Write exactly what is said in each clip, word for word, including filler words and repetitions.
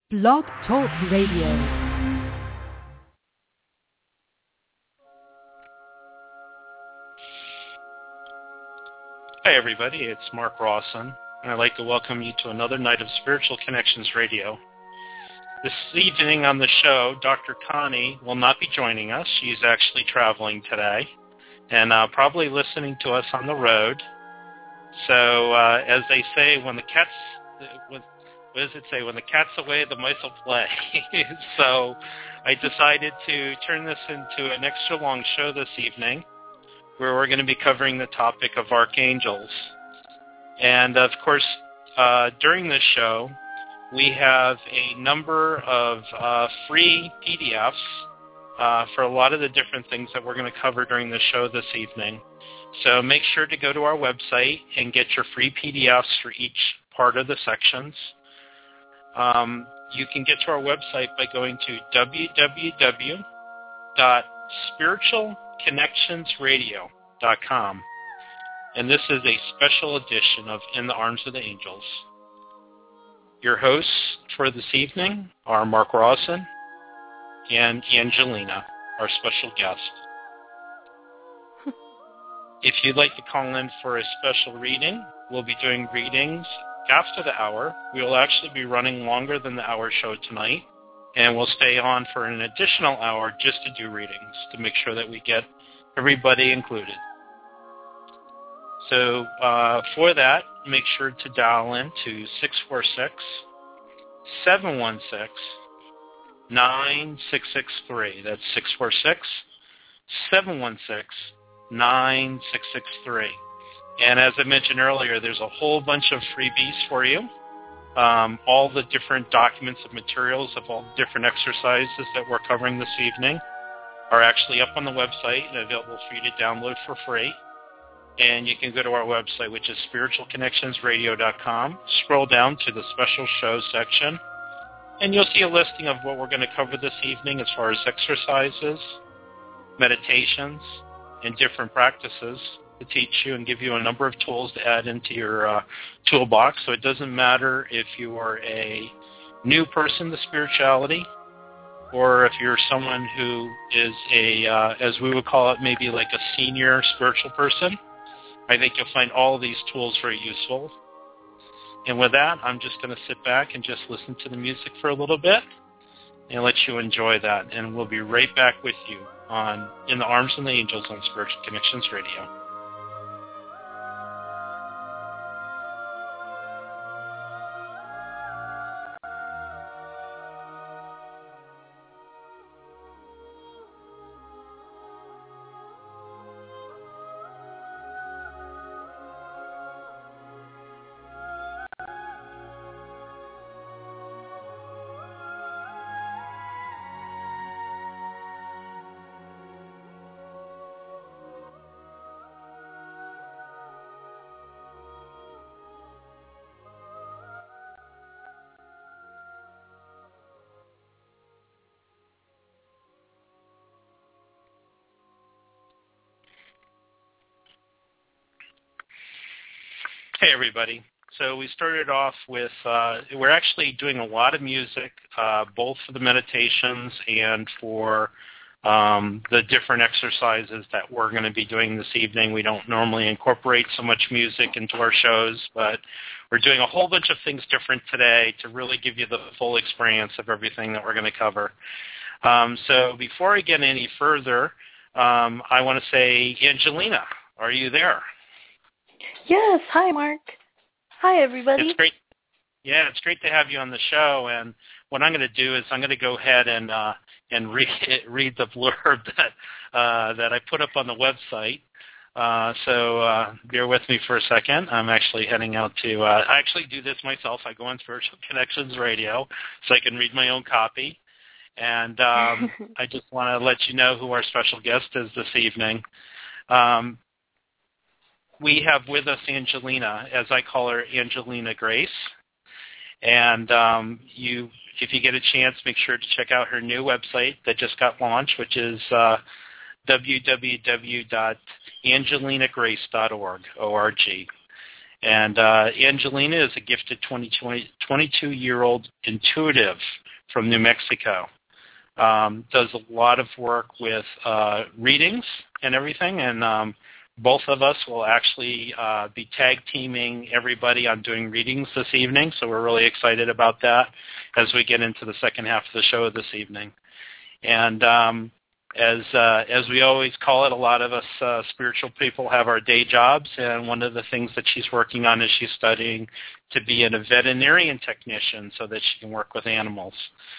Blog Talk Radio. Hi everybody, it's Mark Rawson, and I'd like to welcome you to another night of Spiritual Connections Radio. This evening on the show, Doctor Connie will not be joining us. She's actually traveling today, and uh, probably listening to us on the road. So, uh, as they say, when the cat's, what does it say? When the cat's away, the mice will play. So, I decided to turn this into an extra long show this evening, where we're going to be covering the topic of archangels. And, of course, uh, during this show, we have a number of uh, free P D Fs uh, for a lot of the different things that we're going to cover during the show this evening. So make sure to go to our website and get your free P D Fs for each part of the sections. Um, you can get to our website by going to w w w dot spiritual connections radio dot com. And this is a special edition of In the Arms of the Angels. Your hosts for this evening are Mark Rawson and Angelina, our special guest. If you'd like to call in for a special reading, we'll be doing readings after the hour. We will actually be running longer than the hour show tonight, and we'll stay on for an additional hour just to do readings to make sure that we get everybody included. So uh, for that, make sure to dial in to six four six, seven one six, nine six six three. That's six four six, seven one six, nine six six three. And as I mentioned earlier, there's a whole bunch of freebies for you. Um, all the different documents and materials of all the different exercises that we're covering this evening are actually up on the website and available for you to download for free. And you can go to our website, which is spiritual connections radio dot com. Scroll down to the special shows section, and you'll see a listing of what we're going to cover this evening as far as exercises, meditations, and different practices to teach you and give you a number of tools to add into your uh, toolbox. So it doesn't matter if you are a new person to spirituality, or if you're someone who is a, uh, as we would call it, maybe like a senior spiritual person. I think you'll find all of these tools very useful. And with that, I'm just going to sit back and just listen to the music for a little bit and let you enjoy that. And we'll be right back with you on In the Arms of the Angels on Spiritual Connections Radio. Hey, everybody. So we started off with, uh, we're actually doing a lot of music, uh, both for the meditations and for um, the different exercises that we're going to be doing this evening. We don't normally incorporate so much music into our shows, but we're doing a whole bunch of things different today to really give you the full experience of everything that we're going to cover. Um, so before I get any further, um, I want to say, Angelina, are you there? Yes. Hi, Mark. Hi, everybody. It's great. Yeah, it's great to have you on the show. And what I'm going to do is I'm going to go ahead and uh, and read read the blurb that uh, that I put up on the website. Uh, so uh, bear with me for a second. I'm actually heading out to. Uh, I actually do this myself. I go on Spiritual Connections Radio so I can read my own copy. And um, I just want to let you know who our special guest is this evening. Um, We have with us Angelina, as I call her, Angelina Grace. And um, you, if you get a chance, make sure to check out her new website that just got launched, which is uh, w w w dot angelina grace dot org, O R G. And uh, Angelina is a gifted twenty-two-year-old intuitive from New Mexico. Um, does a lot of work with uh, readings and everything, and um, both of us will actually uh, be tag teaming everybody on doing readings this evening, so we're really excited about that as we get into the second half of the show this evening. And um, as uh, as we always call it, a lot of us uh, spiritual people have our day jobs, and one of the things that she's working on is she's studying to be a veterinarian technician so that she can work with animals.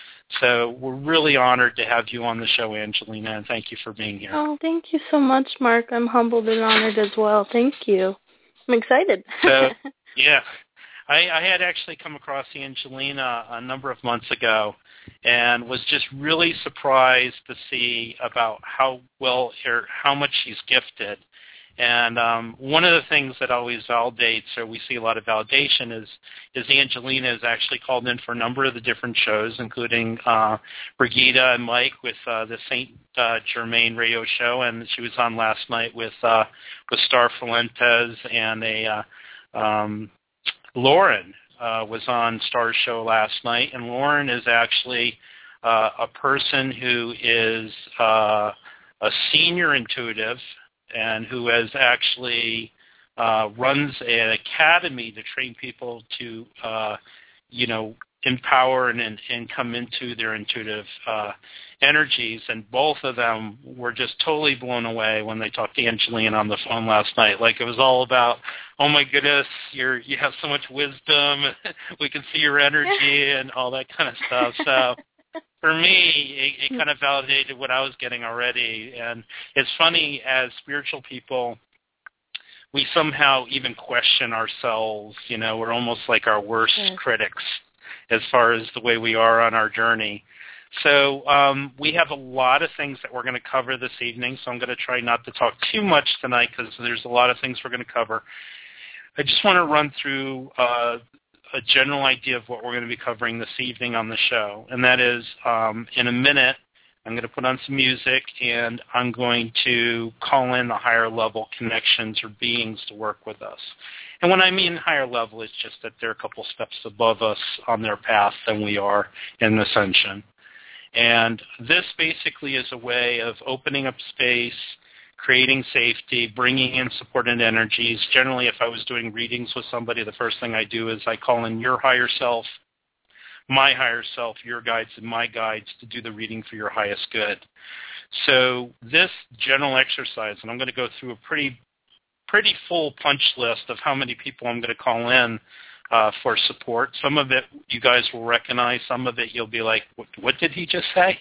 So we're really honored to have you on the show, Angelina, and thank you for being here. Oh, thank you so much, Mark. I'm humbled and honored as well. Thank you. I'm excited. So, yeah. I, I had actually come across Angelina a number of months ago and was just really surprised to see about how well or how much she's gifted. And um, one of the things that always validates, or we see a lot of validation, is is Angelina is actually called in for a number of the different shows, including uh, Brigida and Mike with uh, the Saint uh, Germain radio show, and she was on last night with uh, with Star Fuentes, and a uh, um, Lauren uh, was on Star's show last night, and Lauren is actually uh, a person who is uh, a senior intuitive, and who has actually uh, runs an academy to train people to, uh, you know, empower and, and, and come into their intuitive uh, energies. And both of them were just totally blown away when they talked to Angelina on the phone last night. Like, it was all about, oh my goodness, you're you have so much wisdom. We can see your energy and all that kind of stuff. So for me, it, it kind of validated what I was getting already. And it's funny, as spiritual people, we somehow even question ourselves. You know, we're almost like our worst yes. critics as far as the way we are on our journey. So um, we have a lot of things that we're going to cover this evening, so I'm going to try not to talk too much tonight because there's a lot of things we're going to cover. I just want to run through uh, a general idea of what we're going to be covering this evening on the show, and that is um, in a minute I'm going to put on some music, and I'm going to call in the higher level connections or beings to work with us. And when I mean higher level, it's just that they're a couple steps above us on their path than we are in ascension. And this basically is a way of opening up space, creating safety, bringing in supported energies. Generally, if I was doing readings with somebody, the first thing I do is I call in your higher self, my higher self, your guides, and my guides to do the reading for your highest good. So this general exercise, and I'm going to go through a pretty pretty full punch list of how many people I'm going to call in uh, for support. Some of it you guys will recognize. Some of it you'll be like, what, what did he just say?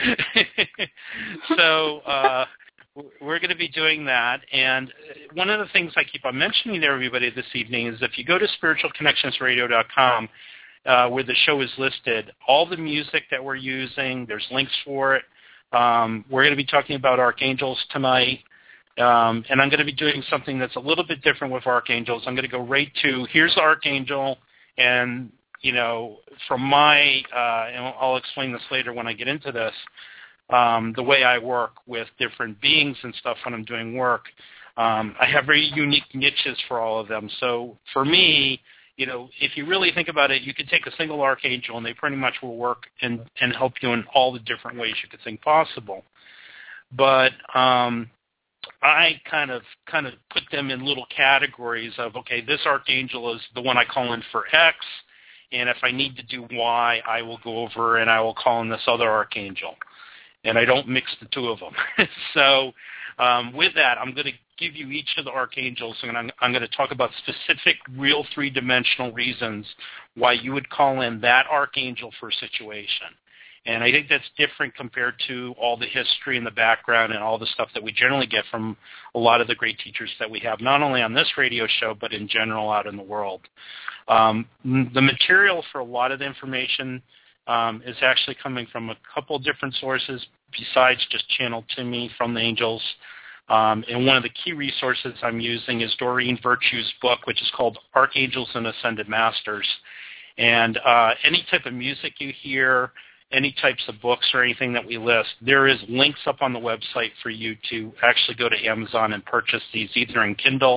So uh, we're going to be doing that. And one of the things I keep on mentioning to everybody this evening is if you go to spiritual connections radio dot com, uh, where the show is listed, all the music that we're using, there's links for it. Um, we're going to be talking about archangels tonight. Um, and I'm going to be doing something that's a little bit different with archangels. I'm going to go right to, here's the archangel, and, you know, from my, uh, and I'll explain this later when I get into this, um, the way I work with different beings and stuff when I'm doing work. Um, I have very unique niches for all of them. So for me, you know, if you really think about it, you could take a single archangel and they pretty much will work and, and help you in all the different ways you could think possible. But um, I kind of kind of put them in little categories of, okay, this archangel is the one I call in for X, and if I need to do Y, I will go over and I will call in this other archangel. And I don't mix the two of them. So um, with that, I'm going to give you each of the archangels, and I'm, I'm going to talk about specific, real three-dimensional reasons why you would call in that archangel for a situation. And I think that's different compared to all the history and the background and all the stuff that we generally get from a lot of the great teachers that we have, not only on this radio show, but in general out in the world. Um, the material for a lot of the information um, is actually coming from a couple different sources besides just channeled to me from the angels. Um, and one of the key resources I'm using is Doreen Virtue's book, which is called Archangels and Ascended Masters. And uh, any type of music you hear, any types of books or anything that we list, there is links up on the website for you to actually go to Amazon and purchase these either in Kindle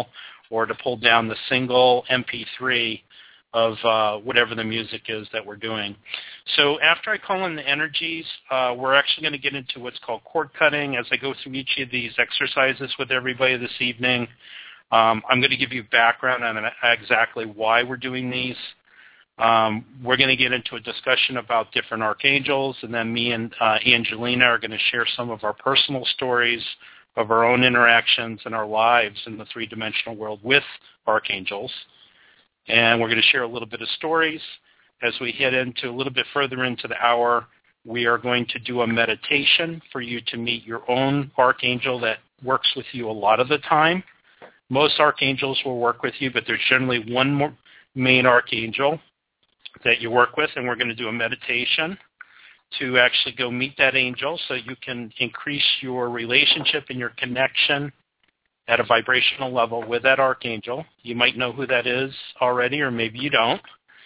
or to pull down the single M P three of uh, whatever the music is that we're doing. So after I call in the energies, uh, we're actually going to get into what's called cord cutting. As I go through each of these exercises with everybody this evening, um, I'm going to give you background on exactly why we're doing these. Um, we're going to get into a discussion about different archangels, and then me and uh, Angelina are going to share some of our personal stories of our own interactions and our lives in the three-dimensional world with archangels. And we're going to share a little bit of stories. As we head into a little bit further into the hour, we are going to do a meditation for you to meet your own archangel that works with you a lot of the time. Most archangels will work with you, but there's generally one more main archangel that you work with, and we're going to do a meditation to actually go meet that angel so you can increase your relationship and your connection at a vibrational level with that archangel. You might know who that is already, or maybe you don't.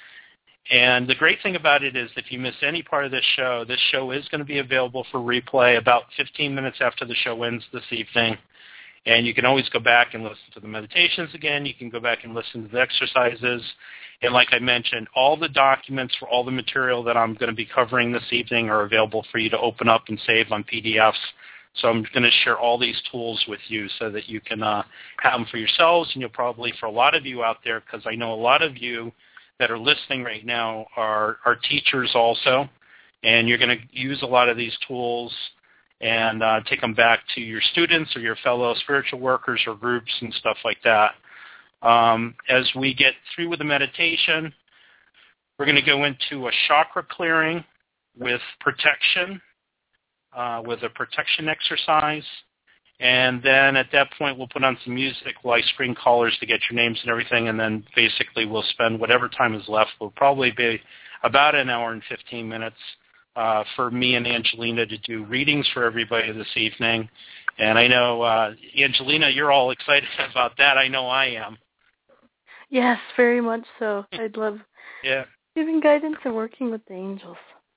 And the great thing about it is if you miss any part of this show, this show is going to be available for replay about fifteen minutes after the show ends this evening. And you can always go back and listen to the meditations again. You can go back and listen to the exercises. And like I mentioned, all the documents for all the material that I'm going to be covering this evening are available for you to open up and save on P D Fs. So I'm going to share all these tools with you so that you can uh, have them for yourselves. And you'll probably, for a lot of you out there, because I know a lot of you that are listening right now are, are teachers also, and you're going to use a lot of these tools and uh, take them back to your students or your fellow spiritual workers or groups and stuff like that. Um, as we get through with the meditation, we're going to go into a chakra clearing with protection, uh, with a protection exercise. And then at that point, we'll put on some music while I screen callers to get your names and everything, and then basically we'll spend whatever time is left. Will probably be about an hour and fifteen minutes uh, for me and Angelina to do readings for everybody this evening. And I know, uh, Angelina, you're all excited about that. I know I am. Yes, very much so. I'd love yeah. giving guidance and working with the angels.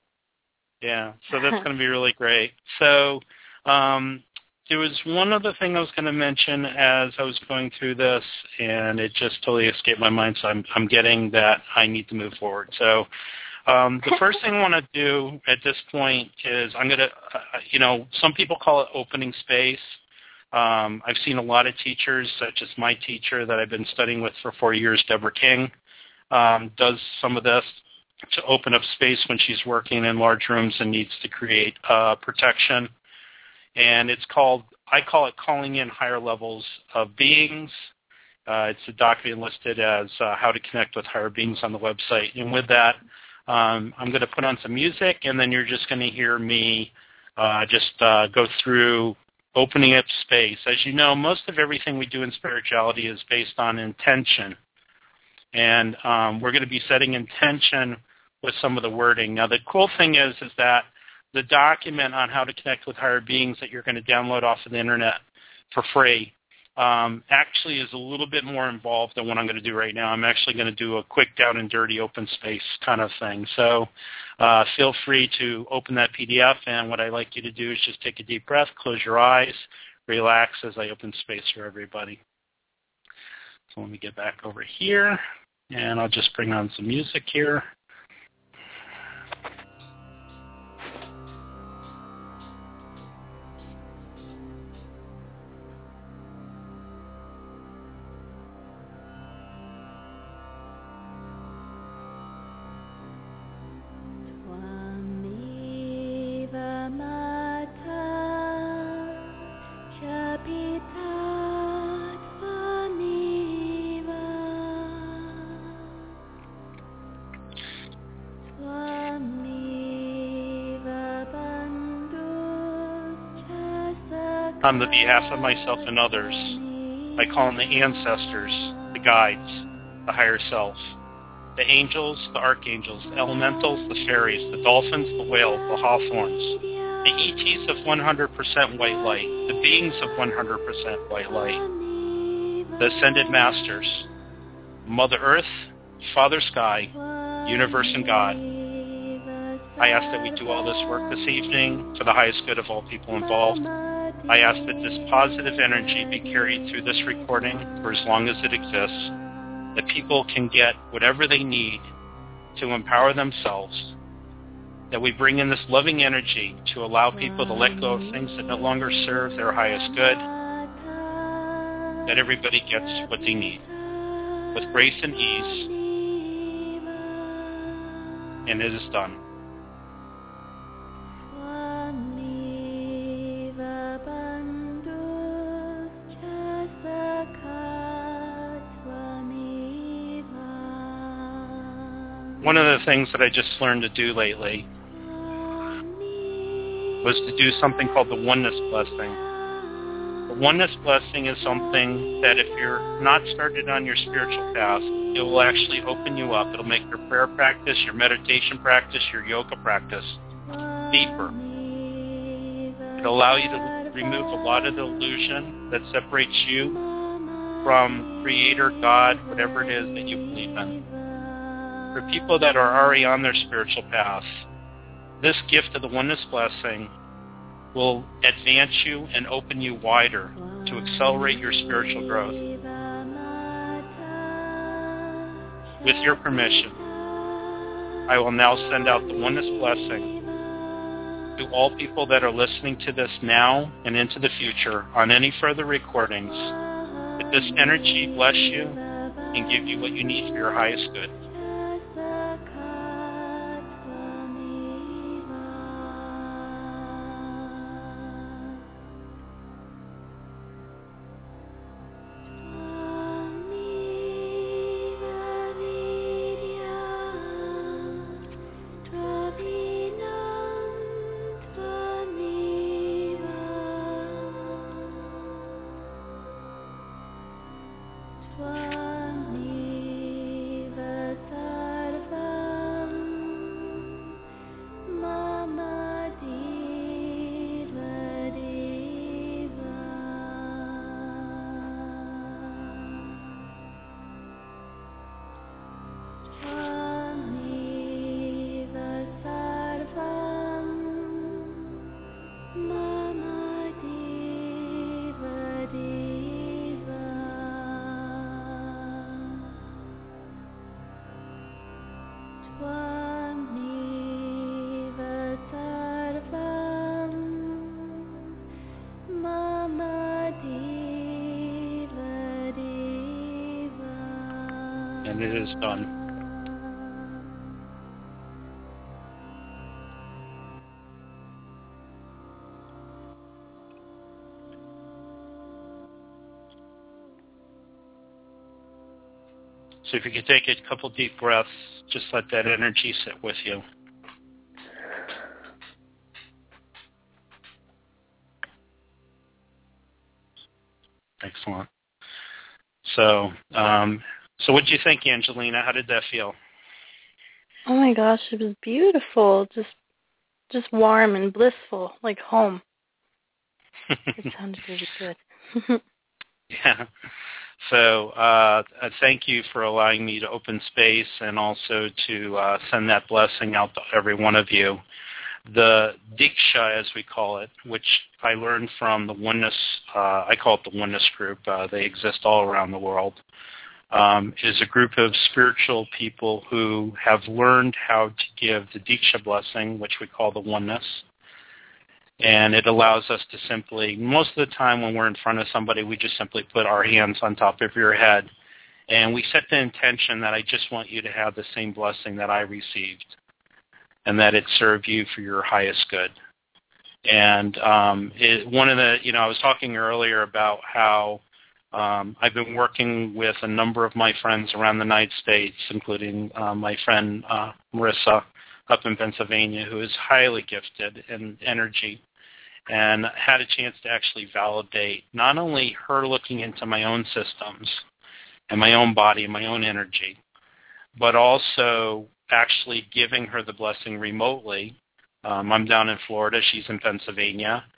Yeah, so that's going to be really great. So um, there was one other thing I was going to mention as I was going through this, and it just totally escaped my mind, so I'm, I'm getting that I need to move forward. So um, the first thing I want to do at this point is I'm going to, uh, you know, some people call it opening space. Um, I've seen a lot of teachers, such as my teacher that I've been studying with for four years, Deborah King, um, does some of this to open up space when she's working in large rooms and needs to create uh, protection. And it's called, I call it calling in higher levels of beings. Uh, it's a document listed as uh, how to connect with higher beings on the website. And with that, um, I'm going to put on some music, and then you're just going to hear me uh, just uh, go through opening up space. As you know, most of everything we do in spirituality is based on intention. And um, we're going to be setting intention with some of the wording. Now, the cool thing is, is that the document on how to connect with higher beings that you're going to download off of the internet for free um, actually is a little bit more involved than what I'm going to do right now. I'm actually going to do a quick down and dirty open space kind of thing. So uh, feel free to open that P D F, and what I like you to do is just take a deep breath, close your eyes, relax as I open space for everybody. So let me get back over here, and I'll just bring on some music here. On the behalf of myself and others, I call on the ancestors, the guides, the higher self, the angels, the archangels, the elementals, the fairies, the dolphins, the whales, the hawthorns, the E Ts of one hundred percent white light, the beings of one hundred percent white light, the ascended masters, Mother Earth, Father Sky, Universe and God. I ask that we do all this work this evening for the highest good of all people involved. I ask that this positive energy be carried through this recording for as long as it exists, that people can get whatever they need to empower themselves, that we bring in this loving energy to allow people to let go of things that no longer serve their highest good, that everybody gets what they need with grace and ease, and it is done. One of the things that I just learned to do lately was to do something called the oneness blessing. The oneness blessing is something that if you're not started on your spiritual path, it will actually open you up. It'll make your prayer practice, your meditation practice, your yoga practice deeper. It'll allow you to remove a lot of the illusion that separates you from Creator, God, whatever it is that you believe in. For people that are already on their spiritual path, this gift of the oneness blessing will advance you and open you wider to accelerate your spiritual growth. With your permission, I will now send out the oneness blessing to all people that are listening to this now and into the future on any further recordings. That this energy bless you and give you what you need for your highest good. And it is done. So if you could take a couple deep breaths, just let that energy sit with you. Excellent. So, um, so what did you think, Angelina? How did that feel? Oh my gosh, it was beautiful. Just, just warm and blissful, like home. It sounded really good. Yeah. So uh, thank you for allowing me to open space and also to uh, send that blessing out to every one of you. The Diksha, as we call it, which I learned from the Oneness, uh, I call it the Oneness Group. Uh, they exist all around the world. Um, is a group of spiritual people who have learned how to give the Diksha blessing, which we call the Oneness. And it allows us to simply, most of the time when we're in front of somebody, we just simply put our hands on top of your head. And we set the intention that I just want you to have the same blessing that I received, and that it serve you for your highest good. And um, it, one of the, you know, I was talking earlier about how um, I've been working with a number of my friends around the United States, including uh, my friend uh, Marissa up in Pennsylvania, who is highly gifted in energy, and had a chance to actually validate not only her looking into my own systems and my own body and my own energy, but also actually giving her the blessing remotely. Um, I'm down in Florida. She's in Pennsylvania.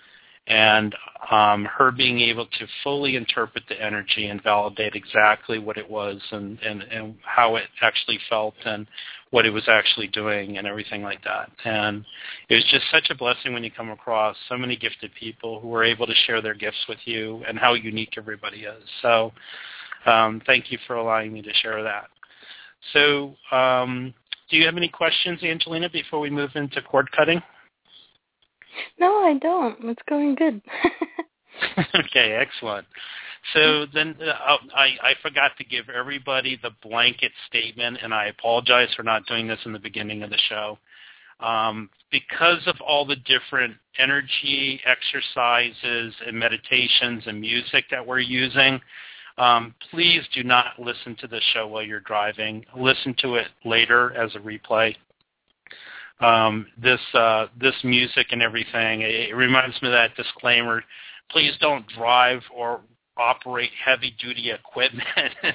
And um, her being able to fully interpret the energy and validate exactly what it was and, and, and how it actually felt and what it was actually doing and everything like that. And it was just such a blessing when you come across so many gifted people who were able to share their gifts with you and how unique everybody is. So um, thank you for allowing me to share that. So um, do you have any questions, Angelina, before we move into cord cutting? No, I don't. It's going good. Okay, excellent. So then uh, I, I forgot to give everybody the blanket statement, and I apologize for not doing this in the beginning of the show. Um, because of all the different energy exercises and meditations and music that we're using, um, please do not listen to the show while you're driving. Listen to it later as a replay. Um, this uh, this music and everything, it, it reminds me of that disclaimer. Please don't drive or operate heavy-duty equipment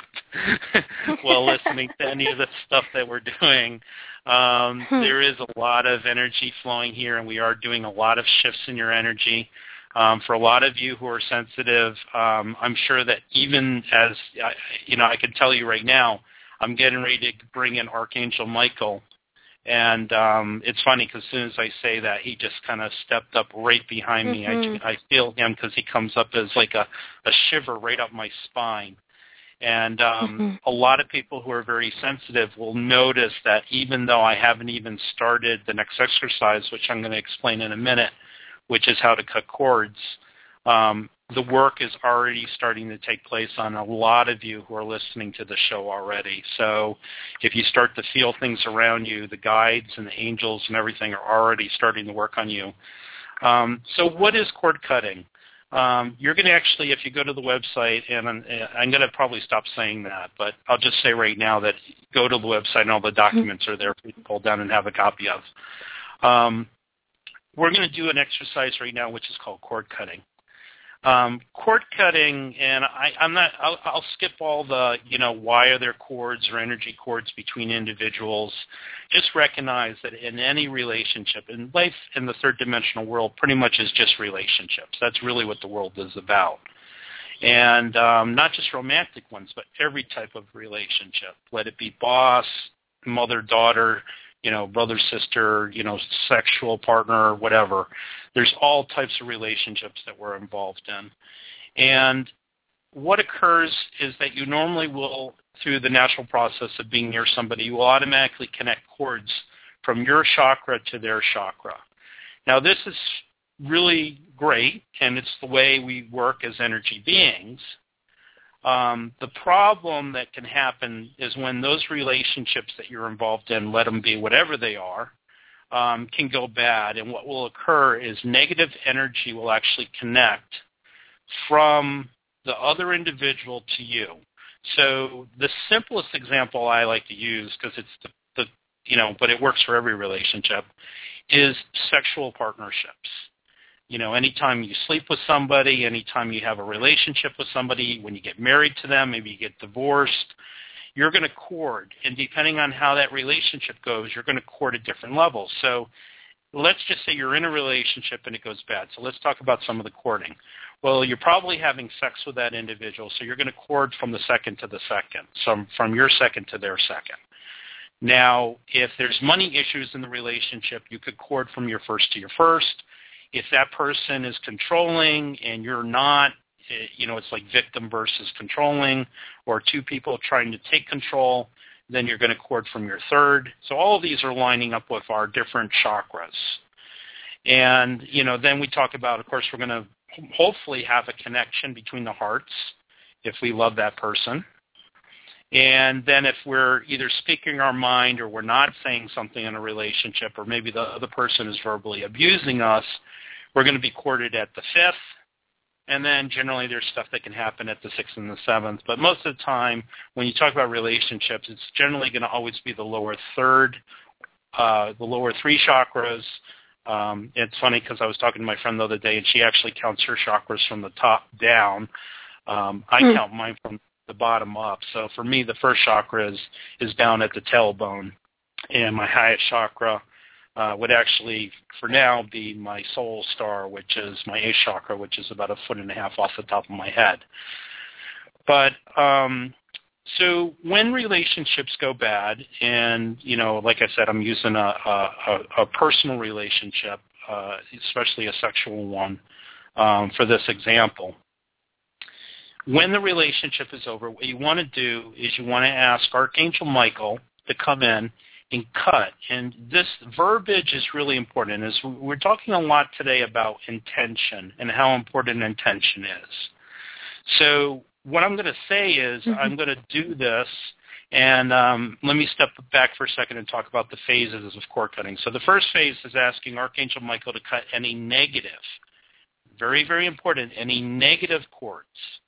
while listening to any of the stuff that we're doing. Um, there is a lot of energy flowing here, and we are doing a lot of shifts in your energy. Um, for a lot of you who are sensitive, um, I'm sure that even as, you know, I can tell you right now, I'm getting ready to bring in Archangel Michael. And um, it's funny because as soon as I say that, he just kind of stepped up right behind mm-hmm. me. I, I feel him because he comes up as like a, a shiver right up my spine. And um, mm-hmm. a lot of people who are very sensitive will notice that even though I haven't even started the next exercise, which I'm going to explain in a minute, which is how to cut cords, um, the work is already starting to take place on a lot of you who are listening to the show already. So if you start to feel things around you, the guides and the angels and everything are already starting to work on you. Um, so what is cord cutting? Um, you're going to actually, if you go to the website, and I'm, I'm going to probably stop saying that, but I'll just say right now that go to the website and all the documents are there for you to pull down and have a copy of. Um, we're going to do an exercise right now which is called cord cutting. Um, cord cutting, and I, I'm not. I'll, I'll skip all the, you know, why are there cords or energy cords between individuals. Just recognize that in any relationship, in life in the third dimensional world, pretty much is just relationships. That's really what the world is about, and um, not just romantic ones, but every type of relationship. Let it be boss, mother, daughter, you know, brother, sister, you know, sexual partner, whatever. There's all types of relationships that we're involved in. And what occurs is that you normally will, through the natural process of being near somebody, you will automatically connect cords from your chakra to their chakra. Now, this is really great, and it's the way we work as energy beings. Um, the problem that can happen is when those relationships that you're involved in, let them be whatever they are, um, can go bad. And what will occur is negative energy will actually connect from the other individual to you. So the simplest example I like to use, because it's the, the, you know, but it works for every relationship, is sexual partnerships. You know, anytime you sleep with somebody, anytime you have a relationship with somebody, when you get married to them, maybe you get divorced, you're going to cord. And depending on how that relationship goes, you're going to cord at different levels. So let's just say you're in a relationship and it goes bad. So let's talk about some of the cording. Well, you're probably having sex with that individual, so you're going to cord from the second to the second, so from your second to their second. Now, if there's money issues in the relationship, you could cord from your first to your first. If that person is controlling and you're not, you know, it's like victim versus controlling, or two people trying to take control, then you're going to cord from your third. So all of these are lining up with our different chakras. And, you know, then we talk about, of course, we're going to hopefully have a connection between the hearts if we love that person. And then if we're either speaking our mind or we're not saying something in a relationship, or maybe the other person is verbally abusing us, we're going to be corded at the fifth. And then generally there's stuff that can happen at the sixth and the seventh. But most of the time when you talk about relationships, it's generally going to always be the lower third, uh, the lower three chakras. Um, it's funny because I was talking to my friend the other day, and she actually counts her chakras from the top down. Um, I mm. count mine from the bottom up. So for me, the first chakra is, is down at the tailbone, and my highest chakra uh, would actually, for now, be my soul star, which is my eighth chakra, which is about a foot and a half off the top of my head. But um, so when relationships go bad, and, you know, like I said, I'm using a, a, a personal relationship, uh, especially a sexual one, um, for this example. When the relationship is over, what you want to do is you want to ask Archangel Michael to come in and cut. And this verbiage is really important. As we're talking a lot today about intention and how important intention is. So what I'm going to say is mm-hmm. I'm going to do this, and um, let me step back for a second and talk about the phases of cord cutting. So the first phase is asking Archangel Michael to cut any negative, very, very important, any negative cords.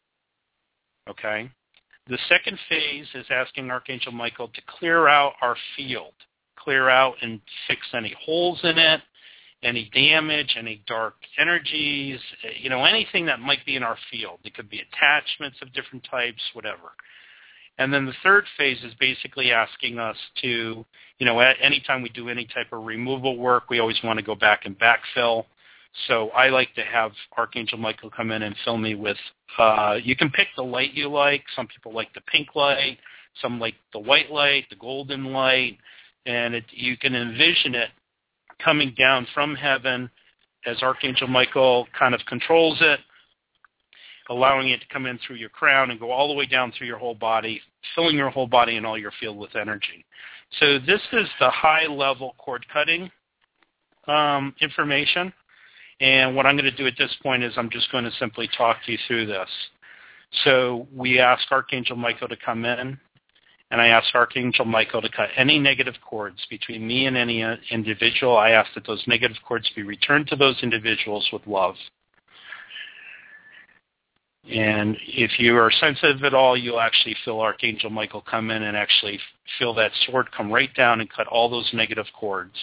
Okay? The second phase is asking Archangel Michael to clear out our field, clear out and fix any holes in it, any damage, any dark energies, you know, anything that might be in our field. It could be attachments of different types, whatever. And then the third phase is basically asking us to, you know, at any time we do any type of removal work, we always want to go back and backfill. So I like to have Archangel Michael come in and fill me with, uh, you can pick the light you like. Some people like the pink light. Some like the white light, the golden light. And it, you can envision it coming down from heaven as Archangel Michael kind of controls it, allowing it to come in through your crown and go all the way down through your whole body, filling your whole body and all your field with energy. So this is the high-level cord cutting um, information. And what I'm going to do at this point is I'm just going to simply talk you through this. So we ask Archangel Michael to come in, and I ask Archangel Michael to cut any negative cords between me and any individual. I ask that those negative cords be returned to those individuals with love. And if you are sensitive at all, you'll actually feel Archangel Michael come in and actually feel that sword come right down and cut all those negative cords.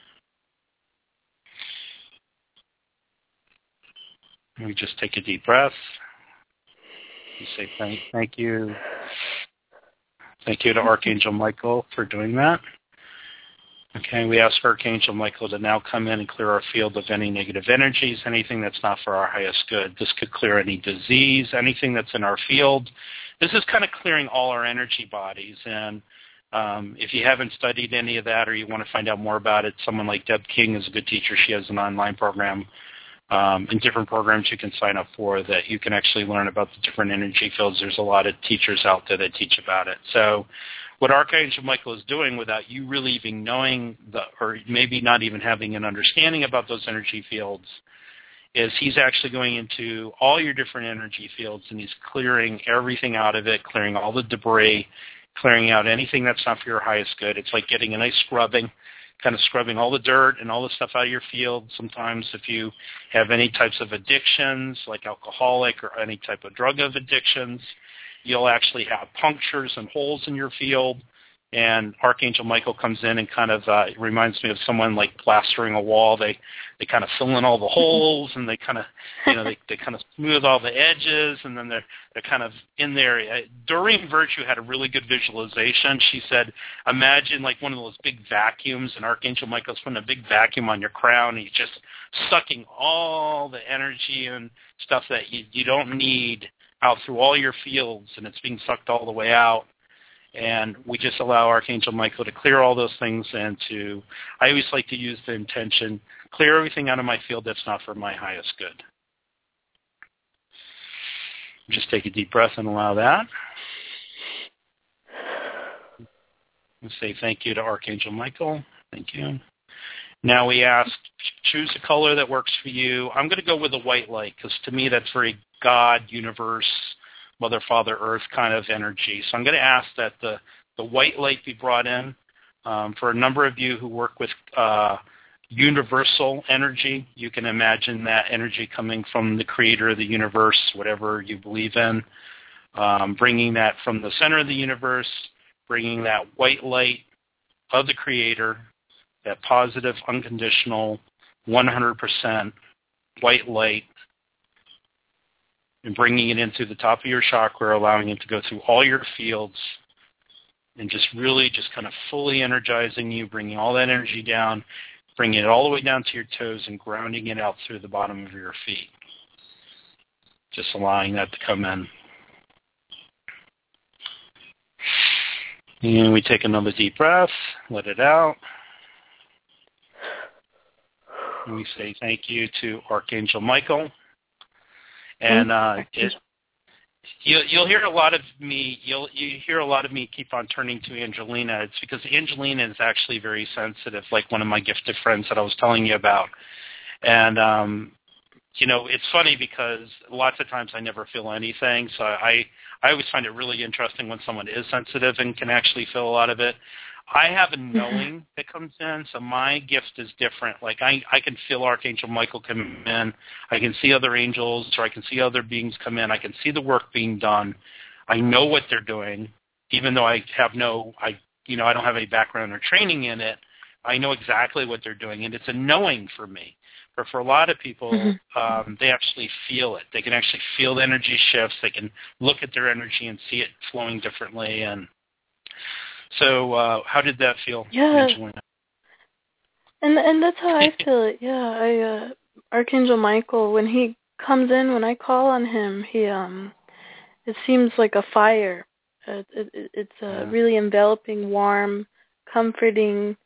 We just take a deep breath. You say thank, thank you. Thank you to Archangel Michael for doing that. Okay, we ask Archangel Michael to now come in and clear our field of any negative energies, anything that's not for our highest good. This could clear any disease, anything that's in our field. This is kind of clearing all our energy bodies. And um, if you haven't studied any of that or you want to find out more about it, someone like Deb King is a good teacher. She has an online program um, and different programs you can sign up for that you can actually learn about the different energy fields. There's a lot of teachers out there that teach about it. So what Archangel Michael is doing without you really even knowing, the, or maybe not even having an understanding about those energy fields, is he's actually going into all your different energy fields and he's clearing everything out of it, clearing all the debris, clearing out anything that's not for your highest good. It's like getting a nice scrubbing, kind of scrubbing all the dirt and all the stuff out of your field. Sometimes if you have any types of addictions, like alcoholic or any type of drug of addictions, you'll actually have punctures and holes in your field, and Archangel Michael comes in and kind of uh, it reminds me of someone like plastering a wall. They they kind of fill in all the holes, and they kind of you know they, they kind of smooth all the edges, and then they're they're kind of in there. Uh, Doreen Virtue had a really good visualization. She said, imagine like one of those big vacuums, and Archangel Michael's putting a big vacuum on your crown, and he's just sucking all the energy and stuff that you, you don't need out through all your fields, and it's being sucked all the way out. And we just allow Archangel Michael to clear all those things and to, I always like to use the intention, clear everything out of my field that's not for my highest good. Just take a deep breath and allow that. And say thank you to Archangel Michael. Thank you. Now we ask, choose a color that works for you. I'm going to go with a white light because to me that's very God, universe, Mother, Father, Earth kind of energy. So I'm going to ask that the, the white light be brought in. Um, for a number of you who work with uh, universal energy, you can imagine that energy coming from the creator of the universe, whatever you believe in, um, bringing that from the center of the universe, bringing that white light of the creator, that positive, unconditional, one hundred percent white light, and bringing it into the top of your chakra, allowing it to go through all your fields, and just really just kind of fully energizing you, bringing all that energy down, bringing it all the way down to your toes and grounding it out through the bottom of your feet. Just allowing that to come in. And we take another deep breath, let it out. And we say thank you to Archangel Michael. And uh, it, you, you'll hear a lot of me. You'll you hear a lot of me keep on turning to Angelina. It's because Angelina is actually very sensitive, like one of my gifted friends that I was telling you about. And um, you know, it's funny because lots of times I never feel anything. So I I always find it really interesting when someone is sensitive and can actually feel a lot of it. I have a knowing that comes in, so my gift is different. Like I, I can feel Archangel Michael come in. I can see other angels, or I can see other beings come in. I can see the work being done. I know what they're doing, even though I have no, I, you know, I don't have any background or training in it. I know exactly what they're doing, and it's a knowing for me. But for a lot of people, mm-hmm. um, they actually feel it. They can actually feel the energy shifts. They can look at their energy and see it flowing differently, and So uh, how did that feel, yeah. Angelina? And and that's how I feel it. Yeah, I uh, Archangel Michael, when he comes in, when I call on him, he um, it seems like a fire. Uh, it, it, it's a yeah. really enveloping, warm, comforting,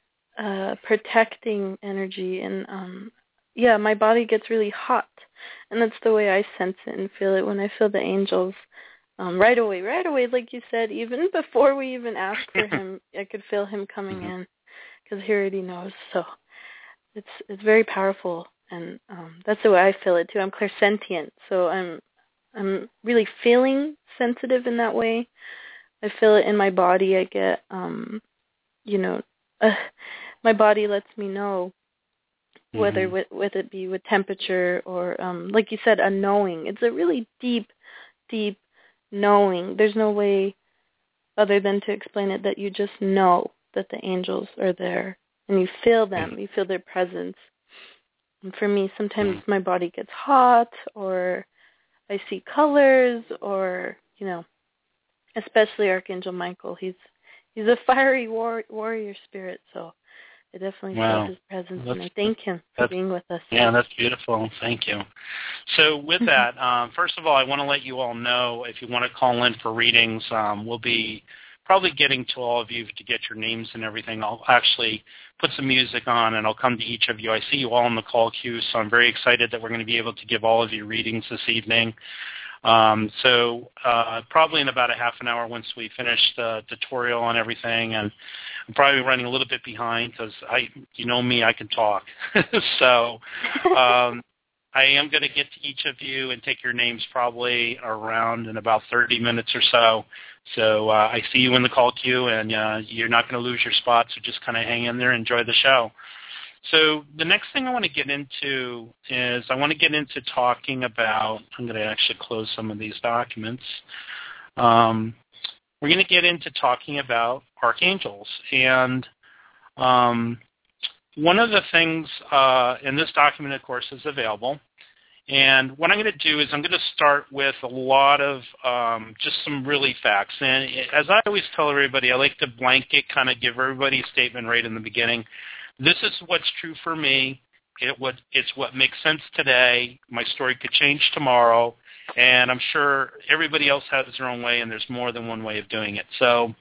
uh, protecting energy, and um, yeah, my body gets really hot, and that's the way I sense it and feel it when I feel the angels. Um, right away, right away, like you said, even before we even asked for him, I could feel him coming mm-hmm. in, because he already knows. So it's it's very powerful, and um, that's the way I feel it too. I'm clairsentient, so I'm I'm really feeling sensitive in that way. I feel it in my body. I get, um, you know, uh, my body lets me know whether mm-hmm. with, with it be with temperature or, um, like you said, a knowing. It's a really deep, deep knowing. There's no way other than to explain it, that you just know that the angels are there and you feel them. You feel their presence. And for me, sometimes my body gets hot, or I see colors, or, you know, especially Archangel Michael. He's he's a fiery war, warrior spirit, so I definitely wow. feel his presence, that's, and I thank him for being with us. Yeah, that's beautiful. Thank you. So with that, um, first of all, I want to let you all know, if you want to call in for readings, um, we'll be probably getting to all of you to get your names and everything. I'll actually put some music on, and I'll come to each of you. I see you all in the call queue, so I'm very excited that we're going to be able to give all of you readings this evening. Um, so uh, probably in about a half an hour, once we finish the tutorial and everything, and I'm probably running a little bit behind because I, you know me, I can talk. so um, I am going to get to each of you and take your names probably around in about thirty minutes or so. So uh, I see you in the call queue, and uh, you're not going to lose your spot, so just kind of hang in there and enjoy the show. So the next thing I want to get into is I want to get into talking about, I'm going to actually close some of these documents. Um, we're going to get into talking about archangels. And um, one of the things, uh, and this document, of course, is available. And what I'm going to do is I'm going to start with a lot of um, just some really facts. And as I always tell everybody, I like to blanket kind of give everybody a statement right in the beginning. This is what's true for me. It what it's what makes sense today. My story could change tomorrow, and I'm sure everybody else has their own way, and there's more than one way of doing it. So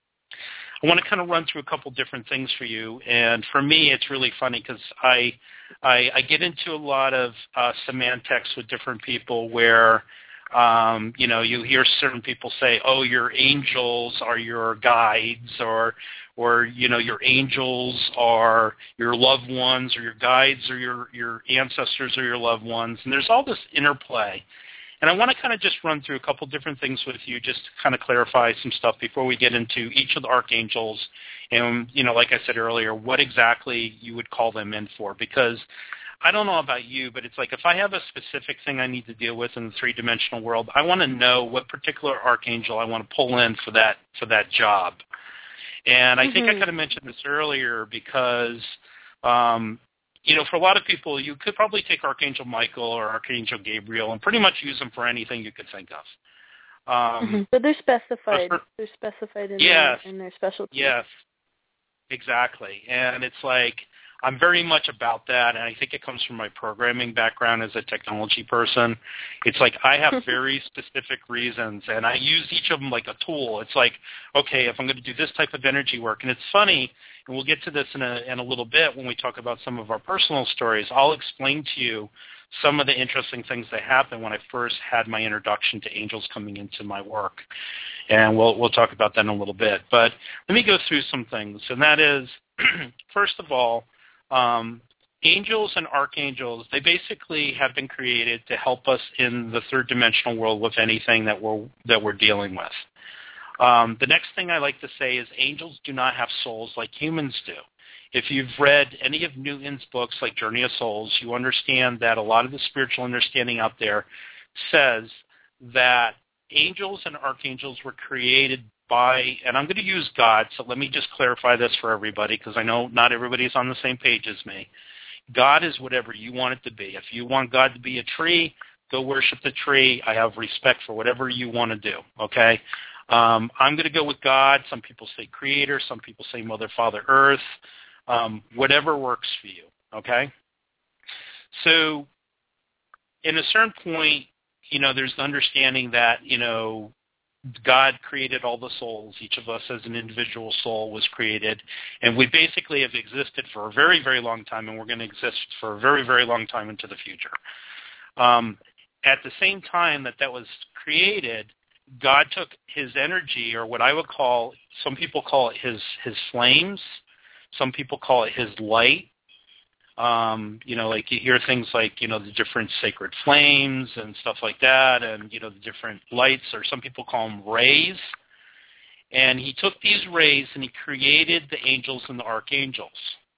I want to kind of run through a couple different things for you. And for me, it's really funny because I, I I get into a lot of uh, semantics with different people where Um, you know, you hear certain people say, "Oh, your angels are your guides," or, or you know, your angels are your loved ones, or your guides or your your ancestors or your loved ones. And there's all this interplay. And I want to kind of just run through a couple different things with you, just to kind of clarify some stuff before we get into each of the archangels, and you know, like I said earlier, what exactly you would call them in for, because I don't know about you, but it's like if I have a specific thing I need to deal with in the three-dimensional world, I want to know what particular archangel I want to pull in for that for that job. And I mm-hmm. think I kind of mentioned this earlier because, um, you know, for a lot of people, you could probably take Archangel Michael or Archangel Gabriel and pretty much use them for anything you could think of. Um, mm-hmm. But they're specified. For, they're specified in, yes, their, in their specialty. Yes, exactly. And it's like, I'm very much about that, and I think it comes from my programming background as a technology person. It's like I have very specific reasons, and I use each of them like a tool. It's like, okay, if I'm going to do this type of energy work, and it's funny, and we'll get to this in a, in a little bit when we talk about some of our personal stories, I'll explain to you some of the interesting things that happened when I first had my introduction to angels coming into my work. And we'll we'll talk about that in a little bit. But let me go through some things, and that is, first of all, Um, angels and archangels, they basically have been created to help us in the third dimensional world with anything that we're that we're dealing with. Um, the next thing I like to say is angels do not have souls like humans do. If you've read any of Newton's books like Journey of Souls, you understand that a lot of the spiritual understanding out there says that angels and archangels were created by, and I'm going to use God, so let me just clarify this for everybody because I know not everybody's on the same page as me. God is whatever you want it to be. If you want God to be a tree, go worship the tree. I have respect for whatever you want to do, okay? Um, I'm going to go with God. Some people say Creator. Some people say Mother, Father, Earth. Um, whatever works for you, okay? So in a certain point, you know, there's the understanding that, you know, God created all the souls. Each of us as an individual soul was created. And we basically have existed for a very, very long time, and we're going to exist for a very, very long time into the future. Um, at the same time that that was created, God took his energy, or what I would call, some people call it his, his flames. Some people call it his light. Um, you know, like you hear things like, you know, the different sacred flames and stuff like that, and, you know, the different lights, or some people call them rays. And he took these rays and he created the angels and the archangels.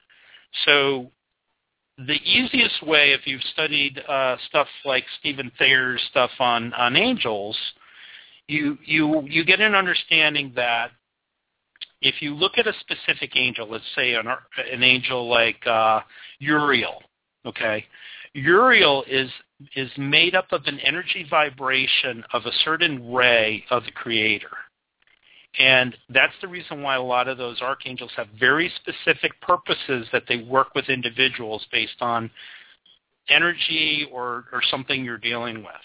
So the easiest way, if you've studied uh, stuff like Stephen Thayer's stuff on, on angels, you, you, you get an understanding that if you look at a specific angel, let's say an, an angel like uh, Uriel, okay, Uriel is is made up of an energy vibration of a certain ray of the Creator. And that's the reason why a lot of those archangels have very specific purposes that they work with individuals based on energy or, or something you're dealing with.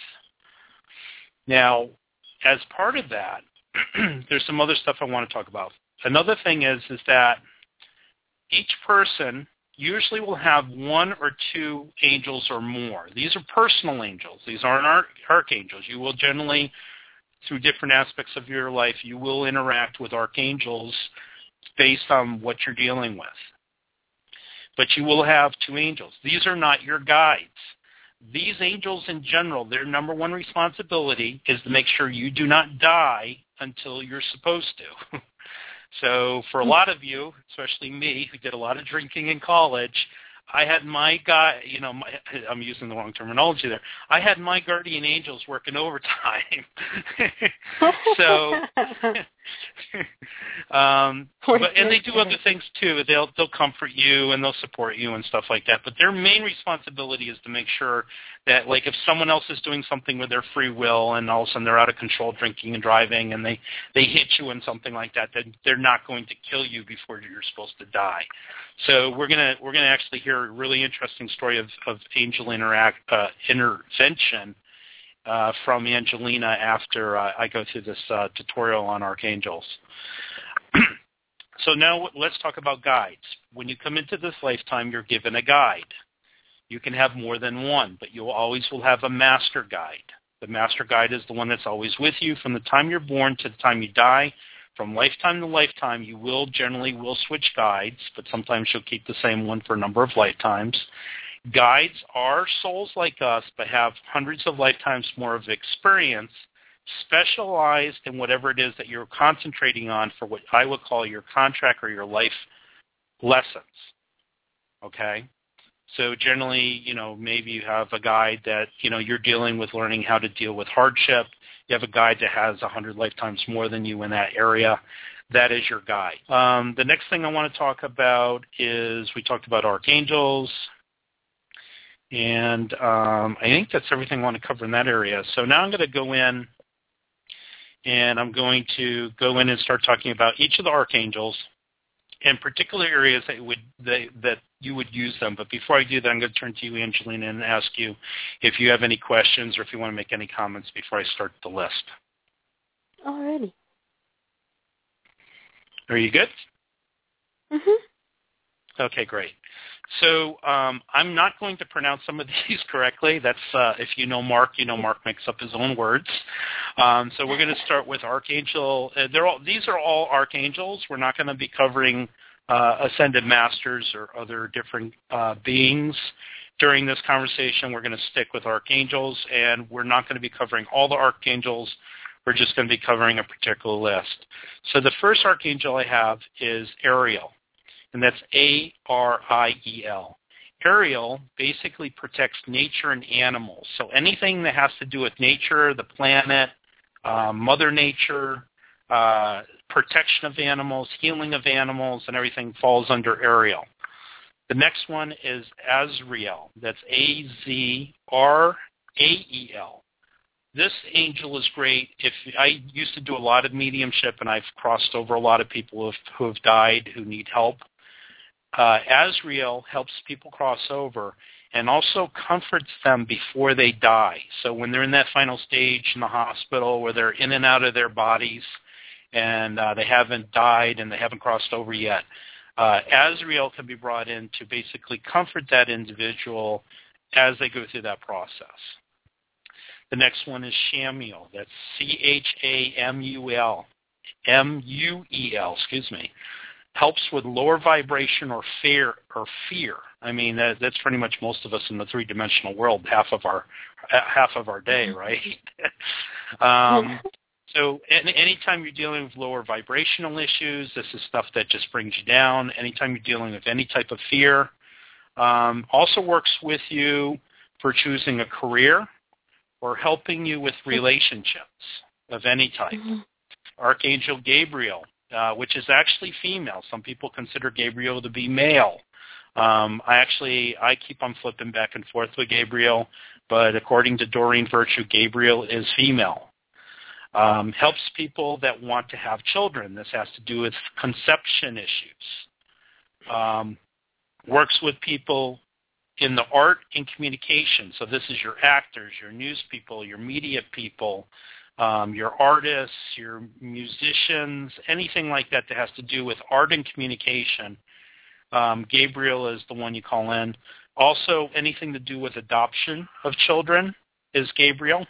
Now, as part of that, there's some other stuff I want to talk about. Another thing is is that each person usually will have one or two angels or more. These are personal angels. These aren't arch- archangels. You will generally, through different aspects of your life, you will interact with archangels based on what you're dealing with. But you will have two angels. These are not your guides. These angels in general, their number one responsibility is to make sure you do not die until you're supposed to. So for a lot of you, especially me, who did a lot of drinking in college, I had my guy, you know, my, I'm using the wrong terminology there. I had my guardian angels working overtime. so, um, but, and they do other things too. They'll they'll comfort you and they'll support you and stuff like that. But their main responsibility is to make sure that, like, if someone else is doing something with their free will and all of a sudden they're out of control drinking and driving and they they hit you in something like that, then they're not going to kill you before you're supposed to die. So we're gonna we're gonna actually hear a really interesting story of, of angel interact uh, intervention uh, from Angelina after uh, I go through this uh, tutorial on archangels. So now let's talk about guides. When you come into this lifetime, you're given a guide. You can have more than one, but you always will have a master guide. The master guide is the one that's always with you from the time you're born to the time you die. From lifetime to lifetime, you will generally will switch guides, but sometimes you'll keep the same one for a number of lifetimes. Guides are souls like us, but have hundreds of lifetimes more of experience, specialized in whatever it is that you're concentrating on for what I would call your contract or your life lessons. Okay? So generally, you know, maybe you have a guide that, you know, you're dealing with learning how to deal with hardship. You have a guide that has one hundred lifetimes more than you in that area. That is your guide. Um, the next thing I want to talk about is we talked about archangels. And um, I think that's everything I want to cover in that area. So now I'm going to go in and I'm going to go in and start talking about each of the archangels and particular areas that would that, that you would use them. But before I do that, I'm going to turn to you, Angelina, and ask you if you have any questions or if you want to make any comments before I start the list. Alrighty. Are you good? Mhm. Okay, great. So um, I'm not going to pronounce some of these correctly. That's uh, if you know Mark, you know Mark makes up his own words. Um, so we're going to start with Archangel. Uh, they're all, these are all archangels. We're not going to be covering uh, ascended masters or other different uh, beings during this conversation. We're going to stick with archangels, and we're not going to be covering all the archangels. We're just going to be covering a particular list. So the first archangel I have is Ariel. And that's A R I E L. Ariel basically protects nature and animals. So anything that has to do with nature, the planet, uh, Mother Nature, uh, protection of animals, healing of animals, and everything falls under Ariel. The next one is Azrael. That's A Z R A E L. This angel is great. If I used to do a lot of mediumship, and I've crossed over a lot of people who have, who have died who need help. Uh, Azrael helps people cross over and also comforts them before they die. So when they're in that final stage in the hospital where they're in and out of their bodies and uh, they haven't died and they haven't crossed over yet, uh, Azrael can be brought in to basically comfort that individual as they go through that process. The next one is Chamuel. That's C H A M U L. M U E L, excuse me. Helps with lower vibration or fear. Or fear. I mean, that, that's pretty much most of us in the three-dimensional world, half of our half of our day, right? um, so any, anytime you're dealing with lower vibrational issues, this is stuff that just brings you down. Anytime you're dealing with any type of fear, um, also works with you for choosing a career or helping you with relationships of any type. Mm-hmm. Archangel Gabriel. Uh, which is actually female. Some people consider Gabriel to be male. Um, I actually, I keep on flipping back and forth with Gabriel, but according to Doreen Virtue, Gabriel is female. Um, helps people that want to have children. This has to do with conception issues. Um, works with people in the art and communication. So this is your actors, your news people, your media people, Um, your artists, your musicians, anything like that that has to do with art and communication. Um, Gabriel is the one you call in. Also, anything to do with adoption of children is Gabriel.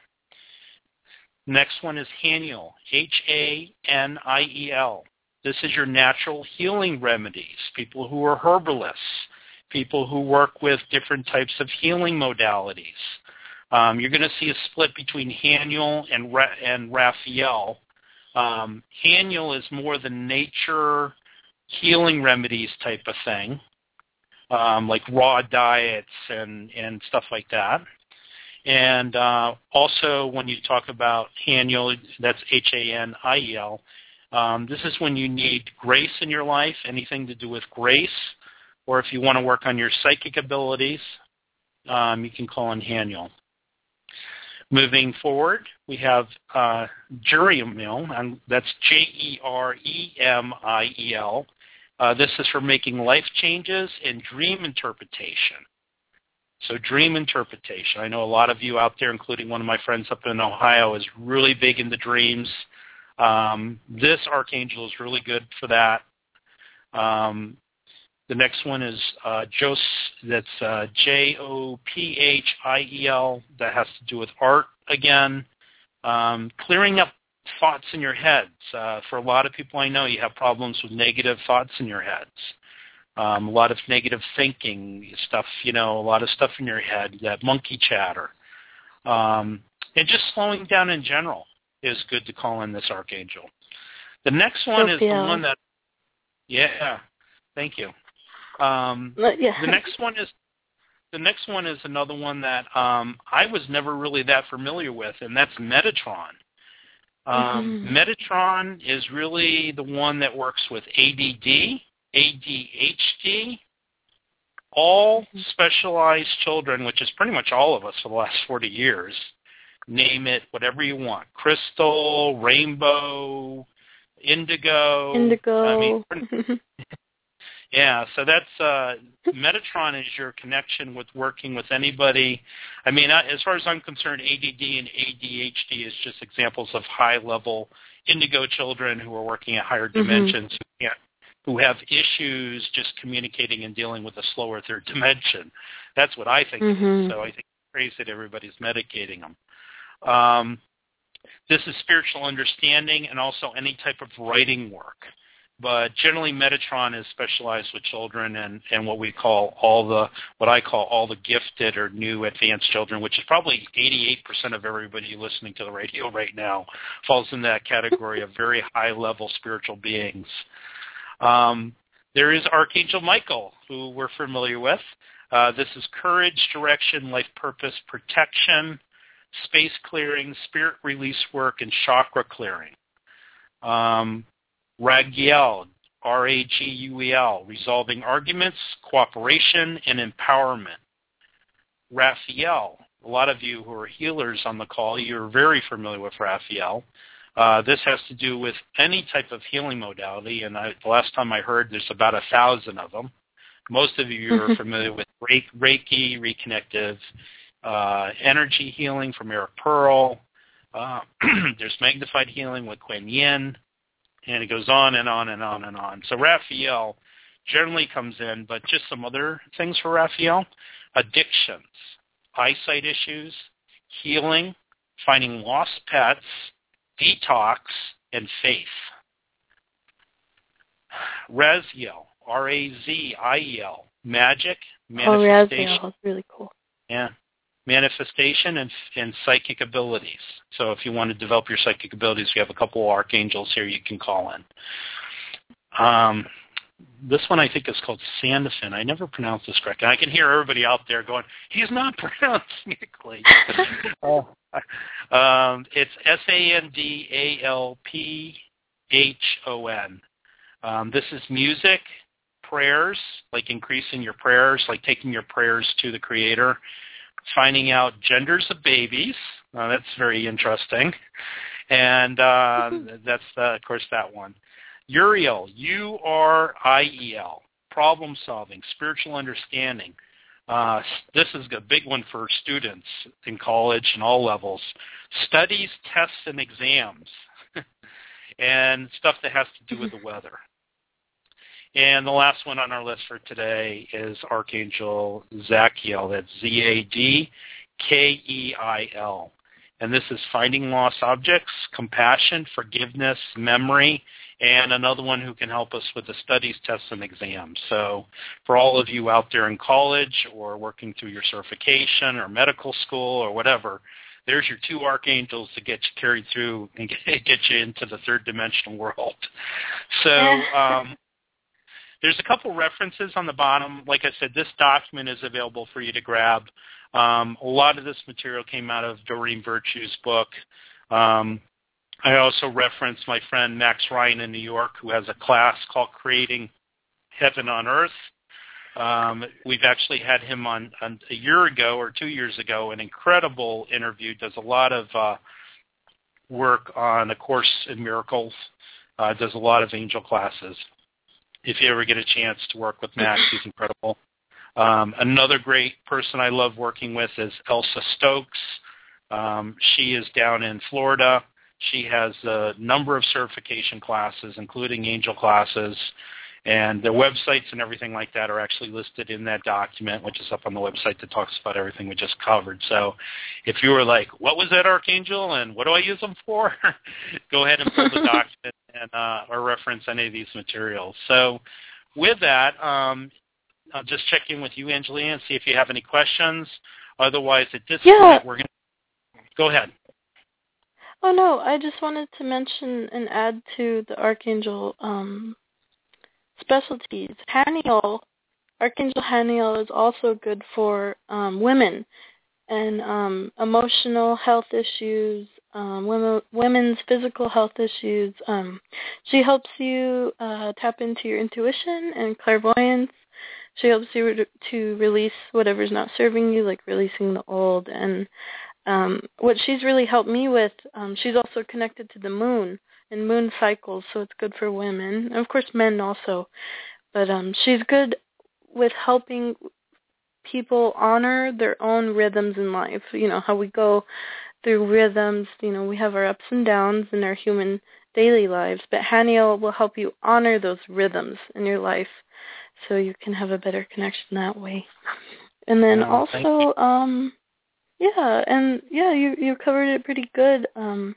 Next one is Haniel, H A N I E L. This is your natural healing remedies, people who are herbalists, people who work with different types of healing modalities. Um, you're going to see a split between Haniel and Ra- and Raphael. Um, Haniel is more the nature healing remedies type of thing, um, like raw diets and, and stuff like that. And uh, also when you talk about Haniel, that's H A N I E L, um, this is when you need grace in your life, anything to do with grace, or if you want to work on your psychic abilities, um, you can call in Haniel. Moving forward, we have uh, Jeremiel, and that's J E R E M I E L. Uh, this is for making life changes and dream interpretation. So dream interpretation. I know a lot of you out there, including one of my friends up in Ohio, is really big into dreams. Um, this archangel is really good for that. Um, The next one is uh, Jos, that's uh, J O P H I E L. That has to do with art again. Um, clearing up thoughts in your heads. Uh, for a lot of people I know, you have problems with negative thoughts in your heads. Um, a lot of negative thinking stuff, you know, a lot of stuff in your head, that monkey chatter. Um, and just slowing down in general is good to call in this archangel. The next one Sophia. is the one that, yeah, thank you. Um, yeah. The next one is the next one is another one that um, I was never really that familiar with, and that's Metatron. Um, mm-hmm. Metatron is really the one that works with A D D, A D H D, all mm-hmm. specialized children, which is pretty much all of us for the last forty years. Name it, whatever you want. Crystal, rainbow, indigo. Indigo. I mean, Yeah, so that's uh, Metatron is your connection with working with anybody. I mean, I, as far as I'm concerned, A D D and A D H D is just examples of high-level indigo children who are working at higher dimensions, mm-hmm. who, can't, who have issues just communicating and dealing with a slower third dimension. That's what I think mm-hmm. it is. So I think it's crazy that everybody's medicating them. Um, this is spiritual understanding and also any type of writing work. But generally, Metatron is specialized with children and, and what we call all the, what I call all the gifted or new advanced children, which is probably eighty-eight percent of everybody listening to the radio right now falls in that category of very high-level spiritual beings. Um, there is Archangel Michael, who we're familiar with. Uh, this is courage, direction, life purpose, protection, space clearing, spirit release work, and chakra clearing. Um, Raguel, R A G U E L, resolving arguments, cooperation, and empowerment. Raphael, a lot of you who are healers on the call, you're very familiar with Raphael. Uh, this has to do with any type of healing modality, and I, the last time I heard there's about a thousand of them. Most of you are familiar with Reiki, Reconnective, uh, energy healing from Eric Pearl. Uh, there's magnified healing with Kuan Yin. And it goes on and on and on and on. So Raphael generally comes in, but just some other things for Raphael. Addictions, eyesight issues, healing, finding lost pets, detox, and faith. Raziel, R A Z I E L, magic, manifestation. Oh, Raziel, that's really cool. Yeah. Manifestation and, and psychic abilities. So if you want to develop your psychic abilities, we have a couple of archangels here you can call in. Um, this one I think is called Sandafin. I never pronounced this correctly. I can hear everybody out there going, he's not pronouncing it correctly. oh. um, it's S A N D A L P H O N. Um, this is music, prayers, like increasing your prayers, like taking your prayers to the Creator. Finding out genders of babies. Uh, that's very interesting. And uh, that's, uh, of course, that one. Uriel, U R I E L, problem solving, spiritual understanding. Uh, this is a big one for students in college and all levels. Studies, tests, and exams. And stuff that has to do with the weather. And the last one on our list for today is Archangel Zadkiel. That's Z A D K E I L. And this is finding lost objects, compassion, forgiveness, memory, and another one who can help us with the studies, tests, and exams. So for all of you out there in college or working through your certification or medical school or whatever, there's your two archangels to get you carried through and get, get you into the third dimensional world. So um, there's a couple references on the bottom. Like I said, this document is available for you to grab. Um, a lot of this material came out of Doreen Virtue's book. Um, I also referenced my friend Max Ryan in New York, who has a class called Creating Heaven on Earth. Um, we've actually had him on, on a year ago or two years ago, an incredible interview, does a lot of uh, work on A Course in Miracles, uh, does a lot of angel classes. If you ever get a chance to work with Max, he's incredible. Um, another great person I love working with is Elsa Stokes. Um, she is down in Florida. She has a number of certification classes, including angel classes, and their websites and everything like that are actually listed in that document, which is up on the website that talks about everything we just covered. So if you were like, what was that archangel and what do I use them for? Go ahead and pull the document and uh, or reference any of these materials. So with that, um, I'll just check in with you, Angelina, and see if you have any questions. Otherwise, at this yeah. point, we're going to go ahead. Oh, no, I just wanted to mention and add to the Archangel um, specialties. Haniel, Archangel Haniel is also good for um, women and um, emotional health issues, um, women, women's physical health issues. Um, she helps you uh, tap into your intuition and clairvoyance. She helps you re- to release whatever's not serving you, like releasing the old. And um, what she's really helped me with, um, she's also connected to the moon and moon cycles, so it's good for women. And, of course, men also. but um, she's good with helping people honor their own rhythms in life. You know, how we go through rhythms, you know, we have our ups and downs in our human daily lives, but Haniel will help you honor those rhythms in your life so you can have a better connection that way. And then Oh, also, um, yeah, and yeah, you, you covered it pretty good. Um,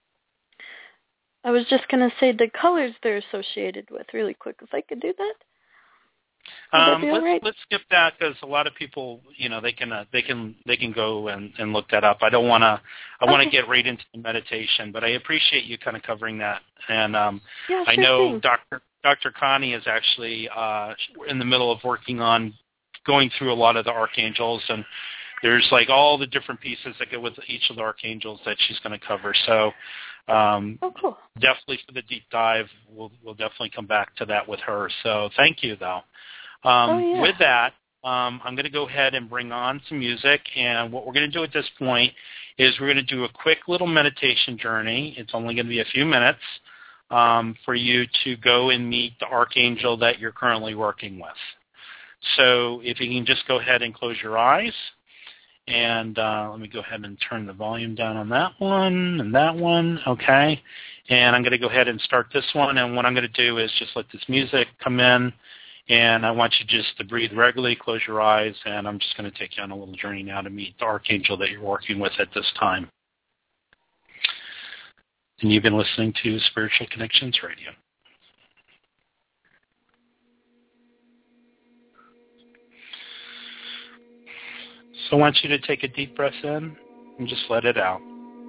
I was just going to say the colors they're associated with really quick, if I could do that. Um, let's right? let's skip that because a lot of people, you know, they can uh, they can they can go and, and look that up. I don't want to I want to okay. get right into the meditation, but I appreciate you kind of covering that. And um, yeah, I sure know thing. Doctor Doctor Connie is actually uh, in the middle of working on going through a lot of the archangels, and there's like all the different pieces that go with each of the archangels that she's going to cover. So um, Oh, cool. definitely for the deep dive, we'll we'll definitely come back to that with her. So thank you, though. Um, oh, yeah. With that, um, I'm going to go ahead and bring on some music, and what we're going to do at this point is we're going to do a quick little meditation journey. It's only going to be a few minutes um, for you to go and meet the archangel that you're currently working with. So if you can just go ahead and close your eyes, and uh, let me go ahead and turn the volume down on that one and that one, okay? And I'm going to go ahead and start this one, and what I'm going to do is just let this music come in. And I want you just to breathe regularly, close your eyes, and I'm just going to take you on a little journey now to meet the archangel that you're working with at this time. And you've been listening to Spiritual Connections Radio. So I want you to take a deep breath in and just let it out.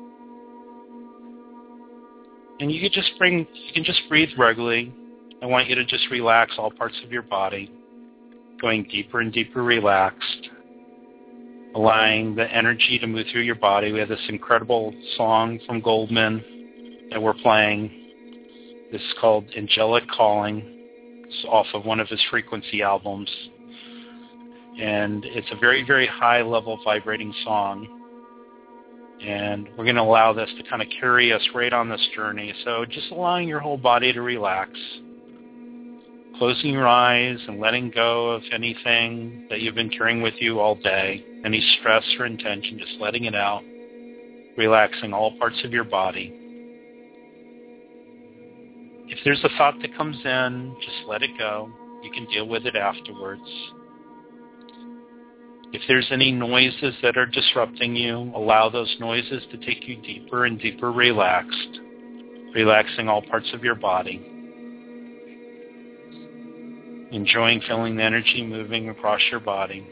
And you can just bring, you can just breathe regularly. I want you to just relax all parts of your body, going deeper and deeper relaxed, allowing the energy to move through your body. We have this incredible song from Goldman that we're playing. This is called Angelic Calling. It's off of one of his Frequency albums. And it's a very, very high-level vibrating song. And we're going to allow this to kind of carry us right on this journey. So just allowing your whole body to relax. Closing your eyes and letting go of anything that you've been carrying with you all day, any stress or intention, just letting it out, relaxing all parts of your body. If there's a thought that comes in, just let it go. You can deal with it afterwards. If there's any noises that are disrupting you, allow those noises to take you deeper and deeper relaxed, relaxing all parts of your body. Enjoying feeling the energy moving across your body.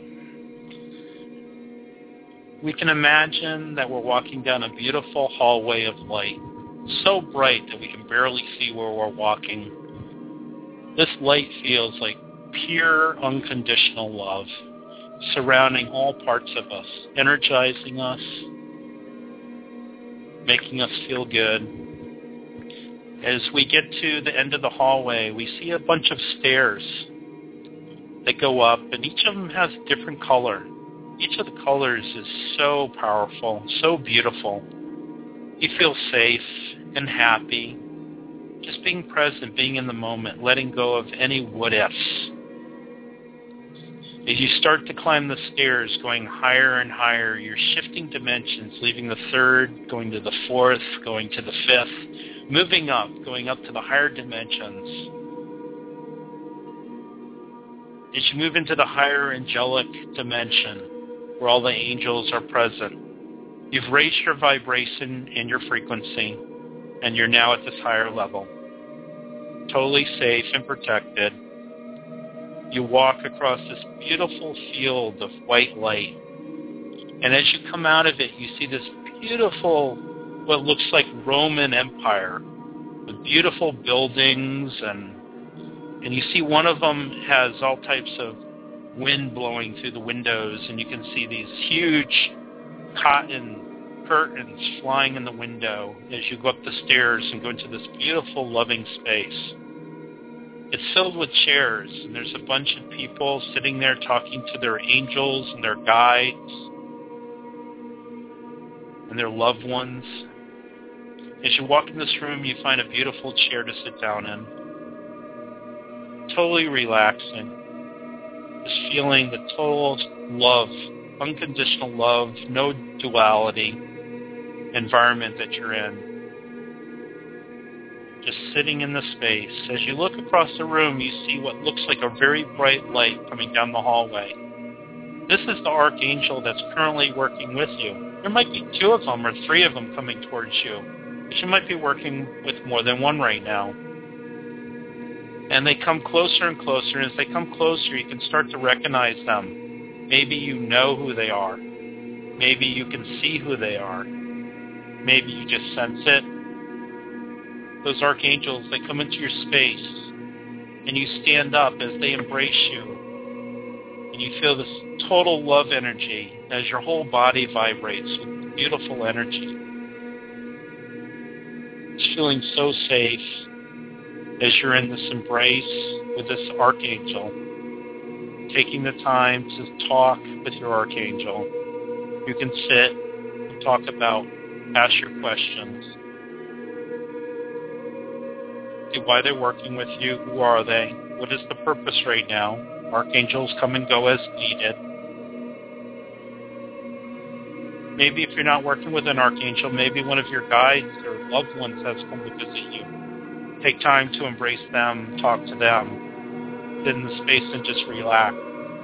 We can imagine that we're walking down a beautiful hallway of light, so bright that we can barely see where we're walking. This light feels like pure, unconditional love, surrounding all parts of us, energizing us, making us feel good. As we get to the end of the hallway, we see a bunch of stairs that go up, and each of them has a different color. Each of the colors is so powerful, so beautiful. You feel safe and happy, just being present, being in the moment, letting go of any what-ifs. As you start to climb the stairs, going higher and higher, you're shifting dimensions, leaving the third, going to the fourth, going to the fifth, moving up, going up to the higher dimensions. As you move into the higher angelic dimension, where all the angels are present, you've raised your vibration and your frequency, and you're now at this higher level, totally safe and protected. You walk across this beautiful field of white light, and as you come out of it, you see this beautiful, what looks like Roman Empire, with beautiful buildings, and and you see one of them has all types of wind blowing through the windows, and you can see these huge cotton curtains flying in the window as you go up the stairs and go into this beautiful, loving space. It's filled with chairs, and there's a bunch of people sitting there talking to their angels and their guides and their loved ones. As you walk in this room, you find a beautiful chair to sit down in. totally relaxing. Just feeling the total love, unconditional love, no duality environment that you're in. Just sitting in the space. As you look across the room, you see what looks like a very bright light coming down the hallway. This is the Archangel that's currently working with you. There might be two of them or three of them coming towards you, but you might be working with more than one right now. And they come closer and closer, and as they come closer, you can start to recognize them. Maybe you know who they are. Maybe you can see who they are. Maybe you just sense it. Those archangels, they come into your space, and you stand up as they embrace you, and you feel this total love energy as your whole body vibrates with beautiful energy. It's feeling so safe as you're in this embrace with this archangel, taking the time to talk with your archangel. You can sit and talk about, ask your questions. Why they're working with you, who are they, what is the purpose right now. Archangels come and go as needed. Maybe if you're not working with an archangel, maybe one of your guides or loved ones has come to visit you. Take time to embrace them, talk to them, sit in the space and just relax.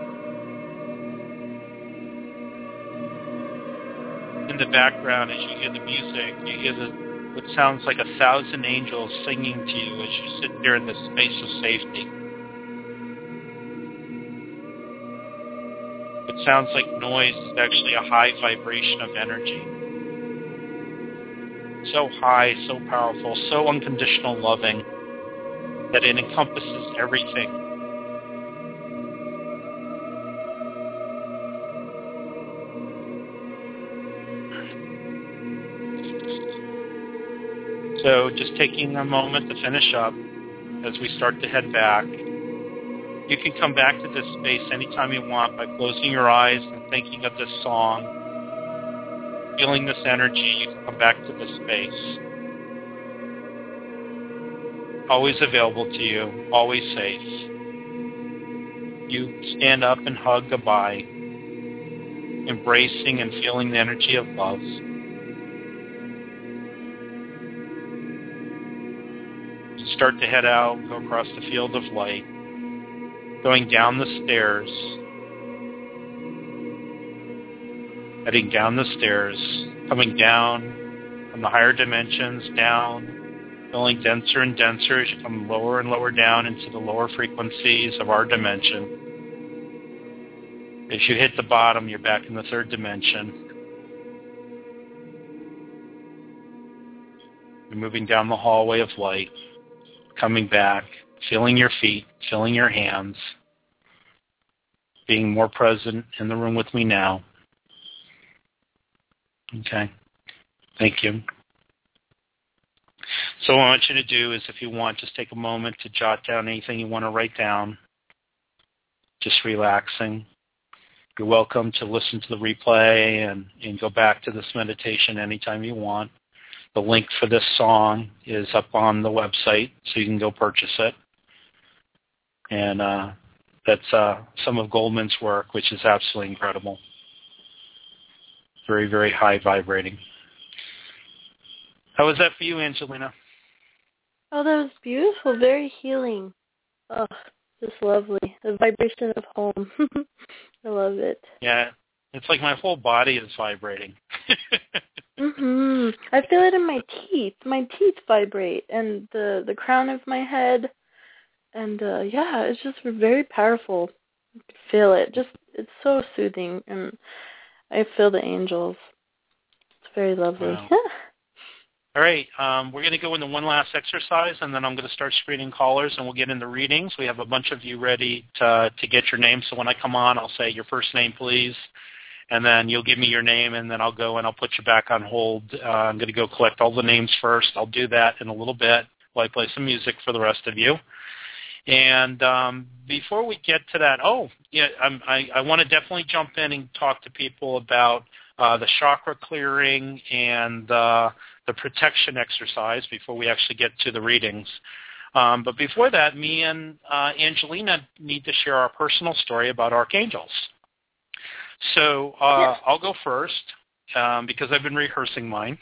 In the background, as you hear the music, you hear the what sounds like a thousand angels singing to you as you sit there in this space of safety. What sounds like noise is actually a high vibration of energy. So high, so powerful, so unconditional loving that it encompasses everything. So just taking a moment to finish up as we start to head back. You can come back to this space anytime you want by closing your eyes and thinking of this song. Feeling this energy, you can come back to this space. Always available to you, always safe. You stand up and hug goodbye, embracing and feeling the energy of love. Start to head out, go across the field of light, going down the stairs, heading down the stairs, coming down from the higher dimensions, down, feeling denser and denser as you come lower and lower down into the lower frequencies of our dimension. As you hit the bottom, you're back in the third dimension. You're moving down the hallway of light. Coming back, feeling your feet, feeling your hands, being more present in the room with me now. Okay. Thank you. So what I want you to do is, if you want, just take a moment to jot down anything you want to write down. Just relaxing. You're welcome to listen to the replay and, and go back to this meditation anytime you want. The link for this song is up on the website, so you can go purchase it. And uh, that's uh, some of Goldman's work, which is absolutely incredible. Very, very high vibrating. How was that for you, Angelina? Oh, that was beautiful. Very healing. Oh, just lovely. The vibration of home. I love it. Yeah, it's like my whole body is vibrating. Mhm. I feel it in my teeth. My teeth vibrate, and the the crown of my head, and uh, yeah, it's just very powerful. I can feel it. Just it's so soothing, and I feel the angels. It's very lovely. Wow. All right, um, we're going to go into one last exercise, and then I'm going to start screening callers, and we'll get into readings. We have a bunch of you ready to to get your name, so when I come on, I'll say your first name, please. And then you'll give me your name, and then I'll go and I'll put you back on hold. Uh, I'm going to go collect all the names first. I'll do that in a little bit while I play some music for the rest of you. And um, before we get to that, oh, yeah, I'm, I, I want to definitely jump in and talk to people about uh, the chakra clearing and uh, the protection exercise before we actually get to the readings. Um, but before that, me and uh, Angelina need to share our personal story about archangels. So uh, yes. I'll go first um, because I've been rehearsing mine.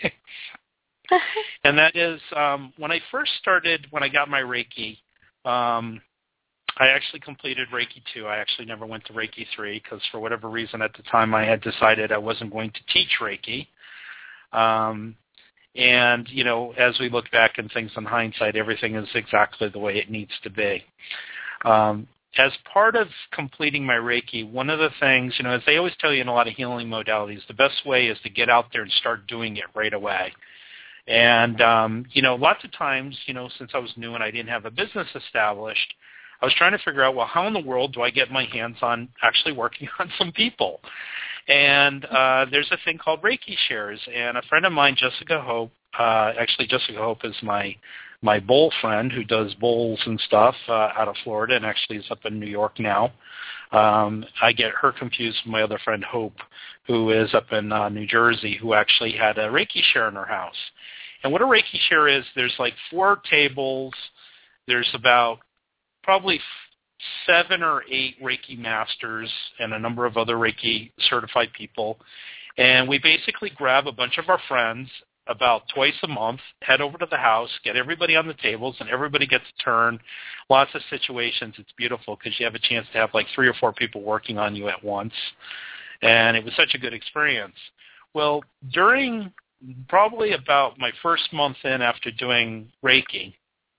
And that is um, when I first started, when I got my Reiki, um, I actually completed Reiki two. I actually never went to Reiki three because for whatever reason at the time I had decided I wasn't going to teach Reiki. Um, and, you know, as we look back and things in hindsight, everything is exactly the way it needs to be. Um, as part of completing my Reiki, one of the things, you know, as they always tell you in a lot of healing modalities, the best way is to get out there and start doing it right away. And, um, you know, lots of times, you know, since I was new and I didn't have a business established, I was trying to figure out, well, how in the world do I get my hands on actually working on some people? And uh, there's a thing called Reiki Shares. And a friend of mine, Jessica Hope, uh, actually Jessica Hope is my my bowl friend who does bowls and stuff uh, out of Florida and actually is up in New York now. Um, I get her confused with my other friend Hope, who is up in uh, New Jersey, who actually had a Reiki Share in her house. And what a Reiki Share is, there's like four tables. There's about probably seven or eight Reiki masters and a number of other Reiki certified people. And we basically grab a bunch of our friends about twice a month, head over to the house, get everybody on the tables, and everybody gets a turn. Lots of situations. It's beautiful because you have a chance to have like three or four people working on you at once. And it was such a good experience. Well, during probably about my first month in after doing Reiki,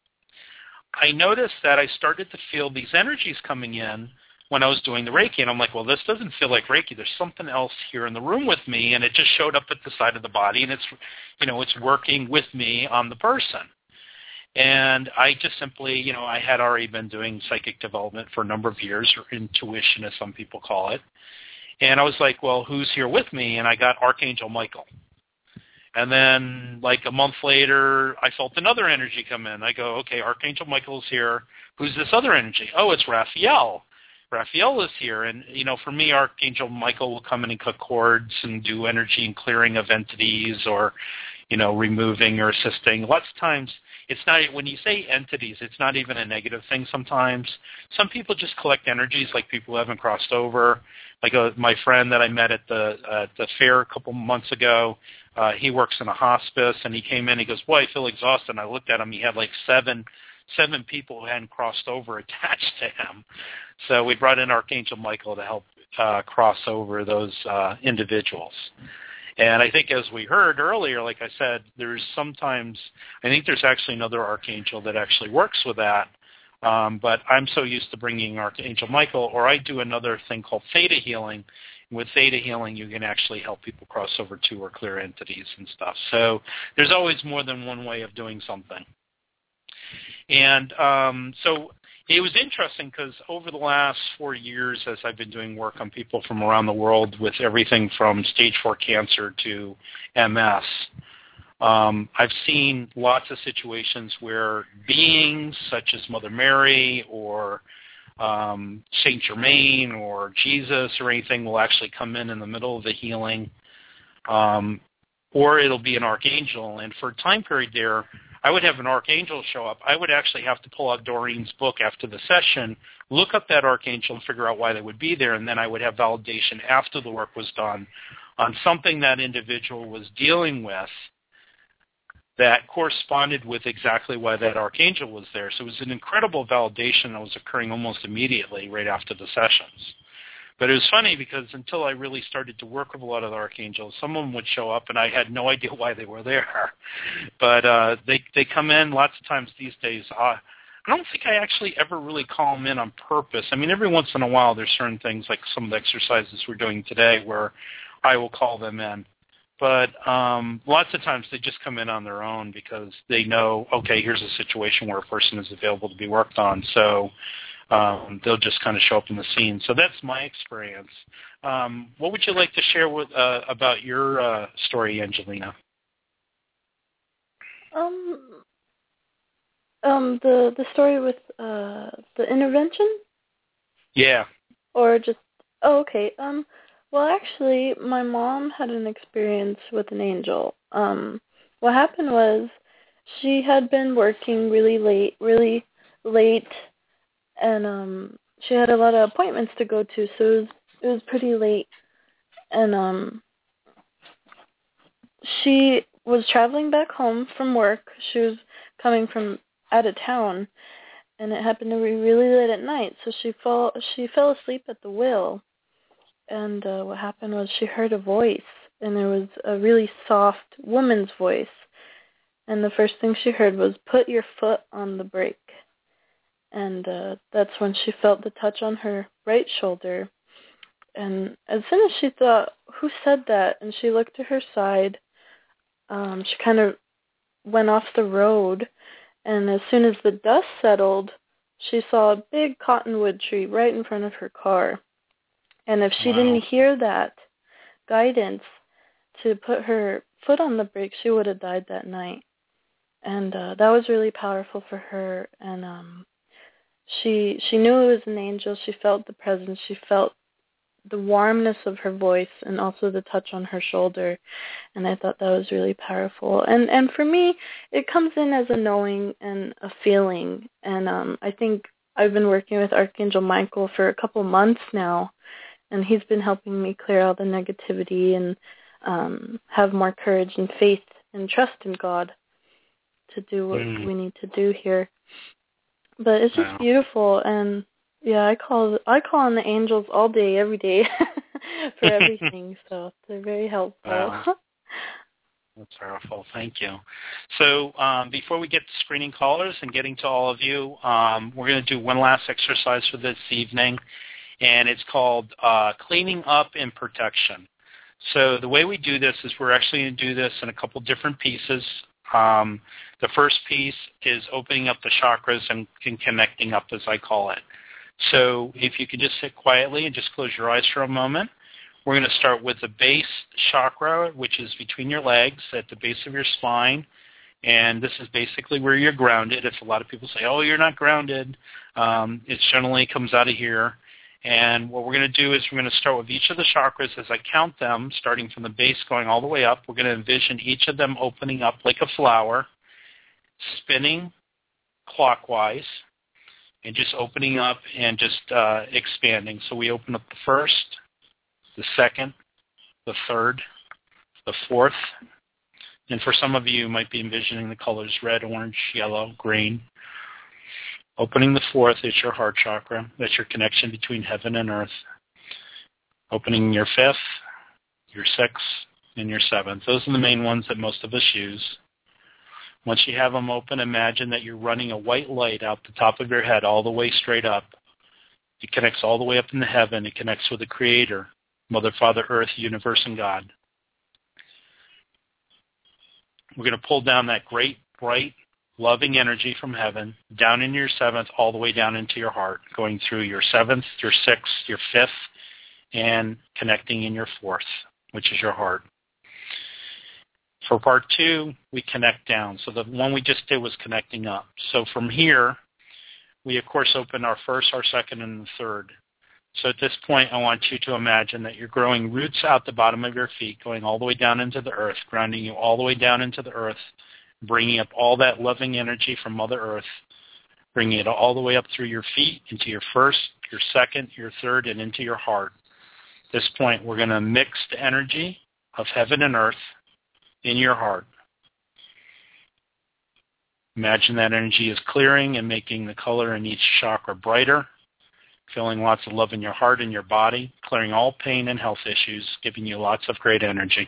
I noticed that I started to feel these energies coming in when I was doing the Reiki. And I'm like, well, this doesn't feel like Reiki. There's something else here in the room with me. And it just showed up at the side of the body. And it's, you know, it's working with me on the person. And I just simply, you know, I had already been doing psychic development for a number of years, or intuition as some people call it. And I was like, well, who's here with me? And I got Archangel Michael. And then like a month later, I felt another energy come in. I go, okay, Archangel Michael's here. Who's this other energy? Oh, it's Raphael. Raphael is here. And, you know, for me, Archangel Michael will come in and cut cords and do energy and clearing of entities or, you know, removing or assisting. Lots of times it's not, when you say entities, it's not even a negative thing sometimes. Some people just collect energies like people who haven't crossed over. Like a, my friend that I met at the, uh, the fair a couple months ago, uh, he works in a hospice, and he came in, he goes, boy, I feel exhausted. And I looked at him, he had like seven seven people who hadn't crossed over attached to him. So we brought in Archangel Michael to help uh, cross over those uh, individuals. And I think as we heard earlier, like I said, there's sometimes, I think there's actually another Archangel that actually works with that. Um, but I'm so used to bringing Archangel Michael, or I do another thing called Theta Healing. With Theta Healing, you can actually help people cross over to or clear entities and stuff. So there's always more than one way of doing something. And um, so it was interesting because over the last four years as I've been doing work on people from around the world with everything from stage four cancer to M S, um, I've seen lots of situations where beings such as Mother Mary or um, Saint Germain or Jesus or anything will actually come in in the middle of the healing, um, or it'll be an archangel. And for a time period there, I would have an archangel show up. I would actually have to pull out Doreen's book after the session, look up that archangel and figure out why they would be there, and then I would have validation after the work was done on something that individual was dealing with that corresponded with exactly why that archangel was there. So it was an incredible validation that was occurring almost immediately right after the sessions. But it was funny because until I really started to work with a lot of the archangels, some of them would show up and I had no idea why they were there. But uh, they they come in lots of times these days. Uh, I don't think I actually ever really call them in on purpose. I mean, every once in a while there's certain things like some of the exercises we're doing today where I will call them in. But um, lots of times they just come in on their own because they know, okay, here's a situation where a person is available to be worked on. So Um, they'll just kind of show up in the scene. So that's my experience. Um, what would you like to share with uh, about your uh, story, Angelina? Um, um, the the story with uh the intervention. Yeah. Or just oh, okay. Um, well, actually, my mom had an experience with an angel. Um, what happened was she had been working really late, really late, and um, she had a lot of appointments to go to, so it was it was pretty late, and um, she was traveling back home from work. She was coming from out of town, and it happened to be really late at night, so she fall she fell asleep at the wheel, and uh, what happened was she heard a voice, and it was a really soft woman's voice, and the first thing she heard was, "Put your foot on the brake," and uh, that's when she felt the touch on her right shoulder, and as soon as she thought, who said that, and she looked to her side, um, she kind of went off the road, and as soon as the dust settled, she saw a big cottonwood tree right in front of her car. And if she wow. didn't hear that guidance to put her foot on the brake, she would have died that night. And uh, that was really powerful for her. And um, she she knew it was an angel. She felt the presence. She felt the warmness of her voice and also the touch on her shoulder. And I thought that was really powerful. And and for me, it comes in as a knowing and a feeling. And um, I think I've been working with Archangel Michael for a couple months now, and he's been helping me clear out the negativity and um, have more courage and faith and trust in God to do what mm. we need to do here. But it's just wow. beautiful, and yeah, I call I call on the angels all day, every day for everything. So they're very helpful. Wow. That's powerful. Thank you. So um, before we get to screening callers and getting to all of you, um, we're going to do one last exercise for this evening, and it's called uh, cleaning up and protection. So the way we do this is we're actually going to do this in a couple different pieces. Um, the first piece is opening up the chakras and, and connecting up, as I call it. So if you could just sit quietly and just close your eyes for a moment. We're going to start with the base chakra, which is between your legs at the base of your spine. And this is basically where you're grounded. If a lot of people say, oh, you're not grounded, um, it generally comes out of here. And what we're going to do is we're going to start with each of the chakras as I count them, starting from the base going all the way up. We're going to envision each of them opening up like a flower, spinning clockwise, and just opening up and just uh, expanding. So we open up the first, the second, the third, the fourth. And for some of you, you might be envisioning the colors red, orange, yellow, green. Opening the fourth is your heart chakra. That's your connection between heaven and earth. Opening your fifth, your sixth, and your seventh. Those are the main ones that most of us use. Once you have them open, imagine that you're running a white light out the top of your head all the way straight up. It connects all the way up into heaven. It connects with the Creator, Mother, Father, Earth, Universe, and God. We're going to pull down that great, bright, loving energy from heaven down into your seventh, all the way down into your heart, going through your seventh, your sixth, your fifth, and connecting in your fourth, which is your heart. For part two, we connect down. So the one we just did was connecting up. So from here, we, of course, open our first, our second, and the third. So at this point, I want you to imagine that you're growing roots out the bottom of your feet, going all the way down into the earth, grounding you all the way down into the earth, bringing up all that loving energy from Mother Earth, bringing it all the way up through your feet, into your first, your second, your third, and into your heart. At this point, we're going to mix the energy of heaven and earth in your heart. Imagine that energy is clearing and making the color in each chakra brighter, feeling lots of love in your heart and your body, clearing all pain and health issues, giving you lots of great energy.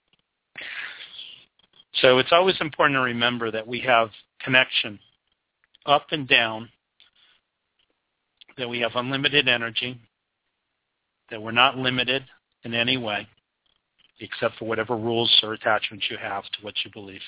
So it's always important to remember that we have connection up and down, that we have unlimited energy, that we're not limited in any way, except for whatever rules or attachments you have to what you believe.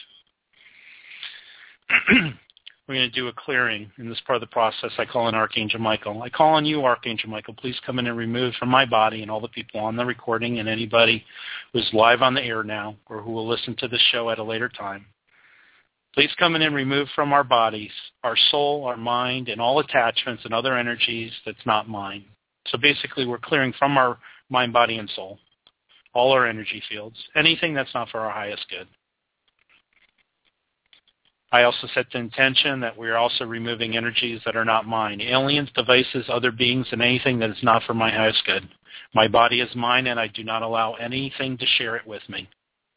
We're going to do a clearing. In this part of the process, I call on Archangel Michael. I call on you, Archangel Michael. Please come in and remove from my body and all the people on the recording and anybody who's live on the air now or who will listen to the show at a later time. Please come in and remove from our bodies, our soul, our mind, and all attachments and other energies that's not mine. So basically, we're clearing from our mind, body, and soul all our energy fields, anything that's not for our highest good. I also set the intention that we are also removing energies that are not mine, aliens, devices, other beings, and anything that is not for my highest good. My body is mine, and I do not allow anything to share it with me.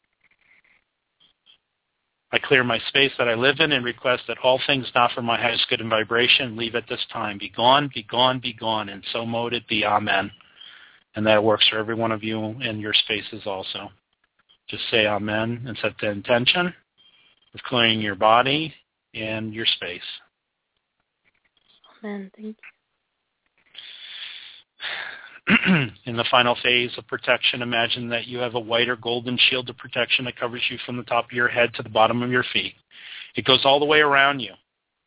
I clear my space that I live in and request that all things not for my highest good and vibration leave at this time. Be gone, be gone, be gone, and so mote it be. Amen. And that works for every one of you in your spaces also. Just say amen and set the intention of clearing your body and your space. Amen. Thank you. In the final phase of protection, imagine that you have a white or golden shield of protection that covers you from the top of your head to the bottom of your feet. It goes all the way around you.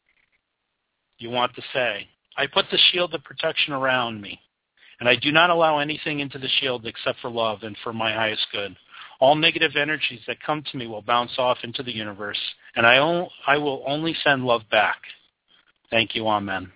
You want to say, I put the shield of protection around me, and I do not allow anything into the shield except for love and for my highest good. All negative energies that come to me will bounce off into the universe, and I, on, I will only send love back. Thank you, amen.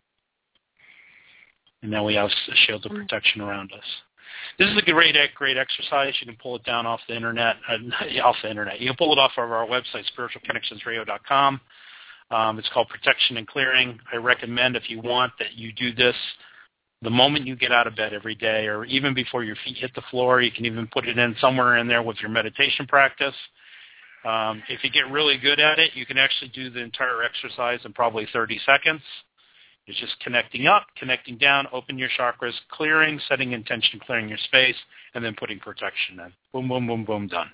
And now we have a shield of protection around us. This is a great, great exercise. You can pull it down off the internet. Uh, off the internet. You can pull it off of our website, spiritual connections radio dot com. Um, it's called Protection and Clearing. I recommend, if you want, that you do this the moment you get out of bed every day, or even before your feet hit the floor. You can even put it in somewhere in there with your meditation practice. Um, if you get really good at it, you can actually do the entire exercise in probably thirty seconds. It's just connecting up, connecting down, open your chakras, clearing, setting intention, clearing your space, and then putting protection in. Boom, boom, boom, boom, done.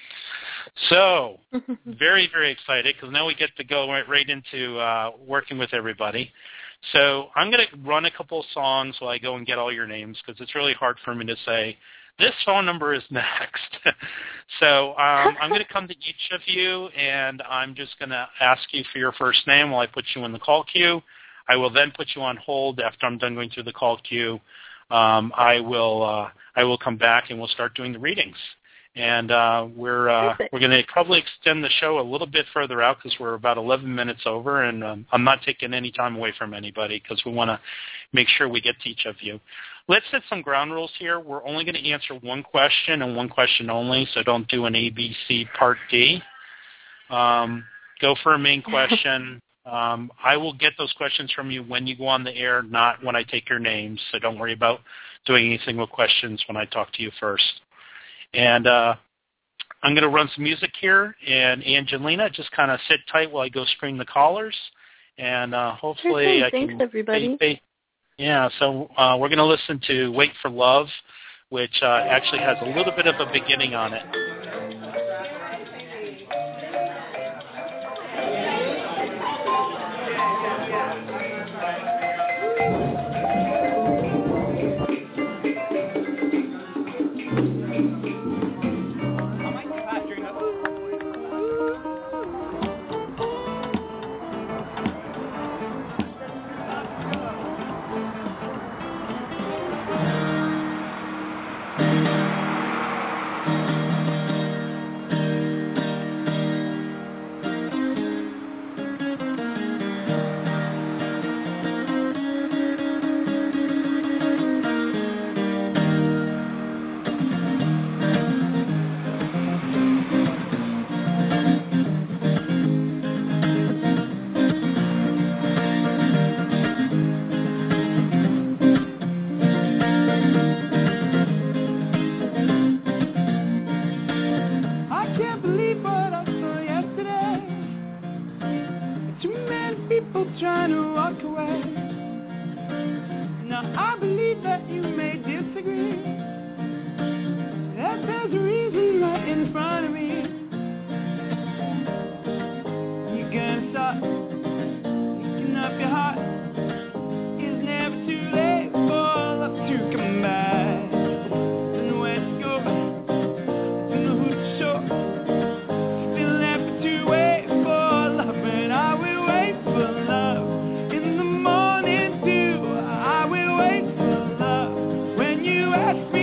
So, very, very excited because now we get to go right, right into uh, working with everybody. So I'm going to run a couple of songs while I go and get all your names because it's really hard for me to say, this phone number is next. So um, I'm going to come to each of you, and I'm just going to ask you for your first name while I put you in the call queue. I will then put you on hold after I'm done going through the call queue. Um, I will uh, I will come back and we'll start doing the readings. And uh, we're uh, we're going to probably extend the show a little bit further out because we're about eleven minutes over, and um, I'm not taking any time away from anybody because we want to make sure we get to each of you. Let's set some ground rules here. We're only going to answer one question and one question only, so don't do an A B C Part D. Um, go for a main question. Um, I will get those questions from you when you go on the air, not when I take your names, so don't worry about doing anything with questions when I talk to you first. And uh, I'm going to run some music here, and Angelina, just kind of sit tight while I go screen the callers, and uh, hopefully sure I Thanks, can... everybody. Pay, pay, yeah, so uh, we're going to listen to Wait for Love, which uh, actually has a little bit of a beginning on it. When you ask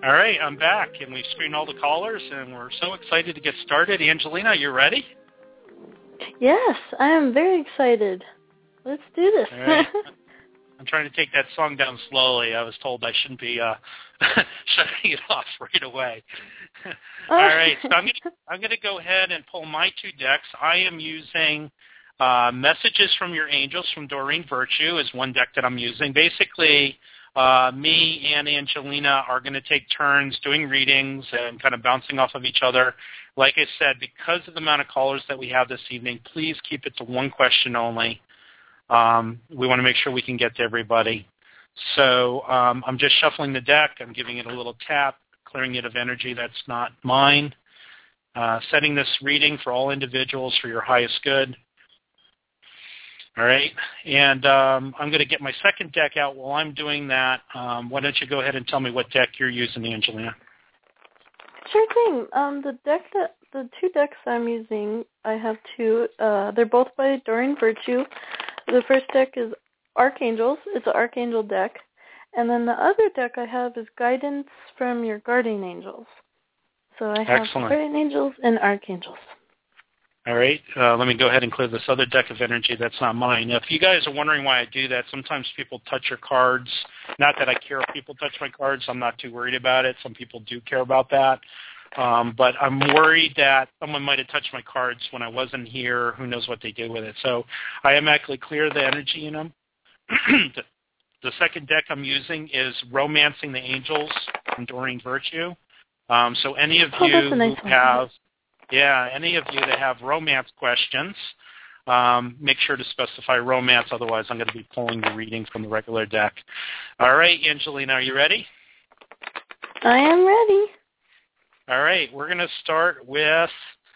All right, I'm back, and we've screened all the callers, and we're so excited to get started. Angelina, you ready? Yes, I am very excited. Let's do this. All right. I'm trying to take that song down slowly. I was told I shouldn't be uh, shutting it off right away. All right, so I'm going to I'm going to go ahead and pull my two decks. I am using uh, Messages from Your Angels from Doreen Virtue is one deck that I'm using. Basically, uh, me and Angelina are going to take turns doing readings and kind of bouncing off of each other. Like I said, because of the amount of callers that we have this evening, please keep it to one question only. Um, we want to make sure we can get to everybody. So um, I'm just shuffling the deck. I'm giving it a little tap, clearing it of energy that's not mine, uh, setting this reading for all individuals for your highest good. All right, and um, I'm going to get my second deck out. While I'm doing that, um, why don't you go ahead and tell me what deck you're using, Angelina? Sure thing. Um, the deck that the two decks I'm using, I have two. Uh, they're both by Doreen Virtue. The first deck is Archangels. It's an Archangel deck, and then the other deck I have is Guidance from Your Guardian Angels. So I have Excellent. Guardian Angels and Archangels. All right, uh, let me go ahead and clear this other deck of energy that's not mine. Now, if you guys are wondering why I do that, sometimes people touch your cards. Not that I care if people touch my cards. I'm not too worried about it. Some people do care about that. Um, but I'm worried that someone might have touched my cards when I wasn't here. Who knows what they did with it. So I automatically clear the energy in them. the, the second deck I'm using is Romancing the Angels from Doreen Virtue. Um, so any of oh, you nice who have... Yeah, any of you that have romance questions, um, make sure to specify romance. Otherwise, I'm going to be pulling the reading from the regular deck. All right, Angelina, are you ready? I am ready. All right, we're going to start with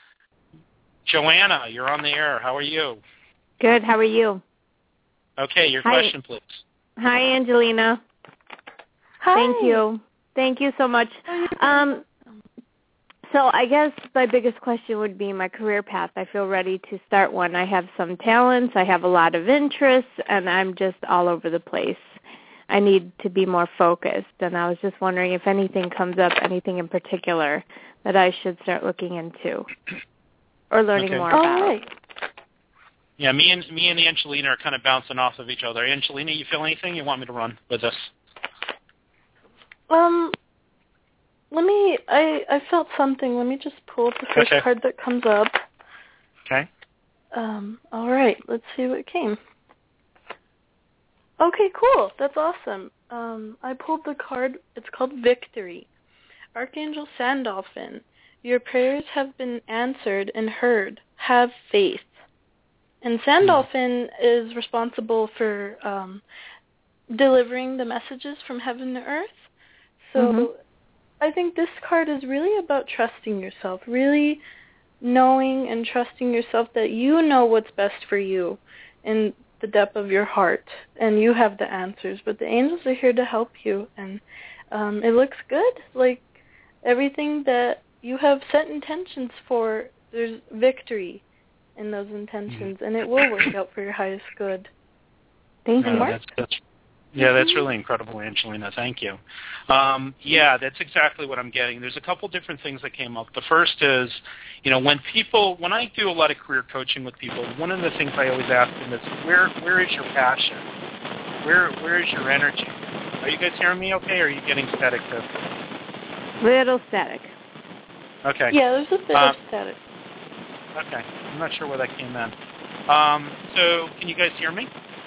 Joanna. You're on the air. How are you? Good. How are you? Okay, your Hi. question, please. Hi, Angelina. Hi. Thank you. Thank you so much. Um, So I guess my biggest question would be my career path. I feel ready to start one. I have some talents. I have a lot of interests, and I'm just all over the place. I need to be more focused, and I was just wondering if anything comes up, anything in particular that I should start looking into or learning okay. more All about. right. Yeah, me and me and Angelina are kind of bouncing off of each other. Angelina, you feel anything you want me to run with this? Um... Let me, I, I felt something. Let me just pull up the first okay. card that comes up. Okay. Um, all right, let's see what came. Okay, cool. That's awesome. Um, I pulled the card. It's called Victory. Archangel Sandalphon, your prayers have been answered and heard. Have faith. And Sandalphon is responsible for um, delivering the messages from heaven to earth. So... Mm-hmm. I think this card is really about trusting yourself, really knowing and trusting yourself that you know what's best for you in the depth of your heart, and you have the answers. But the angels are here to help you, and um, it looks good. Like everything that you have set intentions for, there's victory in those intentions, and it will work out for your highest good. Thank you. No, that's, that's Yeah, that's really incredible, Angelina. Thank you. Um, yeah, that's exactly what I'm getting. There's a couple different things that came up. The first is, you know, when people, when I do a lot of career coaching with people, one of the things I always ask them is, where, where is your passion? Where, where is your energy? Are you guys hearing me okay, or are you getting static too? Little static. Okay. Yeah, there's a bit um, of static. Okay. I'm not sure where that came in. Um, so, can you guys hear me?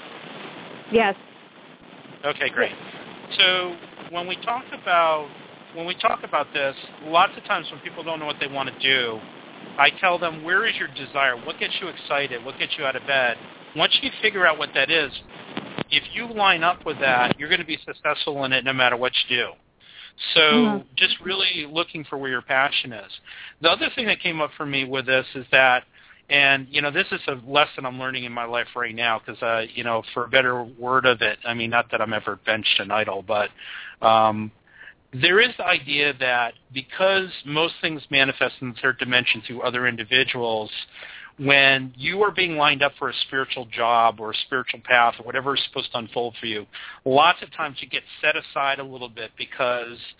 Yes. Okay, great. So when we talk about when we talk about this, lots of times when people don't know what they want to do, I tell them, where is your desire? What gets you excited? What gets you out of bed? Once you figure out what that is, if you line up with that, you're going to be successful in it no matter what you do. So mm-hmm. just really looking for where your passion is. The other thing that came up for me with this is that, and, you know, this is a lesson I'm learning in my life right now because, uh, you know, for a better word of it, I mean, not that I'm ever benched and idle, but um, there is the idea that because most things manifest in the third dimension through other individuals, when you are being lined up for a spiritual job or a spiritual path or whatever is supposed to unfold for you, lots of times you get set aside a little bit because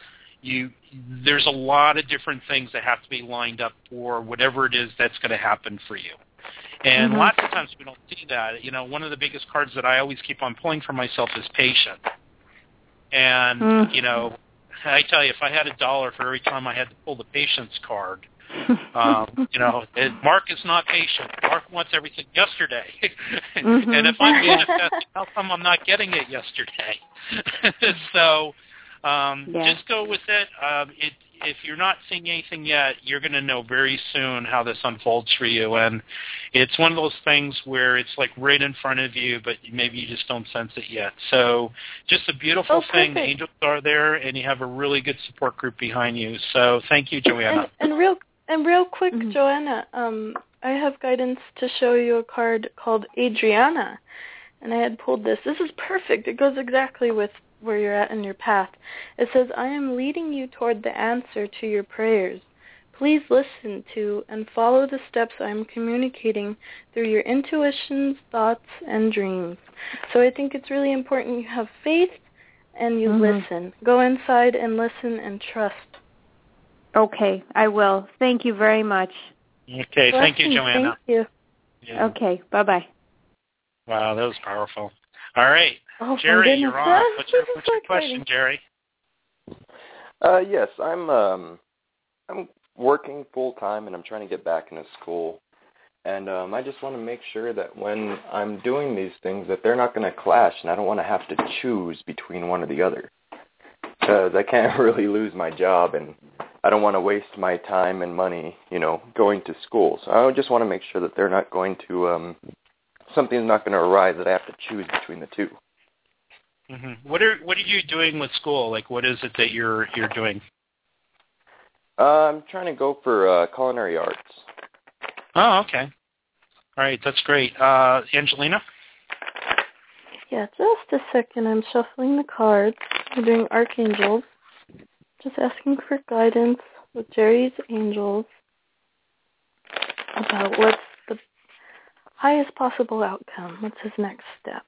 you there's a lot of different things that have to be lined up for whatever it is that's going to happen for you. And mm-hmm. lots of times we don't see that. You know, one of the biggest cards that I always keep on pulling for myself is patient. And, mm-hmm. you know, I tell you, if I had a dollar for every time I had to pull the patience card, um, you know, it, Mark is not patient. Mark wants everything yesterday. mm-hmm. And if I'm manifesting, how come I'm not getting it yesterday? so um, yeah. just go with it. Um, it. If you're not seeing anything yet, you're going to know very soon how this unfolds for you. And it's one of those things where it's like right in front of you, but maybe you just don't sense it yet. So just a beautiful oh, thing. The angels are there, and you have a really good support group behind you. So thank you, Joanna. And, and real and real quick, mm-hmm. Joanna, um, I have guidance to show you a card called Adriana. And I had pulled this. This is perfect. It goes exactly with where you're at in your path. It says, I am leading you toward the answer to your prayers. Please listen to and follow the steps I am communicating through your intuitions, thoughts, and dreams. So I think it's really important you have faith and you mm-hmm. listen. Go inside and listen and trust. Okay, I will. Thank you very much. Okay, Blessings. Thank you, Joanna. Thank you. Yeah. Okay, bye-bye. Wow, that was powerful. All right. Oh, Jerry, you're on. What's your, what's your question, Jerry? Uh, yes, I'm um, I'm working full time and I'm trying to get back into school, and um, I just want to make sure that when I'm doing these things that they're not going to clash, and I don't want to have to choose between one or the other, because I can't really lose my job, and I don't want to waste my time and money, you know, going to school. So I just want to make sure that they're not going to um, something's not going to arise that I have to choose between the two. Mm-hmm. What are what are you doing with school? Like, what is it that you're you're doing? Uh, I'm trying to go for uh, culinary arts. Oh, okay. All right, that's great. Uh, Angelina? Yeah, just a second. I'm shuffling the cards. We're doing archangels. Just asking for guidance with Jerry's angels about what's the highest possible outcome. What's his next step?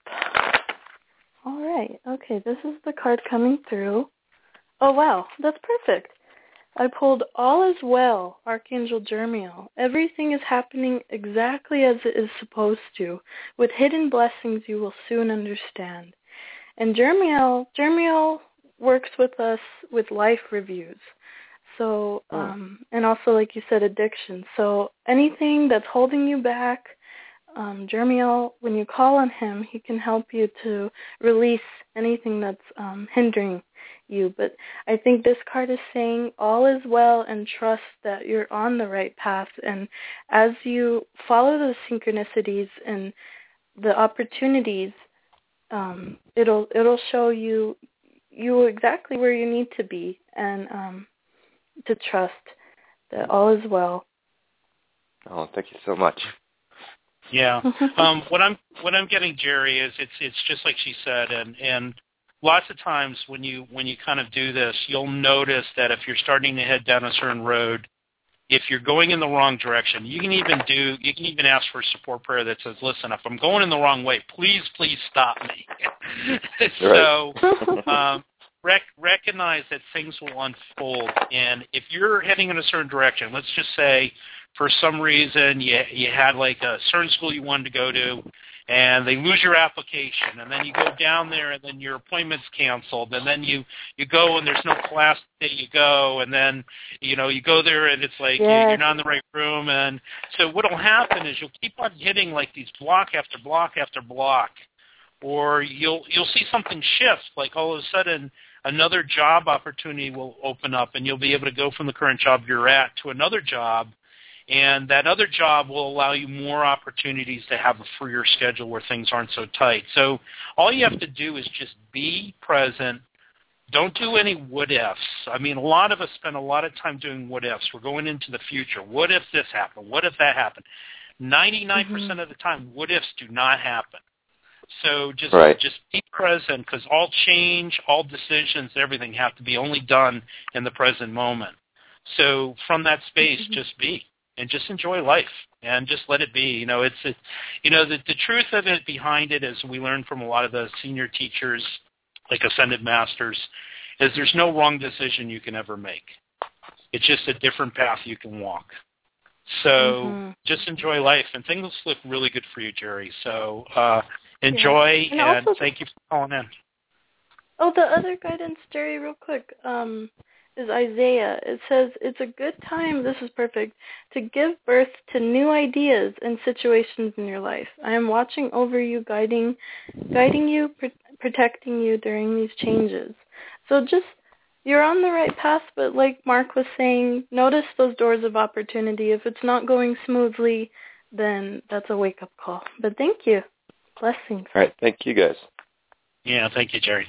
All right. Okay, this is the card coming through. Oh, wow. That's perfect. I pulled All Is Well, Archangel Jermiel. Everything is happening exactly as it is supposed to. With hidden blessings you will soon understand. And Jermiel, Jermiel works with us with life reviews. So, um, and also, like you said, addiction. So anything that's holding you back, Um, Jermiel, when you call on him, he can help you to release anything that's um, hindering you. But I think this card is saying all is well and trust that you're on the right path. And as you follow those synchronicities and the opportunities, um, it'll it'll show you you exactly where you need to be, and um, to trust that all is well. Oh, thank you so much. Yeah. Um, what I'm what I'm getting, Jerry, is it's it's just like she said, and, and lots of times when you when you kind of do this, you'll notice that if you're starting to head down a certain road, if you're going in the wrong direction, you can even do you can even ask for a support prayer that says, "Listen, if I'm going in the wrong way, please, please stop me." so um, rec- recognize that things will unfold, and if you're heading in a certain direction, let's just say, for some reason you you had like a certain school you wanted to go to, and they lose your application, and then you go down there, and then your appointment's canceled, and then you, you go and there's no class that you go, and then, you know, you go there and it's like yes. you're not in the right room, and so what will happen is you'll keep on hitting like these block after block after block, or you'll you'll see something shift, like all of a sudden another job opportunity will open up, and you'll be able to go from the current job you're at to another job. And that other job will allow you more opportunities to have a freer schedule where things aren't so tight. So all you have to do is just be present. Don't do any what-ifs. I mean, a lot of us spend a lot of time doing what-ifs. We're going into the future. What if this happened? What if that happened? ninety-nine percent mm-hmm. of the time, what-ifs do not happen. So just right. just be present, because all change, all decisions, everything have to be only done in the present moment. So from that space, mm-hmm. just be. And just enjoy life, and just let it be. You know, it's, it, you know, the, the truth of it behind it is we learn from a lot of the senior teachers, like Ascended Masters, is there's no wrong decision you can ever make. It's just a different path you can walk. So mm-hmm. just enjoy life, and things look really good for you, Jerry. So uh, enjoy, yeah. and, and also, thank you for calling in. Oh, the other guidance, Jerry, real quick, um, is Isaiah. It says, it's a good time, this is perfect, to give birth to new ideas and situations in your life. I am watching over you, guiding guiding you, pr- protecting you during these changes. So just, you're on the right path, but like Mark was saying, notice those doors of opportunity. If it's not going smoothly, then that's a wake-up call. But thank you. Blessings. All right. Thank you, guys. Yeah, thank you, Jerry.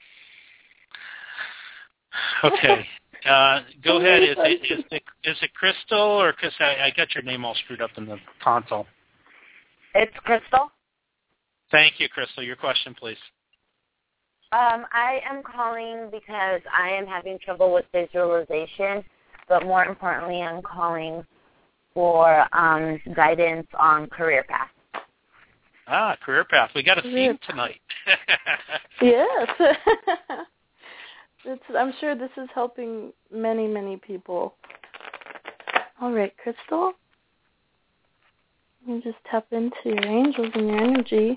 Okay. Uh, go ahead. Is it, is, it, is it Crystal, or because I, I got your name all screwed up in the console? It's Crystal. Thank you, Crystal. Your question, please. Um, I am calling because I am having trouble with visualization, but more importantly, I'm calling for um, guidance on career path. Ah, career path. We got a theme tonight. Yes. It's, I'm sure this is helping many, many people. All right, Crystal. You just tap into your angels and your energy.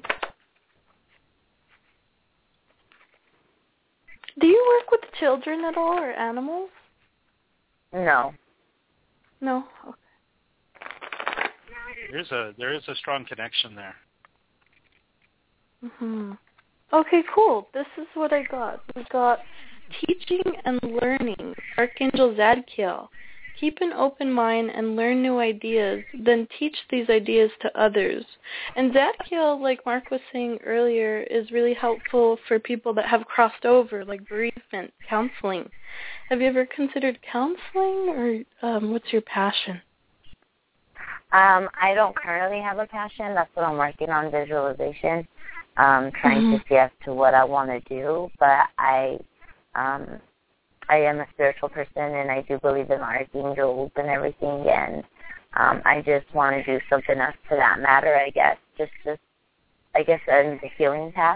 Do you work with children at all, or animals? No. No? Okay. There's a, there is a strong connection there. Mm-hmm. Okay, cool. This is what I got. We got teaching and learning. Archangel Zadkiel. Keep an open mind and learn new ideas, then teach these ideas to others. And Zadkiel, like Mark was saying earlier, is really helpful for people that have crossed over, like bereavement, counseling. Have you ever considered counseling, or um, what's your passion? Um, I don't currently have a passion. That's what I'm working on, visualization, um, trying mm-hmm. to see as to what I want to do. But I... Um, I am a spiritual person, and I do believe in archangels and everything, and um, I just want to do something else to that matter, I guess, just, just I guess, in the healing path.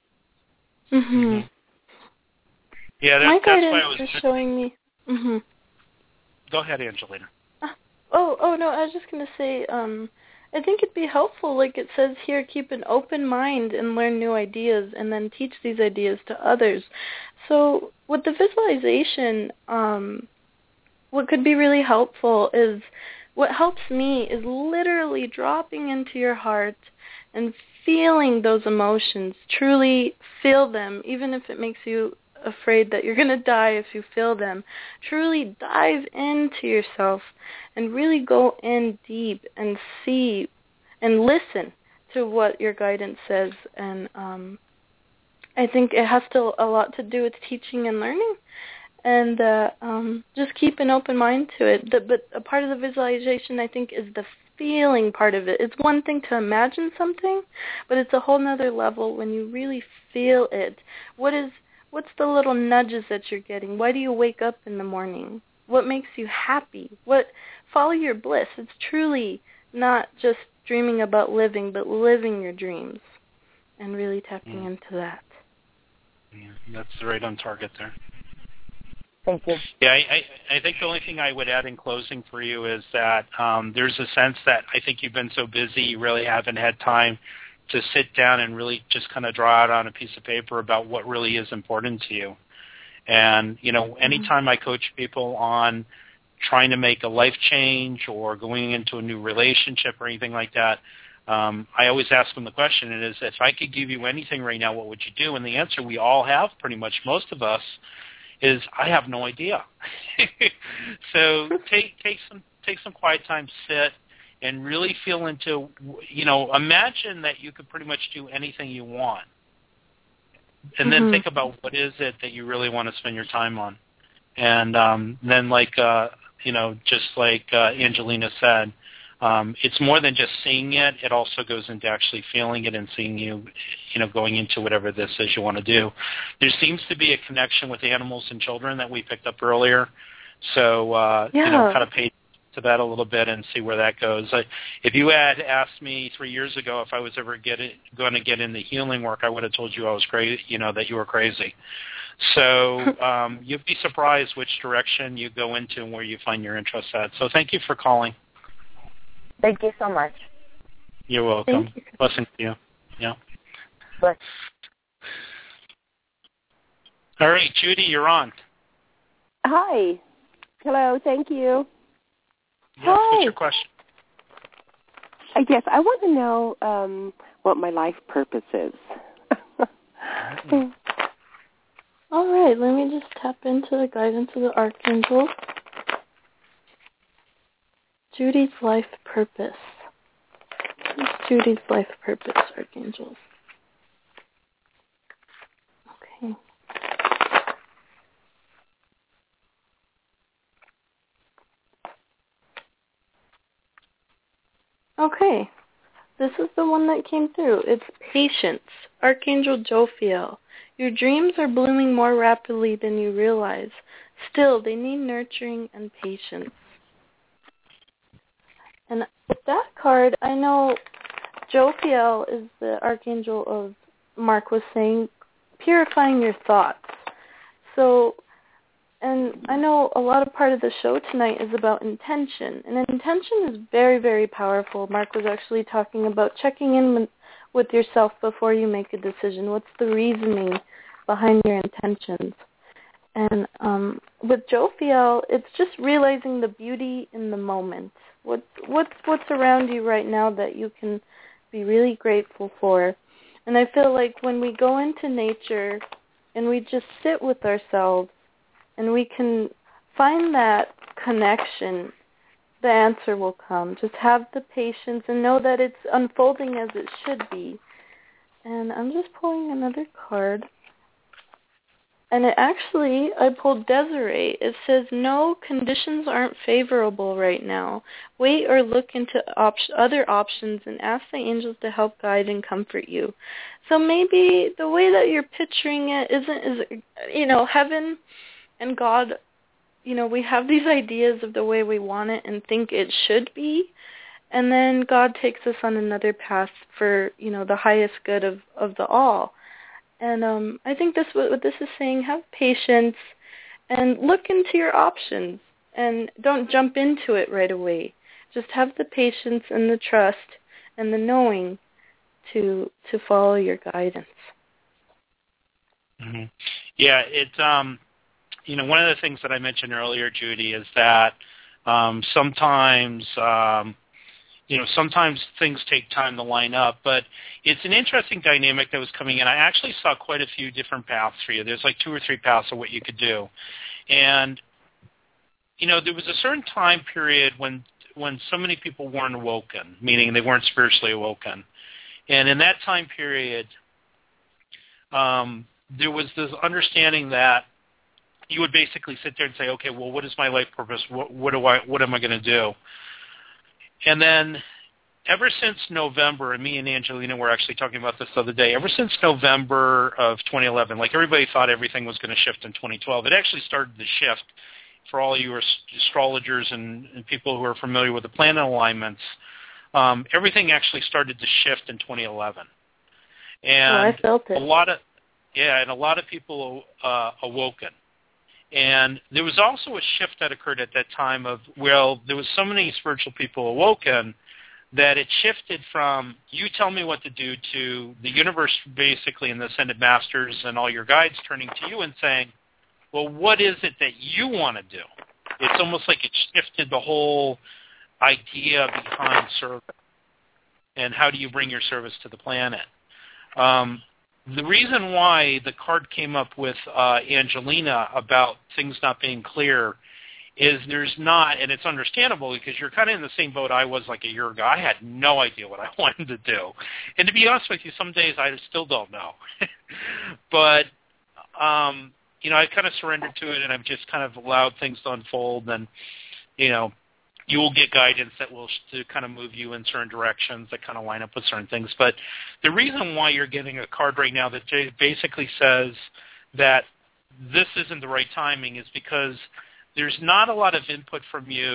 Mm-hmm. Yeah, that, My that's guidance why I was is showing me... Mm-hmm. Go ahead, Angelina. Uh, oh, oh, no, I was just going to say, um, I think it'd be helpful, like it says here, keep an open mind and learn new ideas, and then teach these ideas to others. So with the visualization, um, what could be really helpful is, what helps me is literally dropping into your heart and feeling those emotions, truly feel them, even if it makes you afraid that you're going to die if you feel them. Truly dive into yourself and really go in deep and see and listen to what your guidance says. And um, I think it has to a lot to do with teaching and learning, and uh, um, just keep an open mind to it. The, but a part of the visualization, I think, is the feeling part of it. It's one thing to imagine something, but it's a whole nother level when you really feel it. What is What's the little nudges that you're getting? Why do you wake up in the morning? What makes you happy? What follow your bliss. It's truly not just dreaming about living, but living your dreams and really tapping mm. into that. Yeah, that's right on target there. Thank you. Yeah, I, I, I think the only thing I would add in closing for you is that um, there's a sense that I think you've been so busy you really haven't had time to sit down and really just kind of draw out on a piece of paper about what really is important to you. And, you know, anytime I coach people on trying to make a life change or going into a new relationship or anything like that, um, I always ask them the question, and is, if I could give you anything right now, what would you do? And the answer we all have, pretty much most of us, is I have no idea. So take take some take some quiet time, sit, and really feel into, you know, imagine that you could pretty much do anything you want. And then mm-hmm. think about what is it that you really want to spend your time on. And um, then like, uh, you know, just like uh, Angelina said, um, it's more than just seeing it. It also goes into actually feeling it and seeing you, you know, going into whatever this is you want to do. There seems to be a connection with animals and children that we picked up earlier. So, uh, yeah. you know, kind of pay to that a little bit and see where that goes. I, if you had asked me three years ago if I was ever get it, going to get into healing work, I would have told you I was crazy, you know, that you were crazy. So um, you'd be surprised which direction you go into and where you find your interest at. So thank you for calling. Thank you so much. You're welcome. Thank you. Blessings to you. Yeah. Bless. All right, Judy, you're on. Hi. Hello. Thank you. Yes, Hi. what's your question? I guess I want to know um, what my life purpose is. All right, let me just tap into the guidance of the Archangel. Judy's life purpose. What's Judy's life purpose, Archangels? Okay. Okay. This is the one that came through. It's patience. Archangel Jophiel. Your dreams are blooming more rapidly than you realize. Still, they need nurturing and patience. And with that card, I know Jophiel is the archangel of, Mark was saying, purifying your thoughts. So, and I know a lot of part of the show tonight is about intention. And intention is very, very powerful. Mark was actually talking about checking in with, with yourself before you make a decision. What's the reasoning behind your intentions? And um, with Jophiel, it's just realizing the beauty in the moment. What, what's what's around you right now that you can be really grateful for? And I feel like when we go into nature and we just sit with ourselves and we can find that connection, the answer will come. Just have the patience and know that it's unfolding as it should be. And I'm just pulling another card. And it actually, I pulled Desiree. It says, no, conditions aren't favorable right now. Wait or look into op- other options and ask the angels to help guide and comfort you. So maybe the way that you're picturing it isn't, is, you know, heaven and God, you know, we have these ideas of the way we want it and think it should be. And then God takes us on another path for, you know, the highest good of, of the all. And um, I think this what this is saying, have patience and look into your options and don't jump into it right away. Just have the patience and the trust and the knowing to to follow your guidance. Mm-hmm. Yeah, it's, um, you know, one of the things that I mentioned earlier, Judy, is that um, sometimes, um, you know, sometimes things take time to line up, but it's an interesting dynamic that was coming in. I actually saw quite a few different paths for you. There's like two or three paths of what you could do. And, you know, there was a certain time period when when so many people weren't awoken, meaning they weren't spiritually awoken. And in that time period, um, there was this understanding that you would basically sit there and say, okay, well, what is my life purpose? What, what do I, what am I going to do? And then ever since November, and me and Angelina were actually talking about this the other day, ever since November of twenty eleven, like everybody thought everything was going to shift in twenty twelve, it actually started to shift for all you astrologers and, and people who are familiar with the planet alignments. Um, everything actually started to shift in twenty eleven. And oh, I felt it. a lot of, yeah, and a lot of people uh, awoken. And there was also a shift that occurred at that time of, well, there was so many spiritual people awoken that it shifted from you tell me what to do to the universe basically and the ascended masters and all your guides turning to you and saying, well, what is it that you want to do? It's almost like it shifted the whole idea behind service and how do you bring your service to the planet. Um, The reason why the card came up with uh, Angelina about things not being clear is there's not, and it's understandable because you're kind of in the same boat I was like a year ago. I had no idea what I wanted to do. And to be honest with you, some days I still don't know. But, um, you know, I kind of surrendered to it and I've just kind of allowed things to unfold and, you know, you will get guidance that will to kind of move you in certain directions that kind of line up with certain things. But the reason why you're getting a card right now that basically says that this isn't the right timing is because there's not a lot of input from you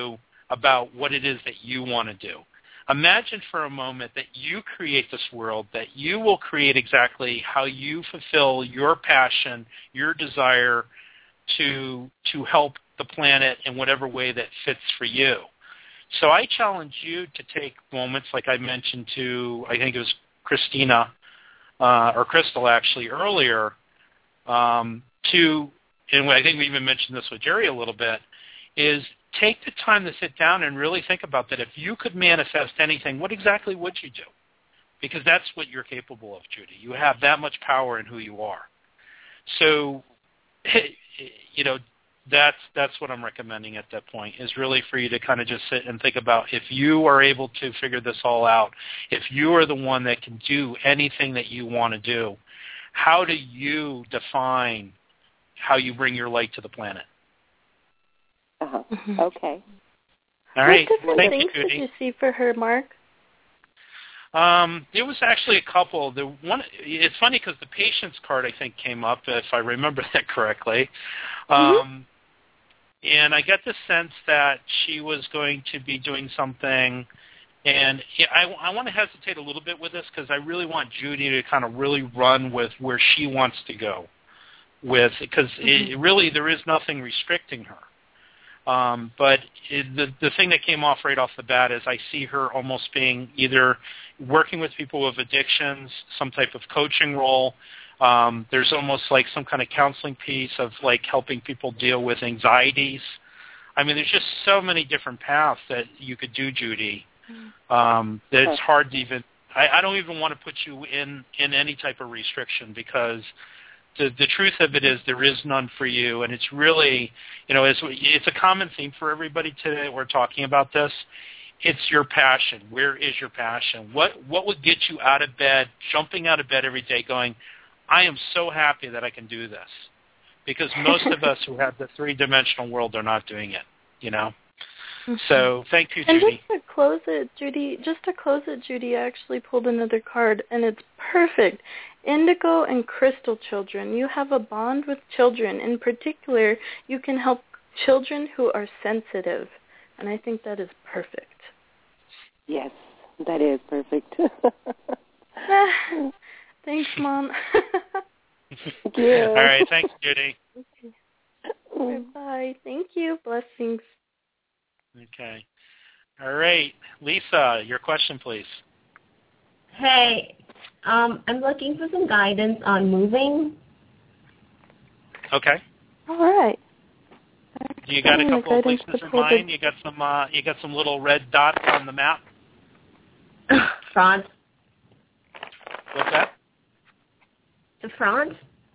about what it is that you want to do. Imagine for a moment that you create this world, that you will create exactly how you fulfill your passion, your desire to to help the planet in whatever way that fits for you. So I challenge you to take moments like I mentioned to, I think it was Christina, uh, or Crystal actually earlier, um, to, and I think we even mentioned this with Jerry a little bit, is take the time to sit down and really think about that. If you could manifest anything, what exactly would you do? Because that's what you're capable of, Judy. You have that much power in who you are. So, you know, that's that's what I'm recommending at that point, is really for you to kind of just sit and think about, if you are able to figure this all out, if you are the one that can do anything that you want to do, how do you define how you bring your light to the planet? Uh-huh. Okay. All right. What different Thank things you, Judy. did you see for her, Mark? Um, it was actually a couple. The one, it's funny because the patient's card, I think, came up, if I remember that correctly. Um, Mm-hmm. And I get the sense that she was going to be doing something. And I, I want to hesitate a little bit with this because I really want Judy to kind of really run with where she wants to go with, because mm-hmm. it, really there is nothing restricting her. Um, but it, the the thing that came off right off the bat is I see her almost being either working with people with addictions, some type of coaching role. Um, there's almost like some kind of counseling piece of like helping people deal with anxieties. I mean, there's just so many different paths that you could do, Judy, um, that it's hard to even, I, I don't even want to put you in, in any type of restriction, because the, the truth of it is there is none for you. And it's really, you know, it's, it's a common theme for everybody today. We're talking about this. It's your passion. Where is your passion? What, what would get you out of bed, jumping out of bed every day going, I am so happy that I can do this, because most of us who have the three-dimensional world are not doing it, you know. Mm-hmm. So thank you, Judy. And just to close it, Judy, just to close it, Judy actually pulled another card, and it's perfect. Indigo and crystal children. You have a bond with children. In particular, you can help children who are sensitive, and I think that is perfect. Yes, that is perfect. Thanks, Mom. Thank you. All right. Thanks, Judy. Okay. Bye. Thank you. Blessings. Okay. All right. Lisa, your question, please. Hey, um, I'm looking for some guidance on moving. Okay. All right. You got a couple of places in mind? You got some. Uh, you got some little red dots on the map. France. What's that? To France?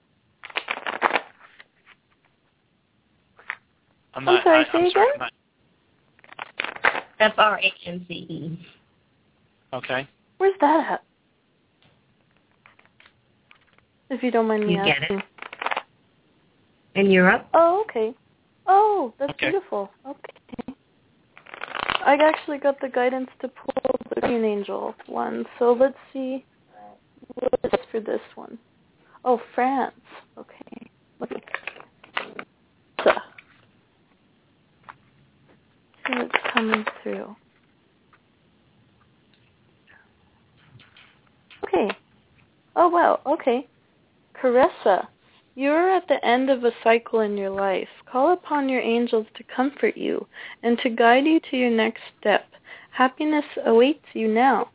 I'm not. I'm sorry, I, say I'm again? sorry, I'm not. F R A N C E. Okay. Where's that at? If you don't mind me you asking. Get it? In Europe? Oh, okay. Oh, that's okay. beautiful. Okay. I actually got the guidance to pull the Green Angel one, so let's see what it is for this one. Oh, France. Okay. Look at so. See what's coming through. Okay. Oh, wow. Okay. Caressa, you're at the end of a cycle in your life. Call upon your angels to comfort you and to guide you to your next step. Happiness awaits you now.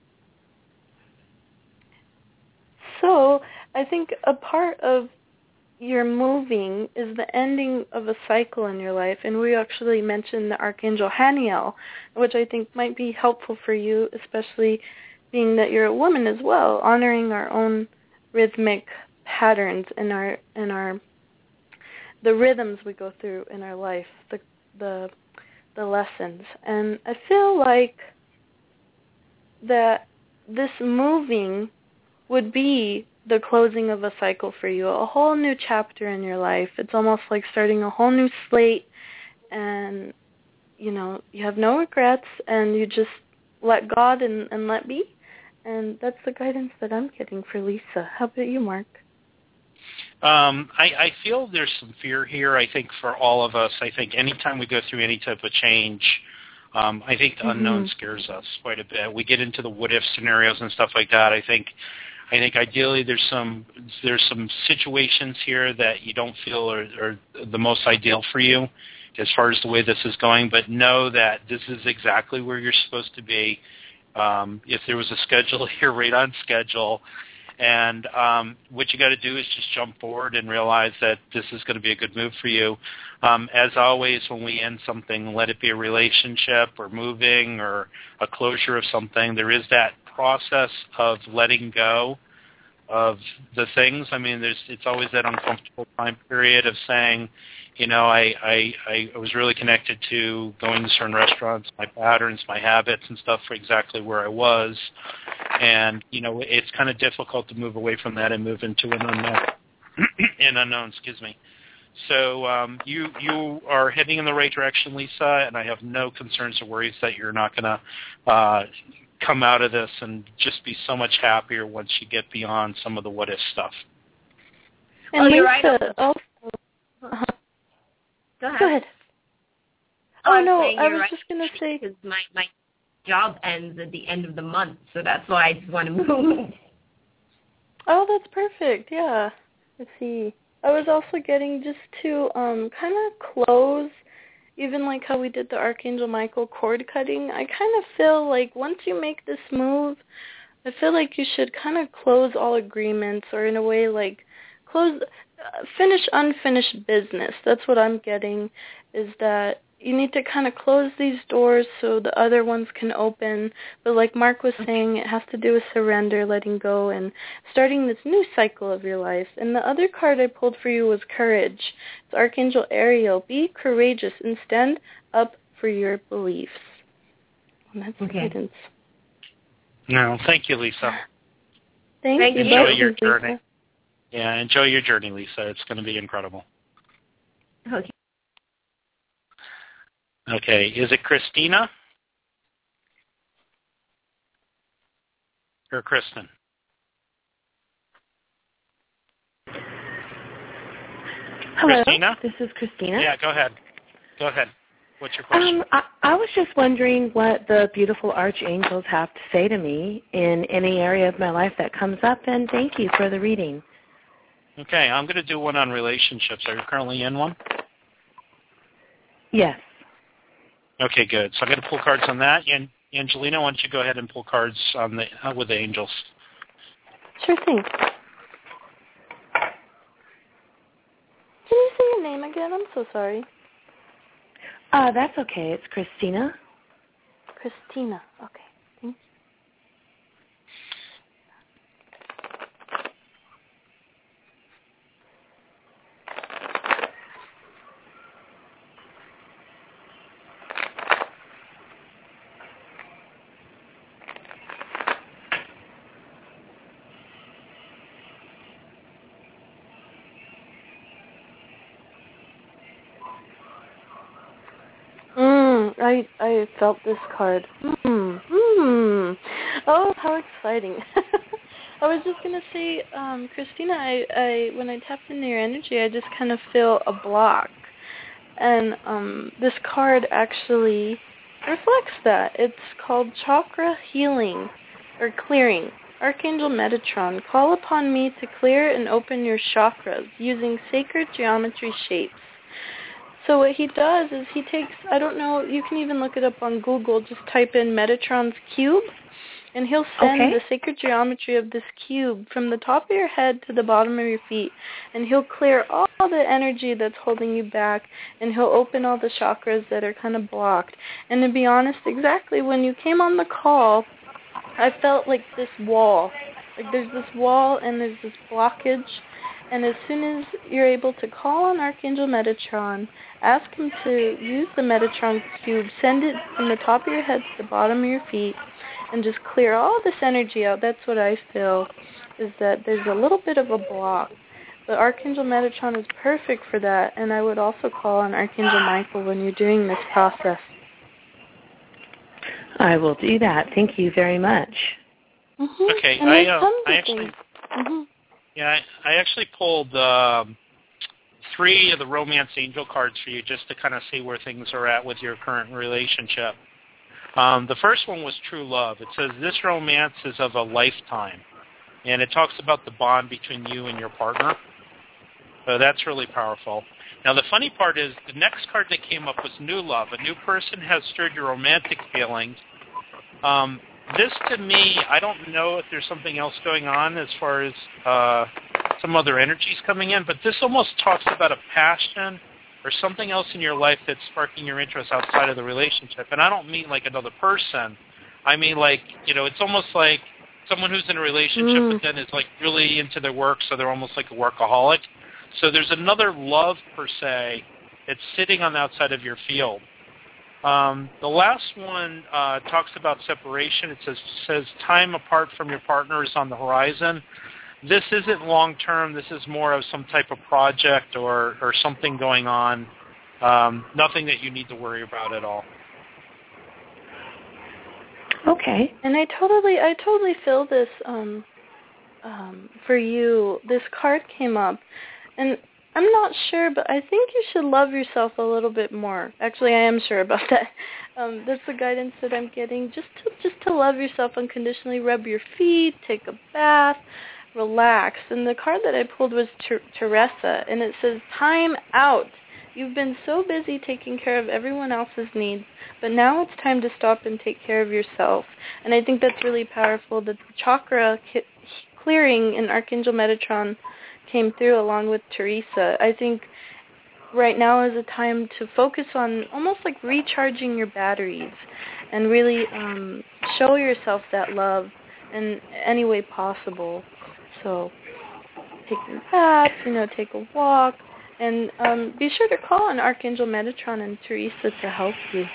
So, I think a part of your moving is the ending of a cycle in your life, and we actually mentioned the Archangel Haniel, which I think might be helpful for you, especially being that you're a woman as well, honoring our own rhythmic patterns in our in our the rhythms we go through in our life, the the the lessons. And I feel like that this moving would be the closing of a cycle for you, a whole new chapter in your life. It's almost like starting a whole new slate, and you know, you have no regrets, and you just let God and, and let be. And that's the guidance that I'm getting for Lisa. How about you, Mark? Um, I, I feel there's some fear here, I think, for all of us. I think anytime we go through any type of change, Um, I think the Mm-hmm. unknown scares us quite a bit. We get into the what if scenarios and stuff like that. I think, I think ideally there's some there's some situations here that you don't feel are, are the most ideal for you as far as the way this is going. But know that this is exactly where you're supposed to be. Um, if there was a schedule, you're right on schedule. And um, what you got to do is just jump forward and realize that this is going to be a good move for you. Um, as always, when we end something, let it be a relationship or moving or a closure of something, there is that process of letting go of the things. I mean, there's it's always that uncomfortable time period of saying, you know, I, I, I was really connected to going to certain restaurants, my patterns, my habits and stuff for exactly where I was. And, you know, it's kind of difficult to move away from that and move into an unknown, an unknown, excuse me. So um, you you are heading in the right direction, Lisa, and I have no concerns or worries that you're not going to uh, come out of this and just be so much happier once you get beyond some of the what-if stuff. And oh, Lisa, you're right. also, uh-huh. Go ahead. Go ahead. Oh, Oh, I'm no, saying I you're was right, just going to say... because my, my job ends at the end of the month, so that's why I just want to move. Oh, that's perfect. Yeah. Let's see. I was also getting just to um kind of close, even like how we did the Archangel Michael cord cutting. I kind of feel like once you make this move, I feel like you should kind of close all agreements, or in a way like close, uh, finish unfinished business. That's what I'm getting, is that you need to kind of close these doors so the other ones can open. But like Mark was saying, it has to do with surrender, letting go, and starting this new cycle of your life. And the other card I pulled for you was courage. It's Archangel Ariel. Be courageous and stand up for your beliefs. And that's Okay. guidance. No, thank you, Lisa. Thank, Thank you. you. Enjoy Both your Lisa. journey. Yeah, enjoy your journey, Lisa. It's going to be incredible. Okay. Okay, is it Christina? Or Kristen? Hello, Christina? this is Christina. Yeah, go ahead. Go ahead. What's your question? Um, I, I was just wondering what the beautiful archangels have to say to me in any area of my life that comes up, and thank you for the reading. Okay, I'm going to do one on relationships. Are you currently in one? Yes. Okay, good. So I'm going to pull cards on that. And Angelina, why don't you go ahead and pull cards on the uh, with the angels? Sure thing. Can you say your name again? I'm so sorry. Uh, that's okay. It's Christina. Christina. Okay. Thank you. Mm, I I felt this card. Hmm. Hmm. Oh, how exciting! I was just gonna say, um, Christina, I, I when I tapped into your energy, I just kind of feel a block, and um, this card actually reflects that. It's called Chakra Healing or Clearing. Archangel Metatron, call upon me to clear and open your chakras using sacred geometry shapes. So what he does is he takes, I don't know, you can even look it up on Google, just type in Metatron's cube, and he'll send Okay. the sacred geometry of this cube from the top of your head to the bottom of your feet, and he'll clear all the energy that's holding you back, and he'll open all the chakras that are kind of blocked. And to be honest, exactly when you came on the call, I felt like this wall. Like there's this wall and there's this blockage. And as soon as you're able to call on Archangel Metatron, ask him to use the Metatron cube, send it from the top of your head to the bottom of your feet, and just clear all this energy out. That's what I feel, is that there's a little bit of a block. But Archangel Metatron is perfect for that, and I would also call on Archangel Michael when you're doing this process. I will do that. Thank you very much. Mm-hmm. Okay, and I, there's uh, tons I of actually, things. Mm-hmm. yeah, I, I actually pulled um, three of the romance angel cards for you just to kind of see where things are at with your current relationship. Um, the first one was true love. It says, this romance is of a lifetime. And it talks about the bond between you and your partner. So that's really powerful. Now, the funny part is the next card that came up was new love. A new person has stirred your romantic feelings. Um, this, to me, I don't know if there's something else going on as far as uh, some other energies coming in, but this almost talks about a passion or something else in your life that's sparking your interest outside of the relationship. And I don't mean like another person. I mean like, you know, it's almost like someone who's in a relationship Mm. but then is like really into their work, so they're almost like a workaholic. So there's another love, per se, that's sitting on the outside of your field. Um, the last one uh, talks about separation. It says, says time apart from your partner is on the horizon. This isn't long-term. This is more of some type of project or, or something going on. Um, nothing that you need to worry about at all. Okay. And I totally, I totally feel this um, um, for you. This card came up, and I'm not sure, but I think you should love yourself a little bit more. Actually, I am sure about that. Um, that's the guidance that I'm getting. Just to, just to love yourself unconditionally. Rub your feet, take a bath, relax. And the card that I pulled was Ter- Teresa, and it says, time out. You've been so busy taking care of everyone else's needs, but now it's time to stop and take care of yourself. And I think that's really powerful that the chakra ki- clearing in Archangel Metatron came through along with Teresa. I think right now is a time to focus on almost like recharging your batteries and really um, show yourself that love in any way possible. So take a bath, you know, take a walk, and um, be sure to call on Archangel Metatron and Teresa to help you.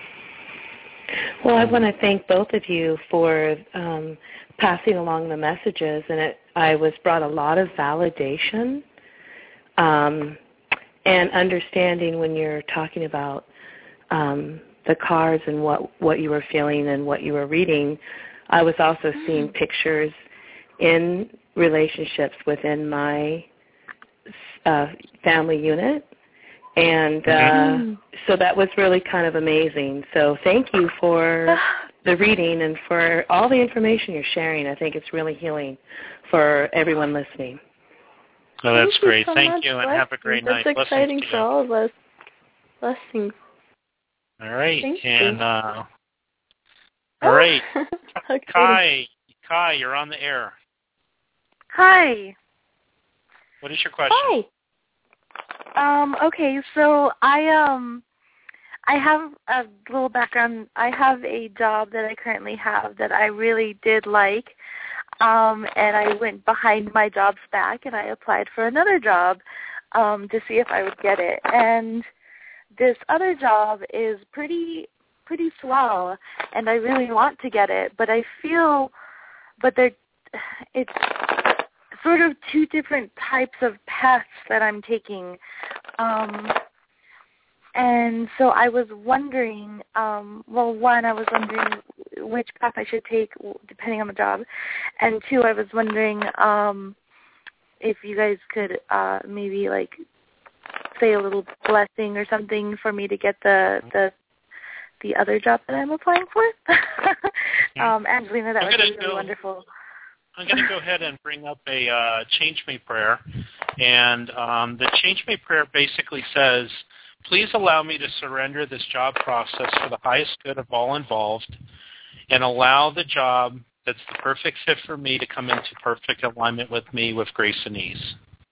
Well, I want to thank both of you for um, passing along the messages, and it, I was brought a lot of validation um, and understanding when you're talking about um, the cards and what, what you were feeling and what you were reading. I was also mm. seeing pictures in relationships within my uh, family unit. And uh, mm. so that was really kind of amazing. So thank you for the reading and for all the information you're sharing. I think it's really healing for everyone listening. Oh, that's thank great. You so thank much. you, and Blessings. have a great that's night. That's exciting Blessings for all of us. Blessings. All right. Thank and you. uh, all right. Okay. Kai, Kai, you're on the air. Hi. What is your question? Hi. Um, okay, so I um I have a little background. I have a job that I currently have that I really did like. Um, and I went behind my job's back and I applied for another job um, to see if I would get it. And this other job is pretty pretty swell, and I really want to get it, but I feel, but they're, it's sort of two different types of paths that I'm taking. Um, and so I was wondering, um, well, one, I was wondering which path I should take depending on the job, and two, I was wondering um, if you guys could uh, maybe like say a little blessing or something for me to get the the, the other job that I'm applying for. um, Angelina, that I'm would be really go, wonderful. I'm going to go ahead and bring up a uh, Change Me prayer, and um, the Change Me prayer basically says, please allow me to surrender this job process for the highest good of all involved and allow the job that's the perfect fit for me to come into perfect alignment with me with grace and ease.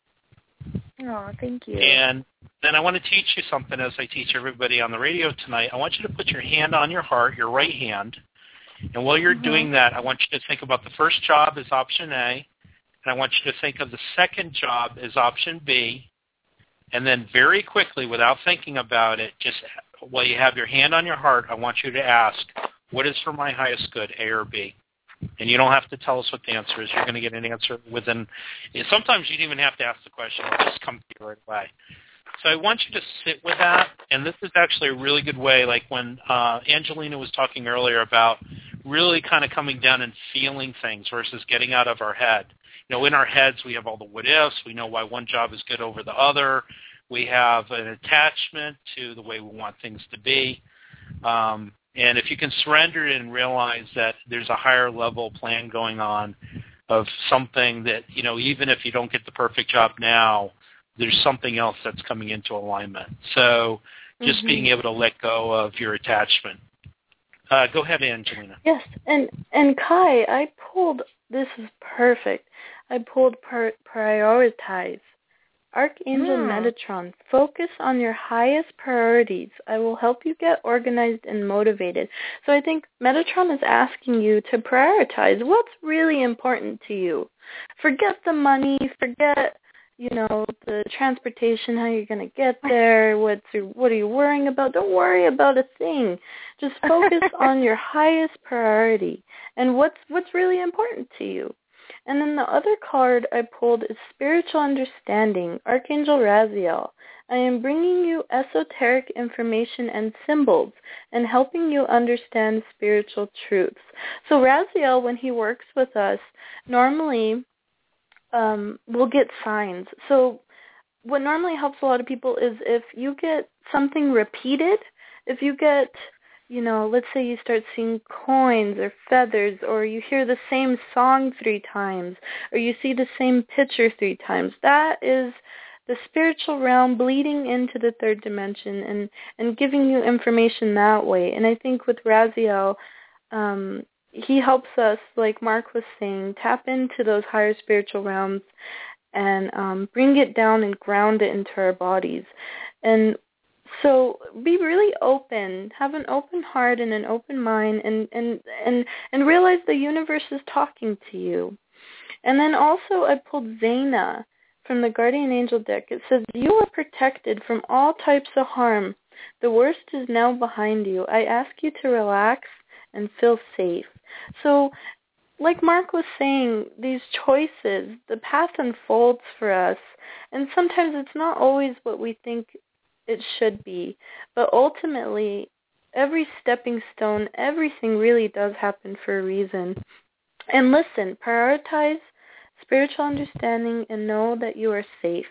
Oh, thank you. And then I want to teach you something as I teach everybody on the radio tonight. I want you to put your hand on your heart, your right hand, and while you're mm-hmm. doing that, I want you to think about the first job as option A, and I want you to think of the second job as option B, and then very quickly, without thinking about it, just while you have your hand on your heart, I want you to ask, what is for my highest good, A or B? And you don't have to tell us what the answer is. You're going to get an answer within – sometimes you don't even have to ask the question. It'll just come to you right away. So I want you to sit with that, and this is actually a really good way, like when uh, Angelina was talking earlier about really kind of coming down and feeling things versus getting out of our head. You know, in our heads we have all the what-ifs. We know why one job is good over the other. We have an attachment to the way we want things to be. Um, And if you can surrender it and realize that there's a higher level plan going on of something that, you know, even if you don't get the perfect job now, there's something else that's coming into alignment. So just mm-hmm. being able to let go of your attachment. Uh, go ahead, Angelina. Yes, and and Kai, I pulled, this is perfect, I pulled per, prioritize. Archangel Hmm. Metatron, focus on your highest priorities. I will help you get organized and motivated. So I think Metatron is asking you to prioritize what's really important to you. Forget the money, forget, you know, the transportation, how you're going to get there, what's your, what are you worrying about? Don't worry about a thing. Just focus on your highest priority and what's what's really important to you. And then the other card I pulled is Spiritual Understanding, Archangel Raziel. I am bringing you esoteric information and symbols and helping you understand spiritual truths. So Raziel, when he works with us, normally um, will get signs. So what normally helps a lot of people is if you get something repeated, if you get, you know, let's say you start seeing coins or feathers, or you hear the same song three times, or you see the same picture three times, that is the spiritual realm bleeding into the third dimension and, and giving you information that way. And I think with Raziel, um, he helps us, like Mark was saying, tap into those higher spiritual realms and um, bring it down and ground it into our bodies. And so be really open, have an open heart and an open mind, and, and, and, and realize the universe is talking to you. And then also I pulled Vena from the Guardian Angel deck. It says, you are protected from all types of harm. The worst is now behind you. I ask you to relax and feel safe. So like Mark was saying, these choices, the path unfolds for us. And sometimes it's not always what we think it should be. But ultimately, every stepping stone, everything really does happen for a reason. And listen, prioritize spiritual understanding and know that you are safe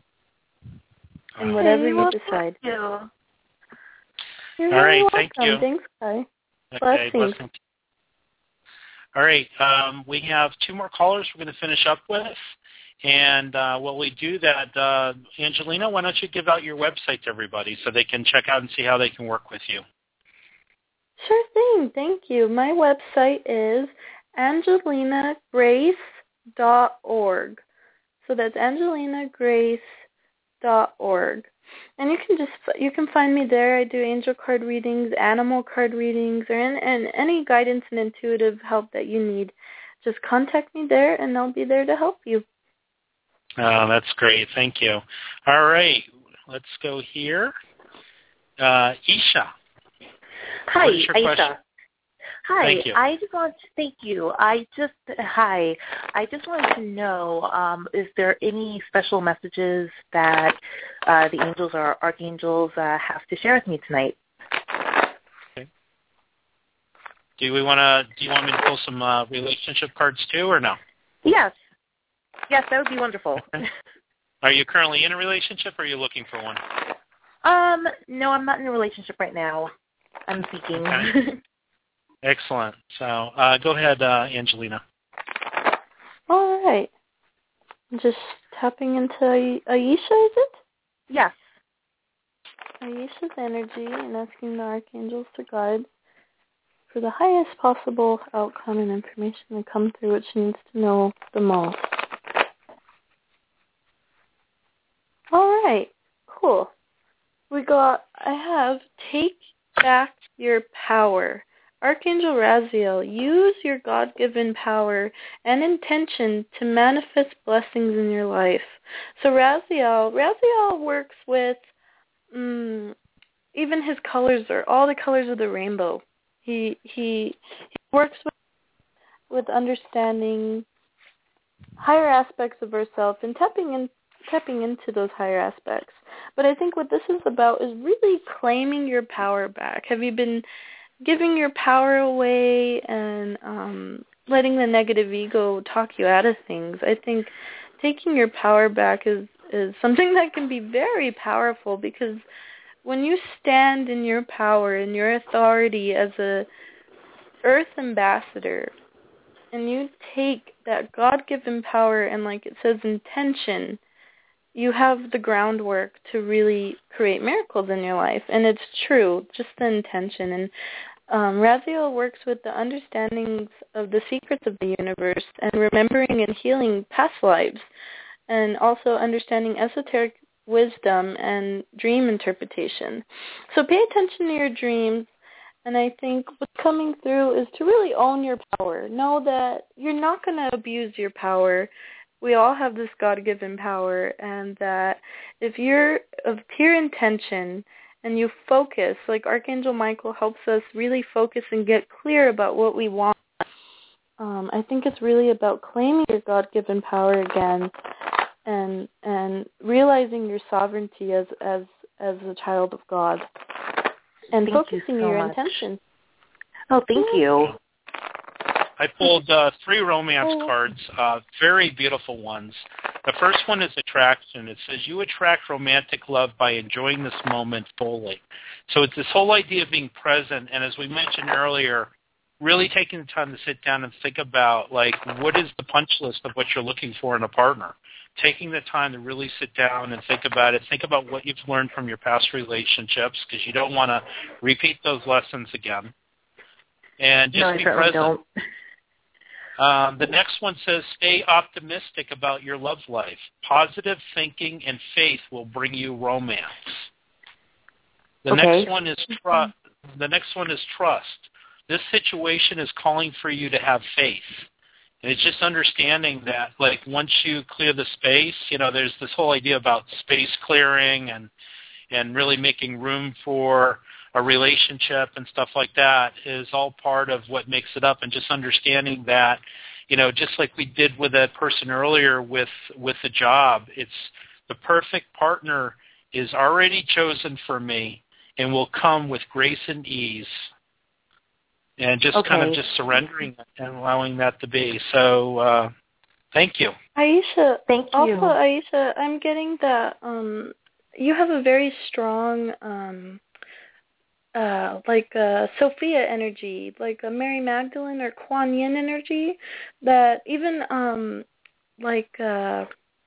in whatever hey, you well, decide. Thank you. You're All very right, welcome. thank you. Thanks, Kai. Okay, Blessings. blessings. All right, um, we have two more callers we're going to finish up with. And uh, while we do that, uh, Angelina, why don't you give out your website to everybody so they can check out and see how they can work with you? Sure thing. Thank you. My website is angelina grace dot org. So that's angelina grace dot org. And you can just you can find me there. I do angel card readings, animal card readings, or in, and any guidance and intuitive help that you need. Just contact me there, and I'll be there to help you. Oh, that's great. Thank you. All right, let's go here. Uh, Isha. Hi, what is your Aisha. question? Hi, Thank you. I just want to thank you. I just hi. I just wanted to know, um, is there any special messages that uh, the angels or archangels uh, have to share with me tonight? Okay. Do we want to? Do you want me to pull some uh, relationship cards too, or no? Yes. Yes, that would be wonderful. Are you currently in a relationship, or are you looking for one? Um, no, I'm not in a relationship right now. I'm seeking. Okay. Excellent. So uh, go ahead, uh, Angelina. All right. Just tapping into Aisha, is it? Yes. Aisha's energy and asking the archangels to guide for the highest possible outcome and information to come through what she needs to know the most. All right. Cool. We got, I have take back your power. Archangel Raziel, use your God-given power and intention to manifest blessings in your life. So Raziel, Raziel works with um, even his colors are all the colors of the rainbow. He he, he works with with understanding higher aspects of ourselves and tapping in tapping into those higher aspects. But I think what this is about is really claiming your power back. Have you been giving your power away and um, letting the negative ego talk you out of things? I think taking your power back is, is something that can be very powerful because when you stand in your power and your authority as a earth ambassador, and you take that God-given power and, like it says, intention, you have the groundwork to really create miracles in your life. And it's true, just the intention. And um, Raziel works with the understandings of the secrets of the universe and remembering and healing past lives, and also understanding esoteric wisdom and dream interpretation. So pay attention to your dreams, and I think what's coming through is to really own your power. Know that you're not going to abuse your power. We all have this God-given power, and that if you're of pure intention and you focus, like Archangel Michael helps us really focus and get clear about what we want, um, I think it's really about claiming your God-given power again, and and realizing your sovereignty as as as a child of God, and thank focusing you so your much. intention. Oh, thank you. I pulled uh, three romance Oh. cards, uh, very beautiful ones. The first one is attraction. It says, you attract romantic love by enjoying this moment fully. So it's this whole idea of being present, and as we mentioned earlier, really taking the time to sit down and think about, like, what is the punch list of what you're looking for in a partner. Taking the time to really sit down and think about it. Think about what you've learned from your past relationships, because you don't want to repeat those lessons again. And just no, I be certainly present. don't. Um, the next one says, stay optimistic about your love life. Positive thinking and faith will bring you romance. The Okay. next one is trust. The next one is trust. This situation is calling for you to have faith. And it's just understanding that, like, once you clear the space, you know, there's this whole idea about space clearing and and really making room for a relationship and stuff like that is all part of what makes it up. And just understanding that, you know, just like we did with that person earlier with with the job, it's the perfect partner is already chosen for me and will come with grace and ease. And just Okay. kind of just surrendering and allowing that to be. So uh, thank you. Aisha, Thank you. also, Aisha, I'm getting that um, you have a very strong, um, uh, like uh, Sophia energy, like a Mary Magdalene or Kuan Yin energy, that even um, like, uh,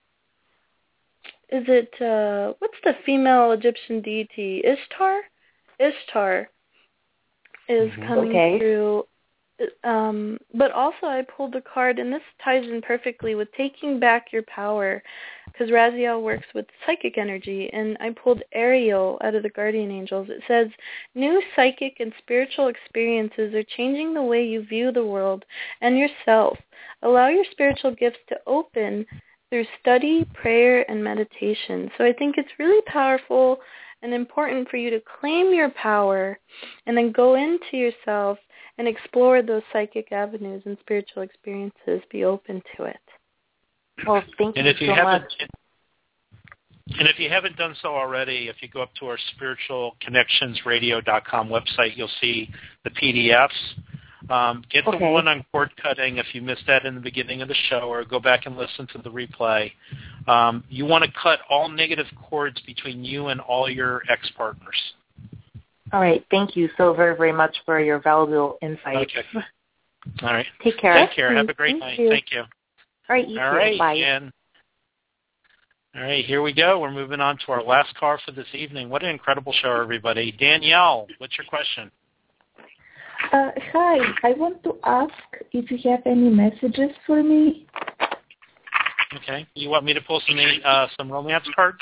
is it, uh, what's the female Egyptian deity? Ishtar? Ishtar is Mhm. coming Okay. through. Um, but also I pulled a card, and this ties in perfectly with taking back your power, because Raziel works with psychic energy, and I pulled Ariel out of the Guardian Angels. It says, new psychic and spiritual experiences are changing the way you view the world and yourself. Allow your spiritual gifts to open through study, prayer, and meditation. So I think it's really powerful and important for you to claim your power and then go into yourself and explore those psychic avenues and spiritual experiences. Be open to it. Well, thank And you if you so haven't, much. and if you haven't done so already, if you go up to our spiritual connections radio dot com website, you'll see the P D Fs. Um, get the Okay. one on cord cutting if you missed that in the beginning of the show, or go back and listen to the replay. Um, you want to cut all negative cords between you and all your ex-partners. All right. Thank you so very, very much for your valuable insights. Okay. All right. Take care. Take care. Have a great Thank night. you. Thank you. All right. You All too. right. Bye. And, all right. Here we go. We're moving on to our last call for this evening. What an incredible show, everybody. Danielle, what's your question? Uh, hi, I want to ask if you have any messages for me. Okay. You want me to pull some uh, some romance cards?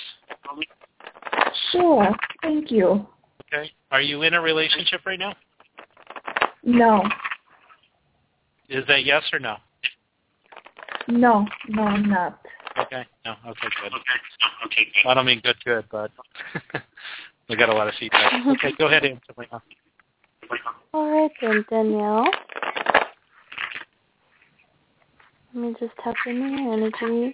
Sure, thank you. Okay. Are you in a relationship right now? No, Is that yes or no? no, no, I'm not. Okay. No. Okay. Good. Okay. I don't mean good, good, but we got a lot of feedback. Okay. Go ahead and answer right now. All right then, Danielle. Let me just tap into your energy.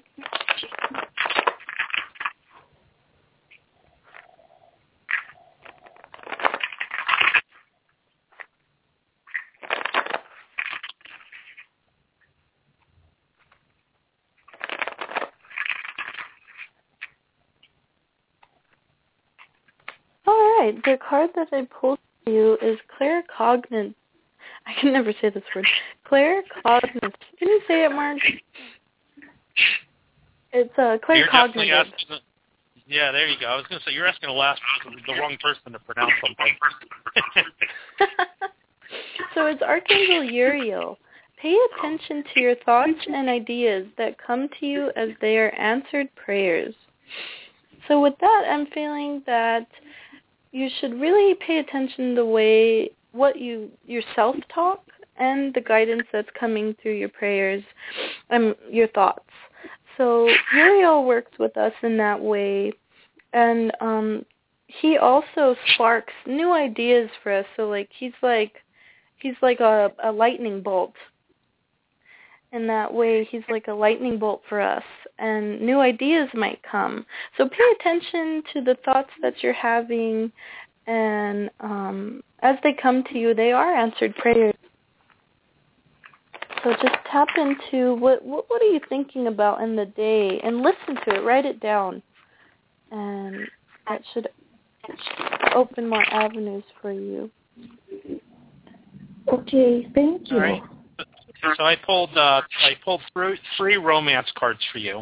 All right. The card that I pulled for you is claircognizance. I can never say this word. Claircognizance. Can you say it, Mark? It's uh, claircognizance. You're definitely asking, yeah, there you go. I was going to say, you're asking the last, the wrong person to pronounce something. So it's Archangel Uriel. Pay attention to your thoughts and ideas that come to you as they are answered prayers. So with that, I'm feeling that you should really pay attention to the way what you your self-talk and the guidance that's coming through your prayers and your thoughts. So Uriel works with us in that way, and um, he also sparks new ideas for us. So like he's like he's like a, a lightning bolt. In that way, he's like a lightning bolt for us, and new ideas might come. So pay attention to the thoughts that you're having, and um, as they come to you, they are answered prayers. So just tap into what, what what are you thinking about in the day, and listen to it. Write it down, and that should, that should open more avenues for you. Okay, thank you. All right. So I pulled uh, I pulled three, three romance cards for you.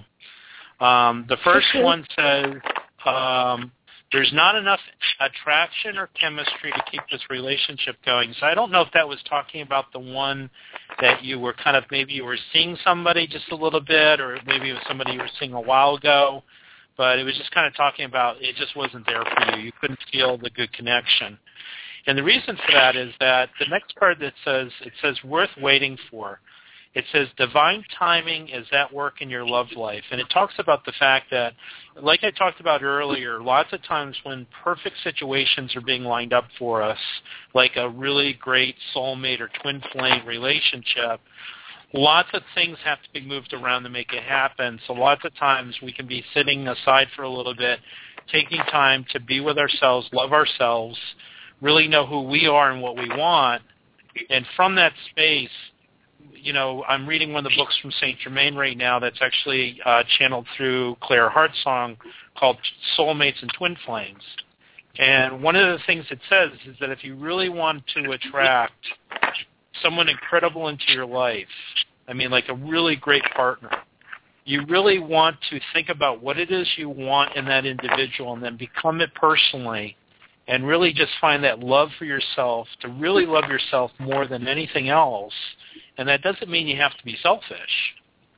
Um, the first okay. one says um, there's not enough attraction or chemistry to keep this relationship going. So I don't know if that was talking about the one that you were kind of maybe you were seeing somebody just a little bit, or maybe it was somebody you were seeing a while ago. But it was just kind of talking about it just wasn't there for you. You couldn't feel the good connection. And the reason for that is that the next card that says, it says worth waiting for. It says divine timing is at work in your love life. And it talks about the fact that, like I talked about earlier, lots of times when perfect situations are being lined up for us, like a really great soulmate or twin flame relationship, lots of things have to be moved around to make it happen. So lots of times we can be sitting aside for a little bit, taking time to be with ourselves, love ourselves, really know who we are and what we want. And from that space, you know, I'm reading one of the books from Saint Germain right now that's actually uh, channeled through Claire Hartsong called Soulmates and Twin Flames. And one of the things it says is that if you really want to attract someone incredible into your life, I mean like a really great partner, you really want to think about what it is you want in that individual and then become it personally, and really just find that love for yourself, to really love yourself more than anything else. And that doesn't mean you have to be selfish,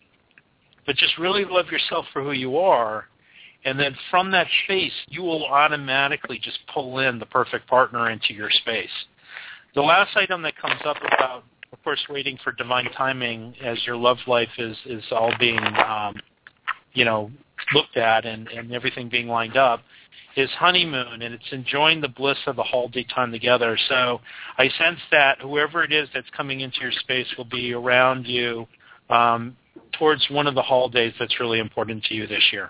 but just really love yourself for who you are. And then from that space, you will automatically just pull in the perfect partner into your space. The last item that comes up about, of course, waiting for divine timing as your love life is, is all being, um, you know, looked at and, and everything being lined up, is honeymoon, and it's enjoying the bliss of the holiday time together. So I sense that whoever it is that's coming into your space will be around you um, towards one of the holidays that's really important to you this year.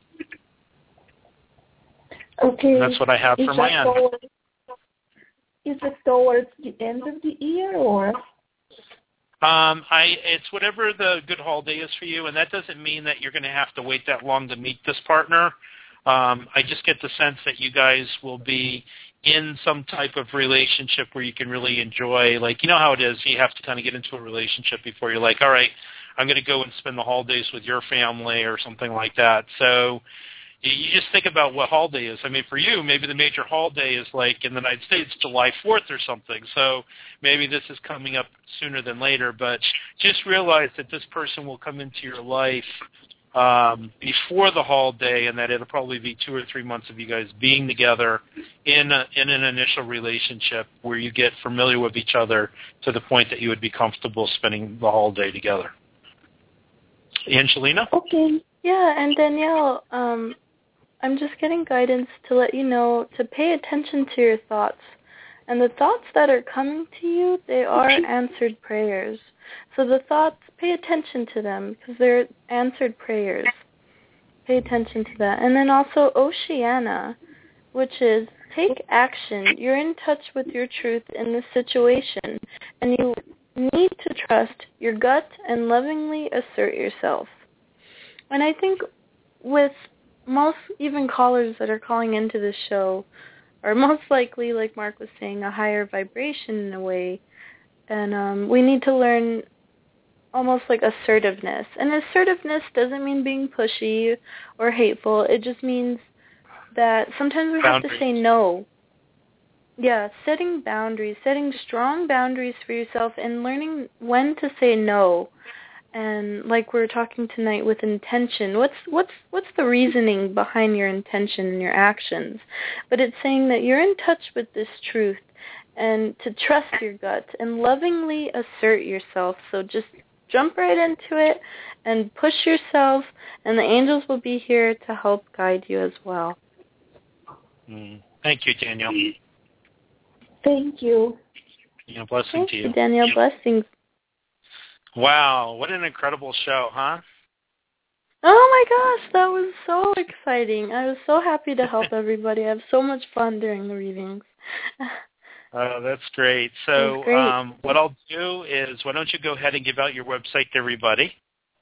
Okay. And that's what I have is for my end. Towards, is it towards the end of the year, or? Um, I it's whatever the good holiday is for you, and that doesn't mean that you're going to have to wait that long to meet this partner. Um, I just get the sense that you guys will be in some type of relationship where you can really enjoy, like, you know how it is, you have to kind of get into a relationship before you're like, all right, I'm going to go and spend the holidays with your family or something like that. So you just think about what holiday is. I mean, for you, maybe the major holiday is like in the United States, July fourth or something. So maybe this is coming up sooner than later, but just realize that this person will come into your life um, before the holiday, and that it'll probably be two or three months of you guys being together in a, in an initial relationship where you get familiar with each other to the point that you would be comfortable spending the holiday together. Angelina? Okay. Yeah, and Danielle, um, I'm just getting guidance to let you know to pay attention to your thoughts. And the thoughts that are coming to you, they are answered prayers. So the thoughts, pay attention to them because they're answered prayers. Pay attention to that. And then also Oceana, which is take action. You're in touch with your truth in this situation, and you need to trust your gut and lovingly assert yourself. And I think with most even callers that are calling into this show, are most likely, like Mark was saying, a higher vibration in a way. And um, we need to learn almost like assertiveness. And assertiveness doesn't mean being pushy or hateful. It just means that sometimes we Boundaries. have to say no. Yeah, setting boundaries, setting strong boundaries for yourself and learning when to say no. And like we were talking tonight with intention, what's what's what's the reasoning behind your intention and your actions? But it's saying that you're in touch with this truth and to trust your gut and lovingly assert yourself. So just jump right into it and push yourself, and the angels will be here to help guide you as well. Mm. Thank you, Danielle. Thank you. Yeah, blessing Thank to you. you, Danielle. Blessings. Wow, what an incredible show, huh? Oh my gosh, that was so exciting. I was so happy to help everybody. I have so much fun during the readings. Oh, that's great. So great. Um, what I'll do is, why don't you go ahead and give out your website to everybody?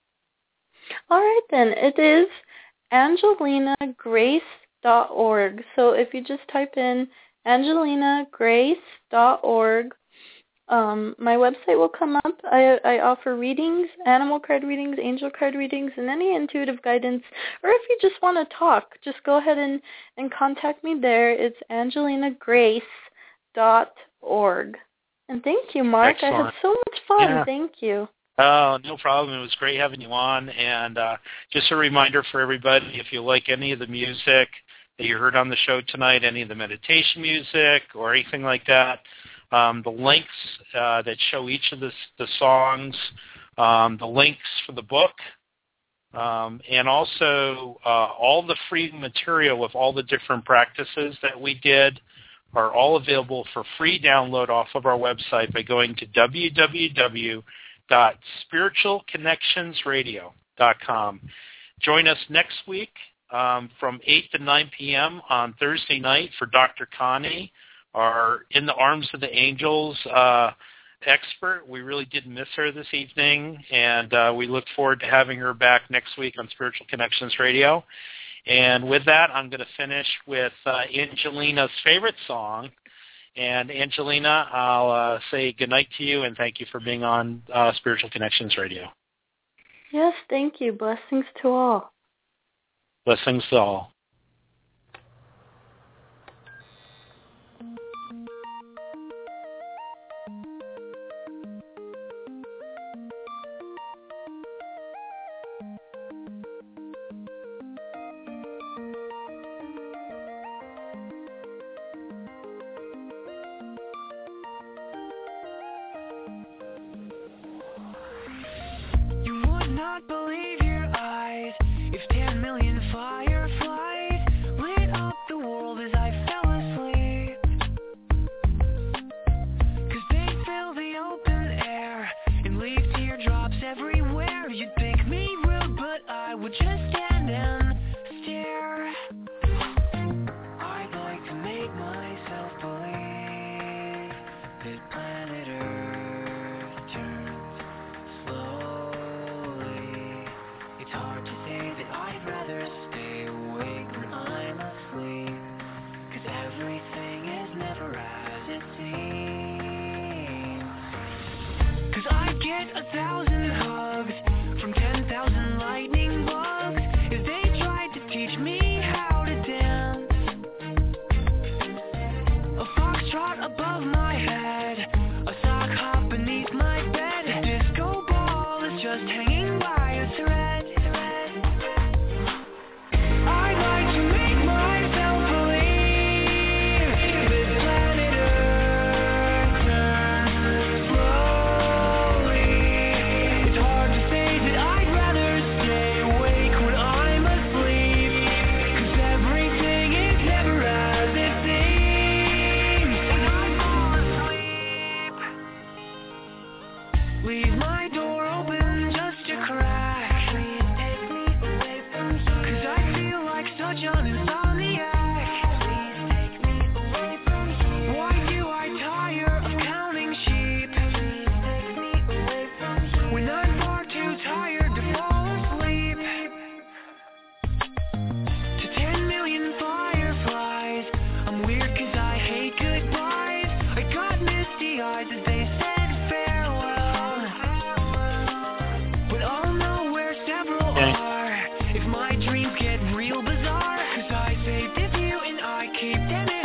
All right, then. It is angelina grace dot org. So if you just type in angelina grace dot org, Um, my website will come up. I, I offer readings, animal card readings, angel card readings, and any intuitive guidance. Or if you just want to talk, just go ahead and, and contact me there. It's angelina grace dot org. And thank you, Mark. Excellent. I had so much fun. Yeah. Thank you. Oh, no problem. It was great having you on. And uh, just a reminder for everybody, if you like any of the music that you heard on the show tonight, any of the meditation music or anything like that, Um, the links uh, that show each of the, the songs, um, the links for the book, um, and also uh, all the free material with all the different practices that we did are all available for free download off of our website by going to w w w dot spiritual connections radio dot com. Join us next week um, from eight to nine p.m. on Thursday night for Doctor Connie, our In the Arms of the Angels uh, expert. We really did miss her this evening, and uh, we look forward to having her back next week on Spiritual Connections Radio. And with that, I'm going to finish with uh, Angelina's favorite song. And Angelina, I'll uh, say goodnight to you, and thank you for being on uh, Spiritual Connections Radio. Yes, thank you. Blessings to all. Blessings to all. Not believe your eyes if ten million fireflies lit up the world as I fell asleep. 'Cause they fill the open air and leave teardrops everywhere. You'd think me rude, but I would just stand and stare. I'd like to make myself believe that planet Earth turns slow. It's hard to say that I'd rather stay awake when I'm asleep, 'cause everything is never as it seems. 'Cause I get a thousand hugs from ten thousand lightning bugs as they tried to teach me how to dance. A foxtrot above my head, a sock hop beneath my bed, a disco ball is just hanging by a thread. I'd like to make myself believe that planet Earth turns slowly. my dreams get real bizarre. Cause I say this you and I keep them in